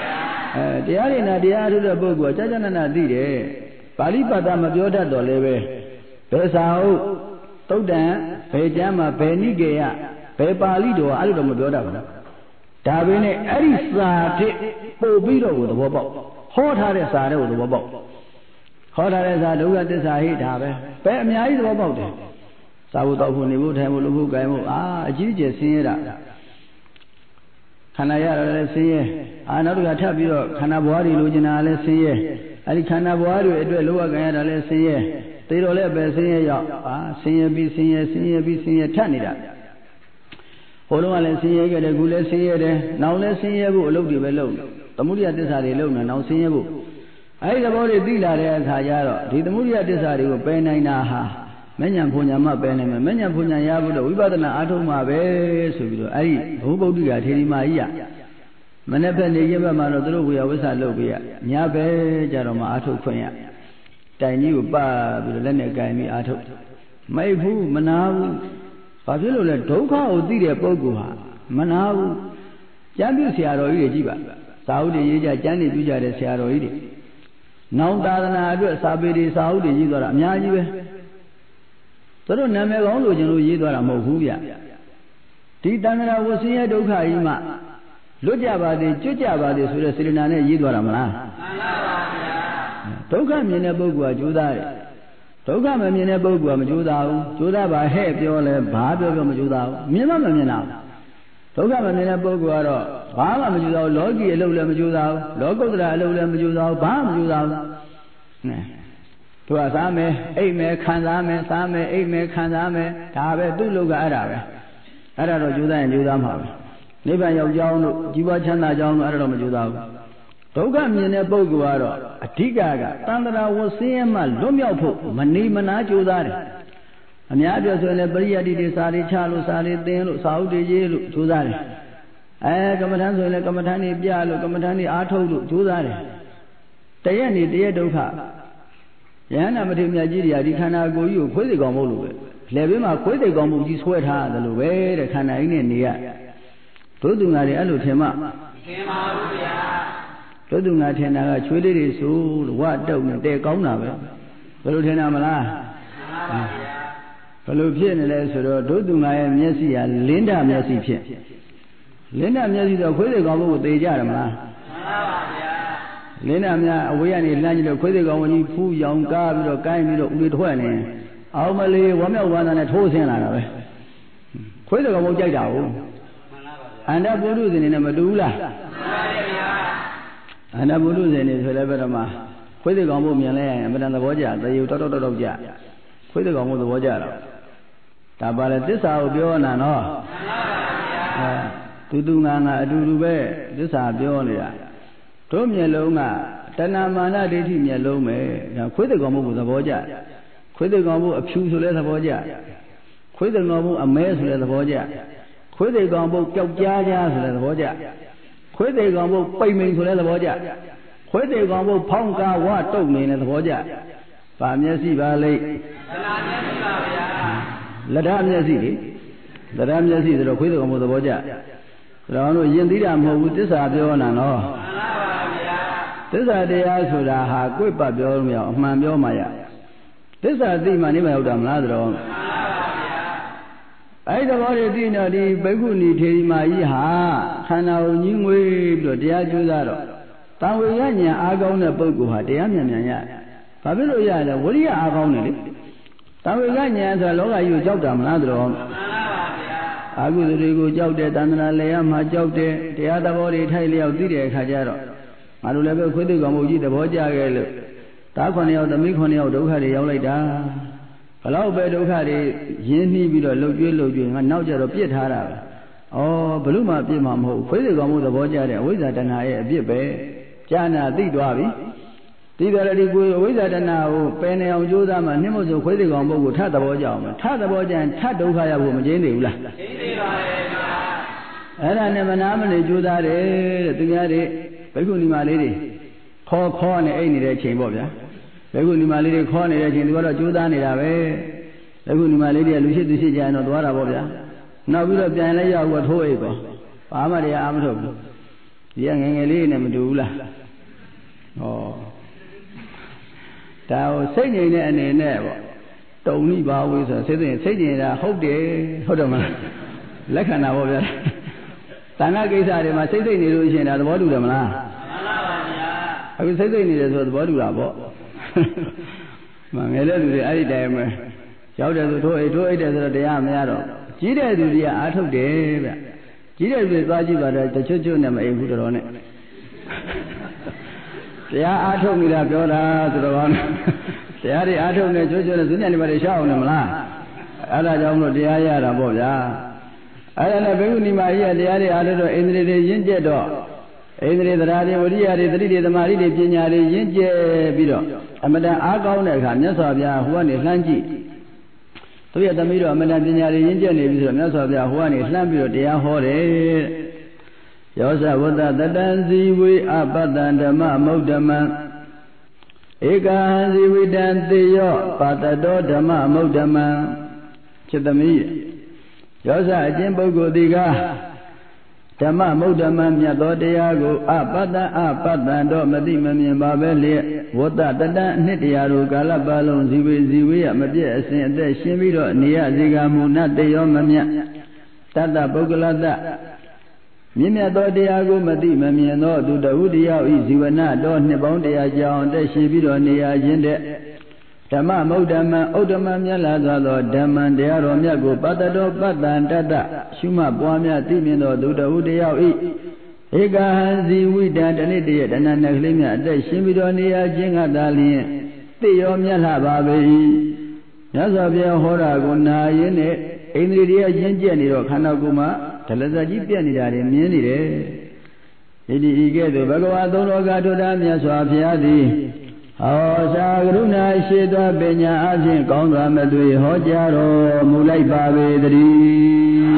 အဲတရားရည်နာတရားထုတဲ့ပုဂ္ဂိုလ်ကကြာကြာနာနာသိတယ်ပါဠိပါဠိမပြောတတ်တော့လည်းပဲဘယ်စာဟုတ်သုတ်တံဘယ်ကျမ်းမှာဘယ်နိကေယဘယ်ပါဠိတော်အဲ့လိုတော့မပြောတတ်ဘူးလားဒါပေမဲ့အဲ့ဒီစာတဲ့ပို့ပြီးတော့ကိုသဘောပေါက်ဟောထားတဲ့စာတဲ့ကိုသဘောပေါက်ဟောထားတဲ့စာဒုက္ခသစ္စာဟိဒါပဲပဲအများကြီးသဘောပေါက်တယ်စာဖို့တော့ဖို့နေဖို့ထိုင်ဖို့လုပ်ဖို့ကြိုင်ဖို့အာအကြီးကျယ်ဆင်းရဲတာခန္ဓာရတော့လည်းဆင်းရဲအာနောက်တစ်ခါထပ်ပြီးတော့ခန္ဓာဘဝတွေလိုချင်တာလည်းဆင်းရဲအဲ့ဒီခန္ဓာဘဝတွေအတွက်လောကကြံရတာလည်းဆင်းရဲသိတော့လည်းပဲဆင်းရဲရောက်အာဆင်းရဲပြီးဆင်းရဲဆင်းရဲပြီးဆင်းရဲထပ်နေတာဟိုလုံးကလည်းဆင်းရဲခဲ့တယ်ခုလည်းဆင်းရဲတယ်နောက်လည်းဆင်းရဲဖို့အလုပ်တွေပဲလုပ်သမုဒိယသစ္စာတွေလုပ်နေနောက်ဆင်းရဲဖို့အဲ့ဒီသဘောတွေသိလာတဲ့အခါကျတော့ဒီသမုဒိယသစ္စာတွေကိုပယ်နိုင်တာဟာမဉ္ဇဉ်ဘုံညာမှပယ်နိုင်မယ်မဉ္ဇဉ်ဘုံညာရဖို့တော့ဝိပဿနာအားထုတ်မှာပဲဆိုပြီးတော့အဲ့ဒီဘုဗုဒ္ဓဂါထေရီမာကြီးကမနေ့ကနေခြင်းဘက်မှာတော့သူတို့ဝေယဝိဆလုပ်ပြရညဘဲကြတော့မှအားထုတ်ခွင့်ရတိုင်ကြီးကိုပတ်ပြီးတော့လက်နဲ့ကင်ပြီးအားထုတ်မိတ်ဘူးမနာဘူးဘာဖြစ်လို့လဲဒုက္ခကိုသိတဲ့ပုဂ္ဂိုလ်ဟာမနာဘူးကျမ်းပြုဆရာတော်ကြီးတွေကြည့်ပါစာအုပ်တွေရေးကြကျမ်းတွေပြုကြတဲ့ဆရာတော်ကြီးတွေနောင်သာသနာအတွက်စာပေတွေစာအုပ်တွေရေးသွားတာအများကြီးပဲသူတို့နာမည်ကောင်းလို့ကျွန်တော်ရေးသွားတာမဟုတ်ဘူးဗျဒီတဏှာဝဆင်းရဲဒုက္ခကြီးမှလွတ်ကြပါသေးကျွတ်ကြပါသေးဆိုတဲ့စေတနာနဲ့ရေးသွားတာမလားမှန်ပါပါဗျာဒုက္ခမြင်တဲ့ပုဂ္ဂိုလ်ကကြိုးစားတယ်ဒုက္ခမမြင်တဲ့ပုဂ္ဂိုလ်ကမကြိုးစားဘူးကြိုးစားပါဟဲ့ပြောလဲဘာပြောပြောမကြိုးစားဘူးမြင်မှမမြင်တာဒုက္ခမမြင်တဲ့ပုဂ္ဂိုလ်ကတော့ဘာမှမကြိုးစားဘူးလောကီအလုပ်လည်းမကြိုးစားဘူးလောကုတ္တရာအလုပ်လည်းမကြိုးစားဘူးဘာမှမကြိုးစားဘူးနဲသူကစားမယ်အိတ်မယ်ခံစားမယ်စားမယ်အိတ်မယ်ခံစားမယ်ဒါပဲသူ့လောကအဲ့ဒါပဲအဲ့ဒါတော့ကြိုးစားရင်ကြိုးစားမှာပဲနိဗ္ဗာန်ရောက်ကြောင်းတို့ជីវချမ်းသာကြောင်းတို့အဲ့ဒါတော့မကြိုးစားဘူးဒုက္ခမြင်တဲ့ပုဂ္ဂိုလ်ကတော့အဓိကကတန်ត្រာဝဆင်းရဲမှလွတ်မြောက်ဖို့မနေမနာကြိုးစားတယ်အများပြောဆိုရင်လည်းပရိယတ္တိတွေစာတွေချလို့စာတွေသင်လို့စာအုပ်တွေရေးလို့ကြိုးစားတယ်အဲကမ္မထမ်းဆိုရင်လည်းကမ္မထမ်းတွေပြလို့ကမ္မထမ်းတွေအားထုတ်လို့ကြိုးစားတယ်တရက်နေတရက်ဒုက္ခယဟန္တာမထေရမြတ်ကြီးတွေကဒီခန္ဓာကိုယ်ကြီးကိုခွေးစိတ်ကောင်မို့လို့ပဲလက်ဘေးမှာခွေးစိတ်ကောင်မှုကြီးဆွဲထားတယ်လို့ပဲတဲ့ခန္ဓာကြီးနဲ့နေရတို့သူငါတွေအဲ့လိုထင်မှထင်ပါဘူးဗျာတို့သူငါထင်တာကချွေးလေးတွေဆိုလို့ဝတုတ်နဲ့တဲကောင်းတာပဲဘယ်လိုထင်တာမလားမှန်ပါဗျာဘယ်လိုဖြစ်နေလဲဆိုတော့တို့သူငါရဲ့မျက်စိကလင်းတာမျက်စိဖြစ်လင်းတာမျက်စိတော့ခွေးစိတ်ကောင်မှုကိုသေကြတယ်မလားမှန်ပါဗျာလင်းတာများအဝေးကနေလှမ်းကြည့်တော့ခွေးစိတ်ကောင်ကြီးဖူးရောင်ကားပြီးတော့ကိုင်းပြီးတော့ဦးလေးထွက်နေအောင်မလေးဝမ်းမြောက်ဝမ်းသာနဲ့ထိုးဆင်းလာတာပဲခွေးစိတ်ကောင်မှုကြိုက်တာဟုတ်အန္တပုရုဇဉ်နဲ့မတူဘူးလားမှန်ပါဗျာအန္တပုရုဇဉ်နေဆိုလည်းဘယ်တော့မှခွေးစိတ်ကောင်မှုမြင်လဲရင်အမှန်တန်သဘောကျသေယူတောက်တောက်တောက်ကြခွေးစိတ်ကောင်မှုသဘောကျတော့ဒါပါလေသစ္စာကိုပြောနာနော်မှန်ပါဗျာသူသူငါငါအတူတူပဲသစ္စာပြောနေတာတို့မျက်လုံးကတဏမာနဒိဋ္ဌိမျက်လုံးပဲဒါခွေးစိတ်ကောင်မှုကိုသဘောကျခွေးစိတ်ကောင်မှုအဖြူဆိုလဲသဘောကျခွေးစိတ်ကောင်မှုအမဲဆိုလဲသဘောကျခွေးစိတ်ကောင်ပုတ်ကြောက်ကြားကြားဆိုတဲ့သဘောကြခွေးစိတ်ကောင်ပုတ်ပိတ်မိန်ဆိုတဲ့သဘောကြခွေးစိတ်ကောင်ပုတ်ဖောင်းကားဝတုတ်နေတဲ့သဘောကြဗာမျက်စိပါလိမ့်သနာမျက်စိပါဗျာလက်ဓာမျက်စိလေလက်ဓာမျက်စိဆိုတော့ခွေးစိတ်ကောင်ပုတ်သဘောကြဒါတော့တို့ယဉ်သိတာမဟုတ်ဘူးသစ္စာပြောနာနော်မှန်ပါဗျာသစ္စာတရားဆိုတာဟာကိုယ့်ပတ်ပြောလို့မရအမှန်ပြောမှရသစ္စာသိမှနိဗ္ဗာန်ရောက်တာမလားဆိုတော့အဲ့ဒီဘောတွေသိတော့ဒီဘိက္ခုနီထေရီမာကြီးဟာခန္ဓာကိုကြီးငွေပြီးတော့တရားကျိုးစားတော့တံဝေရဉာဏ်အားကောင်းတဲ့ပုဂ္ဂိုလ်ဟာတရားမြန်မြန်ရ။ဘာဖြစ်လို့ရလဲဝိရိယအားကောင်းတယ်လေ။တံဝေရဉာဏ်ဆိုတာလောကကြီးကိုကြောက်တာမလားတော့မှန်ပါဗျာ။အာဟုတွေကိုကြောက်တယ်တဏ္ဍာလေရမှာကြောက်တယ်တရားသဘောတွေထိုက်လျောက်သိတဲ့အခါကျတော့ငါတို့လည်းပဲခွေးသိကောင်မကြီးသဘောကျခဲ့လို့သားခွန်ယောက်သမီးခွန်ယောက်ဒုက္ခတွေရောက်လိုက်တာဘလောက်ပဲဒုက္ခတွေရင်းနှီးပြီးတော့လှုပ်ကြွေးလှုပ်ကြွေးငါနောက်ကြတော့ပြစ်ထားတာပဲ။ဩဘလို့မှပြစ်မှာမဟုတ်ခွေးစိတ်ကောင်မှုသဘောကျတဲ့အဝိဇ္ဇာတဏှာရဲ့အပြစ်ပဲ။ကြာနာသိသွားပြီ။သိတယ်လေဒီကိုအဝိဇ္ဇာတဏှာကိုပယ်နေအောင်ကြိုးစားမှနှိမ့်မို့ဆိုခွေးစိတ်ကောင်မှုကိုထသဘောကျအောင်မယ်။ထသဘောကျရင်ထဒုက္ခရဖို့မကျင်းသေးဘူးလား။ကျင်းသေးပါရဲ့ဗျာ။အဲ့ဒါနဲ့မနာမနေကြိုးစားတယ်တဲ့သူများတွေဘိက္ခုနီမလေးတွေခေါ်ခေါ်နဲ့အိတ်နေတဲ့အချိန်ပေါ့ဗျာ။ဘိက္ခုနီမလေးတွေခေါ်နေတဲ့အချိန်သူကတော့ကြိုးစားနေတာပဲ။အခုဒီမှာလေးတွေကလူရှိသူရှိကြရင်တော့သွားတာပေါ့ဗျာနောက်ပြီးတော့ပြန်လဲရောက်တော့ထိုးအိတ်ပေါ့ဘာမှတရားအားမထုတ်ဘူးဒီကငယ်ငယ်လေးနဲ့မတူဘူးလားဟောဒါကိုစိတ်ငြိမ်တဲ့အနေနဲ့ပေါ့တုံလိပါဝေးဆိုစိတ်စိတ်စိတ်ငြိမ်တာဟုတ်တယ်ဟုတ်တယ်မလားလက်ခံတာပေါ့ဗျာတဏှာကိစ္စတွေမှာစိတ်စိတ်နေလို့ရှိရင်ဒါသဘောတူတယ်မလားမှန်ပါပါဗျာအခုစိတ်စိတ်နေတယ်ဆိုသဘောတူတာပေါ့မငယ်တဲ့လူတွေအဲ့ဒီတိုင်းပဲရောက်တယ်ဆိုထိုးအိတ်ထိုးအိတ်တယ်ဆိုတော့တရားမရတော့ကြီးတဲ့သူတွေကအားထုတ်တယ်ဗျကြီးတဲ့လူတွေသွားကြည့်ပါတော့တချွတ်ချွတ်နဲ့မအိမ်ဘူးတော်နဲ့တရားအားထုတ်နေတာပြောတာဆိုတော့တရားတွေအားထုတ်နေချွတ်ချွတ်နဲ့သူညနေပါလေရှောက်အောင်တယ်မလားအဲ့ဒါကြောင့်မလို့တရားရတာပေါ့ဗျာအဲ့ဒါနဲ့ဘိက္ခုနီမကြီးကတရားတွေအားထုတ်တော့ဣန္ဒြေတွေရင့်ကျက်တော့ဣန္ဒြေသရာတွေဝိရိယတွေသတိတွေသမာဓိတွေပညာတွေရင့်ကျက်ပြီးတော့အမတန်အားကောင်းတဲ့အခါမြတ်စွာဘုရားဟိုကနေလှမ်းကြည့်သူရဲ့သမီးတော်အမတန်ပညာတွေရင့်ကျက်နေပြီဆိုတော့မြတ်စွာဘုရားဟိုကနေလှမ်းပြီးတော့တရားဟောတယ်ယောဇဝတ္တတတံဇီဝေအပတ္တံဓမ္မမௌဒ္ဓမံဧကဟံဇီဝိတံသေယောပါတတောဓမ္မမௌဒ္ဓမံဖြစ်သမီးယောဇအချင်းပုဂ္ဂိုလ်ဒီကဓမ္မမௌဒ္ဓမံမြတ်သောတရားကိုအပတ္တအပတ္တံတော့မသိမမြင်ပါပဲလျက်ဝတ္တတတံအနှစ်တရားတို့ကာလပတ်လုံးဇီဝေဇီဝေရမပြည့်အစဉ်အသက်ရှင်းပြီးတော့နေရစေကမူနတေယောမမြတ်တတ္တပုဂ္ဂလတ္တမြင့်မြတ်သောတရားကိုမသိမမြင်သောသူတဟုတရားဤဇီဝနာတော်နှစ်ပေါင်းတရားကြောင်းတက်ရှိပြီးတော့နေရခြင်းတဲ့ဓမ္မမௌဒ္ဓမံဥဒ္ဓမံမြတ်လာသောဓမ္မံတရားတော်မြတ်ကိုပတ္တတောပတ္တံတတ္တရှုမှတ်ပွားများသိမြင်သောသူတဟုတရားဤဧကဟံဇီဝိတံတဏိတရဲ့တဏ္ဍနဲ့ကလေးများအသက်ရှင်ပြီးတော့နေရခြင်းကသာလျင်သိရောမြတ်လာပါပေ၏မြတ်စွာဘုရားဟောတာကိုနာရင်းနဲ့ဣန္ဒြေတွေကရင့်ကျက်နေတော့ခန္ဓာကိုယ်မှာဒလဇကြီးပြက်နေတာတွေမြင်နေတယ်ဣတိဤကဲ့သို့ဘဂဝါသုံးလောကထုတာမြတ်စွာဘုရားသည်ဟောစာကရုဏာရှိသောပညာအဖြင့်ကောင်းစွာမသွေဟောကြားတော်မူလိုက်ပါပေတည်း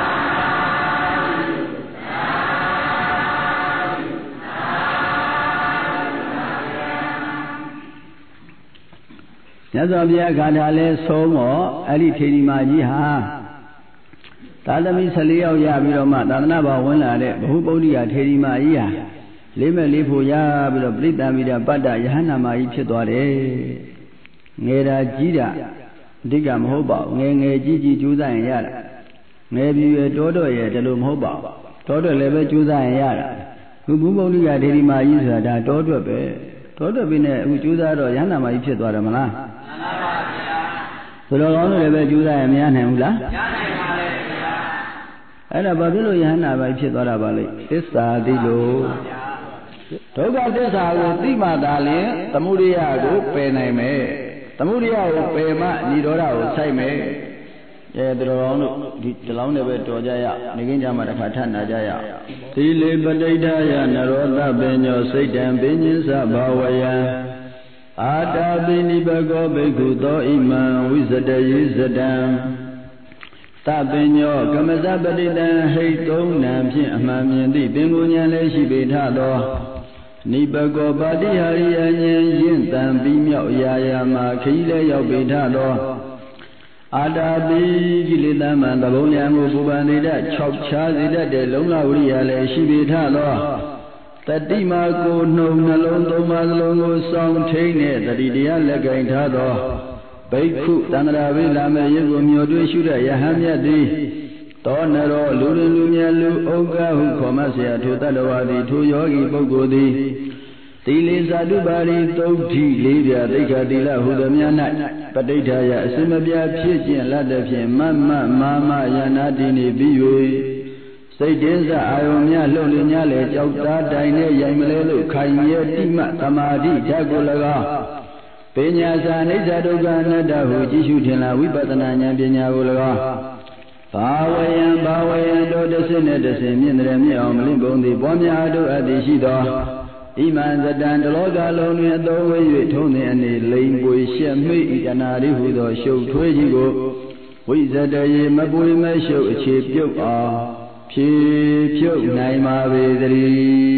မြတ်စွာဘုရားခါထာလဲဆုံးတော့အဲ့ဒီထေရီမကြီးဟာသာသမီဆယ်လေးယောက်ရပြီးတော့မှသာသနာ့ဘောင်ဝင်လာတဲ့ဘဟုပုဒ္ဓိယထေရီမကြီးဟာလေးမဲ့လေးဖို့ရပြီးတော့ပရိသမိတာပတ္တယဟန္တာမကြီးဖြစ်သွားတယ်ငယ်တာကြီးတာအဓိကမဟုတ်ပါဘူးငယ်ငယ်ကြီးကြီးကြိုးစားရင်ရတာငယ်ပြီးရတောတော့ရတလို့မဟုတ်ပါဘူးတောတော့လည်းပဲကြိုးစားရင်ရတာခုဘုပုဒ္ဓိယထေရီမကြီးဆိုတာဒါတောတော့ပဲတောတော့ပြီးနဲ့အခုကြိုးစားတော့ယဟန္တာမကြီးဖြစ်သွားတယ်မလားမှန်ပါပါဗျာဘယ်လိုကောင်းလို့လည်းပဲကြိုးစားရင်မရနိုင်ဘူးလားရနိုင်ပါလေဗျာအဲ့ဒါဘာဖြစ်လို့ယဟန္တာမကြီးဖြစ်သွားတာပါလဲသစ္စာသိလို့ဒုက္ခသစ္စာကိုသိမှသာလျှင်သမုဒိယကိုပယ်နိုင်မယ်သမုဒိယကိုပယ်မှនិရောဓကိုစိုက်မယ်အဲတတော်အောင်တို့ဒီတလောင်းနဲ့ပဲတော်ကြရနေကင်းကြမှာတစ်ခါထပ်နာကြရသီလေပဋိဋ္ဌာယနရောသပင်ညောစိတ်တံပင်ညင်းစဘာဝယံအာတာပိနိဘဂောဘိက္ခုသောဣမံဝိဇတယေဇတံသပင်ညောကမဇပတိတံဟိတ်သုံးနံဖြင့်အမှန်မြင်သည့်ပင်ကိုဉာဏ်လည်းရှိပေထသောနိဘဂောပါတိဟာရိယဉာဏ်ရင့်တံပြီးမြောက်ရာယာမှာခရီးလည်းရောက်ပေထသောအာတာပိကိလေသာမှန်သဘုံဉာဏ်ကိုပူပန်နေတဲ့၆ခြားစေတတ်တဲ့လုံလဝိရိယလည်းရှိပေထသောတတိမာကိုနှုံနှလုံးသုံးပါးစလုံးကိုစောင့်ထိန်တဲ့တတိတရားလက်ကင်ထားသောဘိက္ခုတန္တရာဝိလာမေယကိုမျောတွေ့ရှုတဲ့ယဟန်မြတ်သည်တောနရောလူရင်းလူမြတ်လူဩဃဟုခေါ်မှဆရာထိုတတ္တဝါသည်ထိုယောဂီပုဂ္ဂိုလ်သည်သီလေဇာတုပါရိသုတ်ထိလေးပြသိက္ခာတိလဟုသည်များ၌ပဋိဋ္ဌာယအစမပြဖြစ်ခြင်းလတ်သည်ဖြင့်မမ္မမာမယနာတိနေပြီး၍စိတ်တင်းစအာယုံများလှုပ်လျများလေကြောက်သားတိုင်နဲ့ရိုင်မလဲလို့ခိုင်ရဲတိမသမာဓိဓာတ်ကို၎င်းပညာစာအိဋ္ဌဒုက္ခအနတ္တဟုကြည့်ရှုထင်လာဝိပဿနာဉာဏ်ပညာကို၎င်းဘာဝယံဘာဝယံတို့တစ်စင်းနဲ့တစ်စင်းမြင့်တယ်မြင့်အောင်မလင့်ကုန်သည်ပွားများတို့အပ်သည်ရှိသောဣမံဇတံတလောကလုံးတွင်အသောဝေ၍ထုံးသည်အနေလိမ်ပွေရှက်မိဣတနာရိဟုသောရှုပ်ထွေးကြီးကိုဝိဇတရေမပွေမရှုပ်အခြေပြုတ်အောင်ဖြေဖြုတ်နိုင်ပါပေသတည်း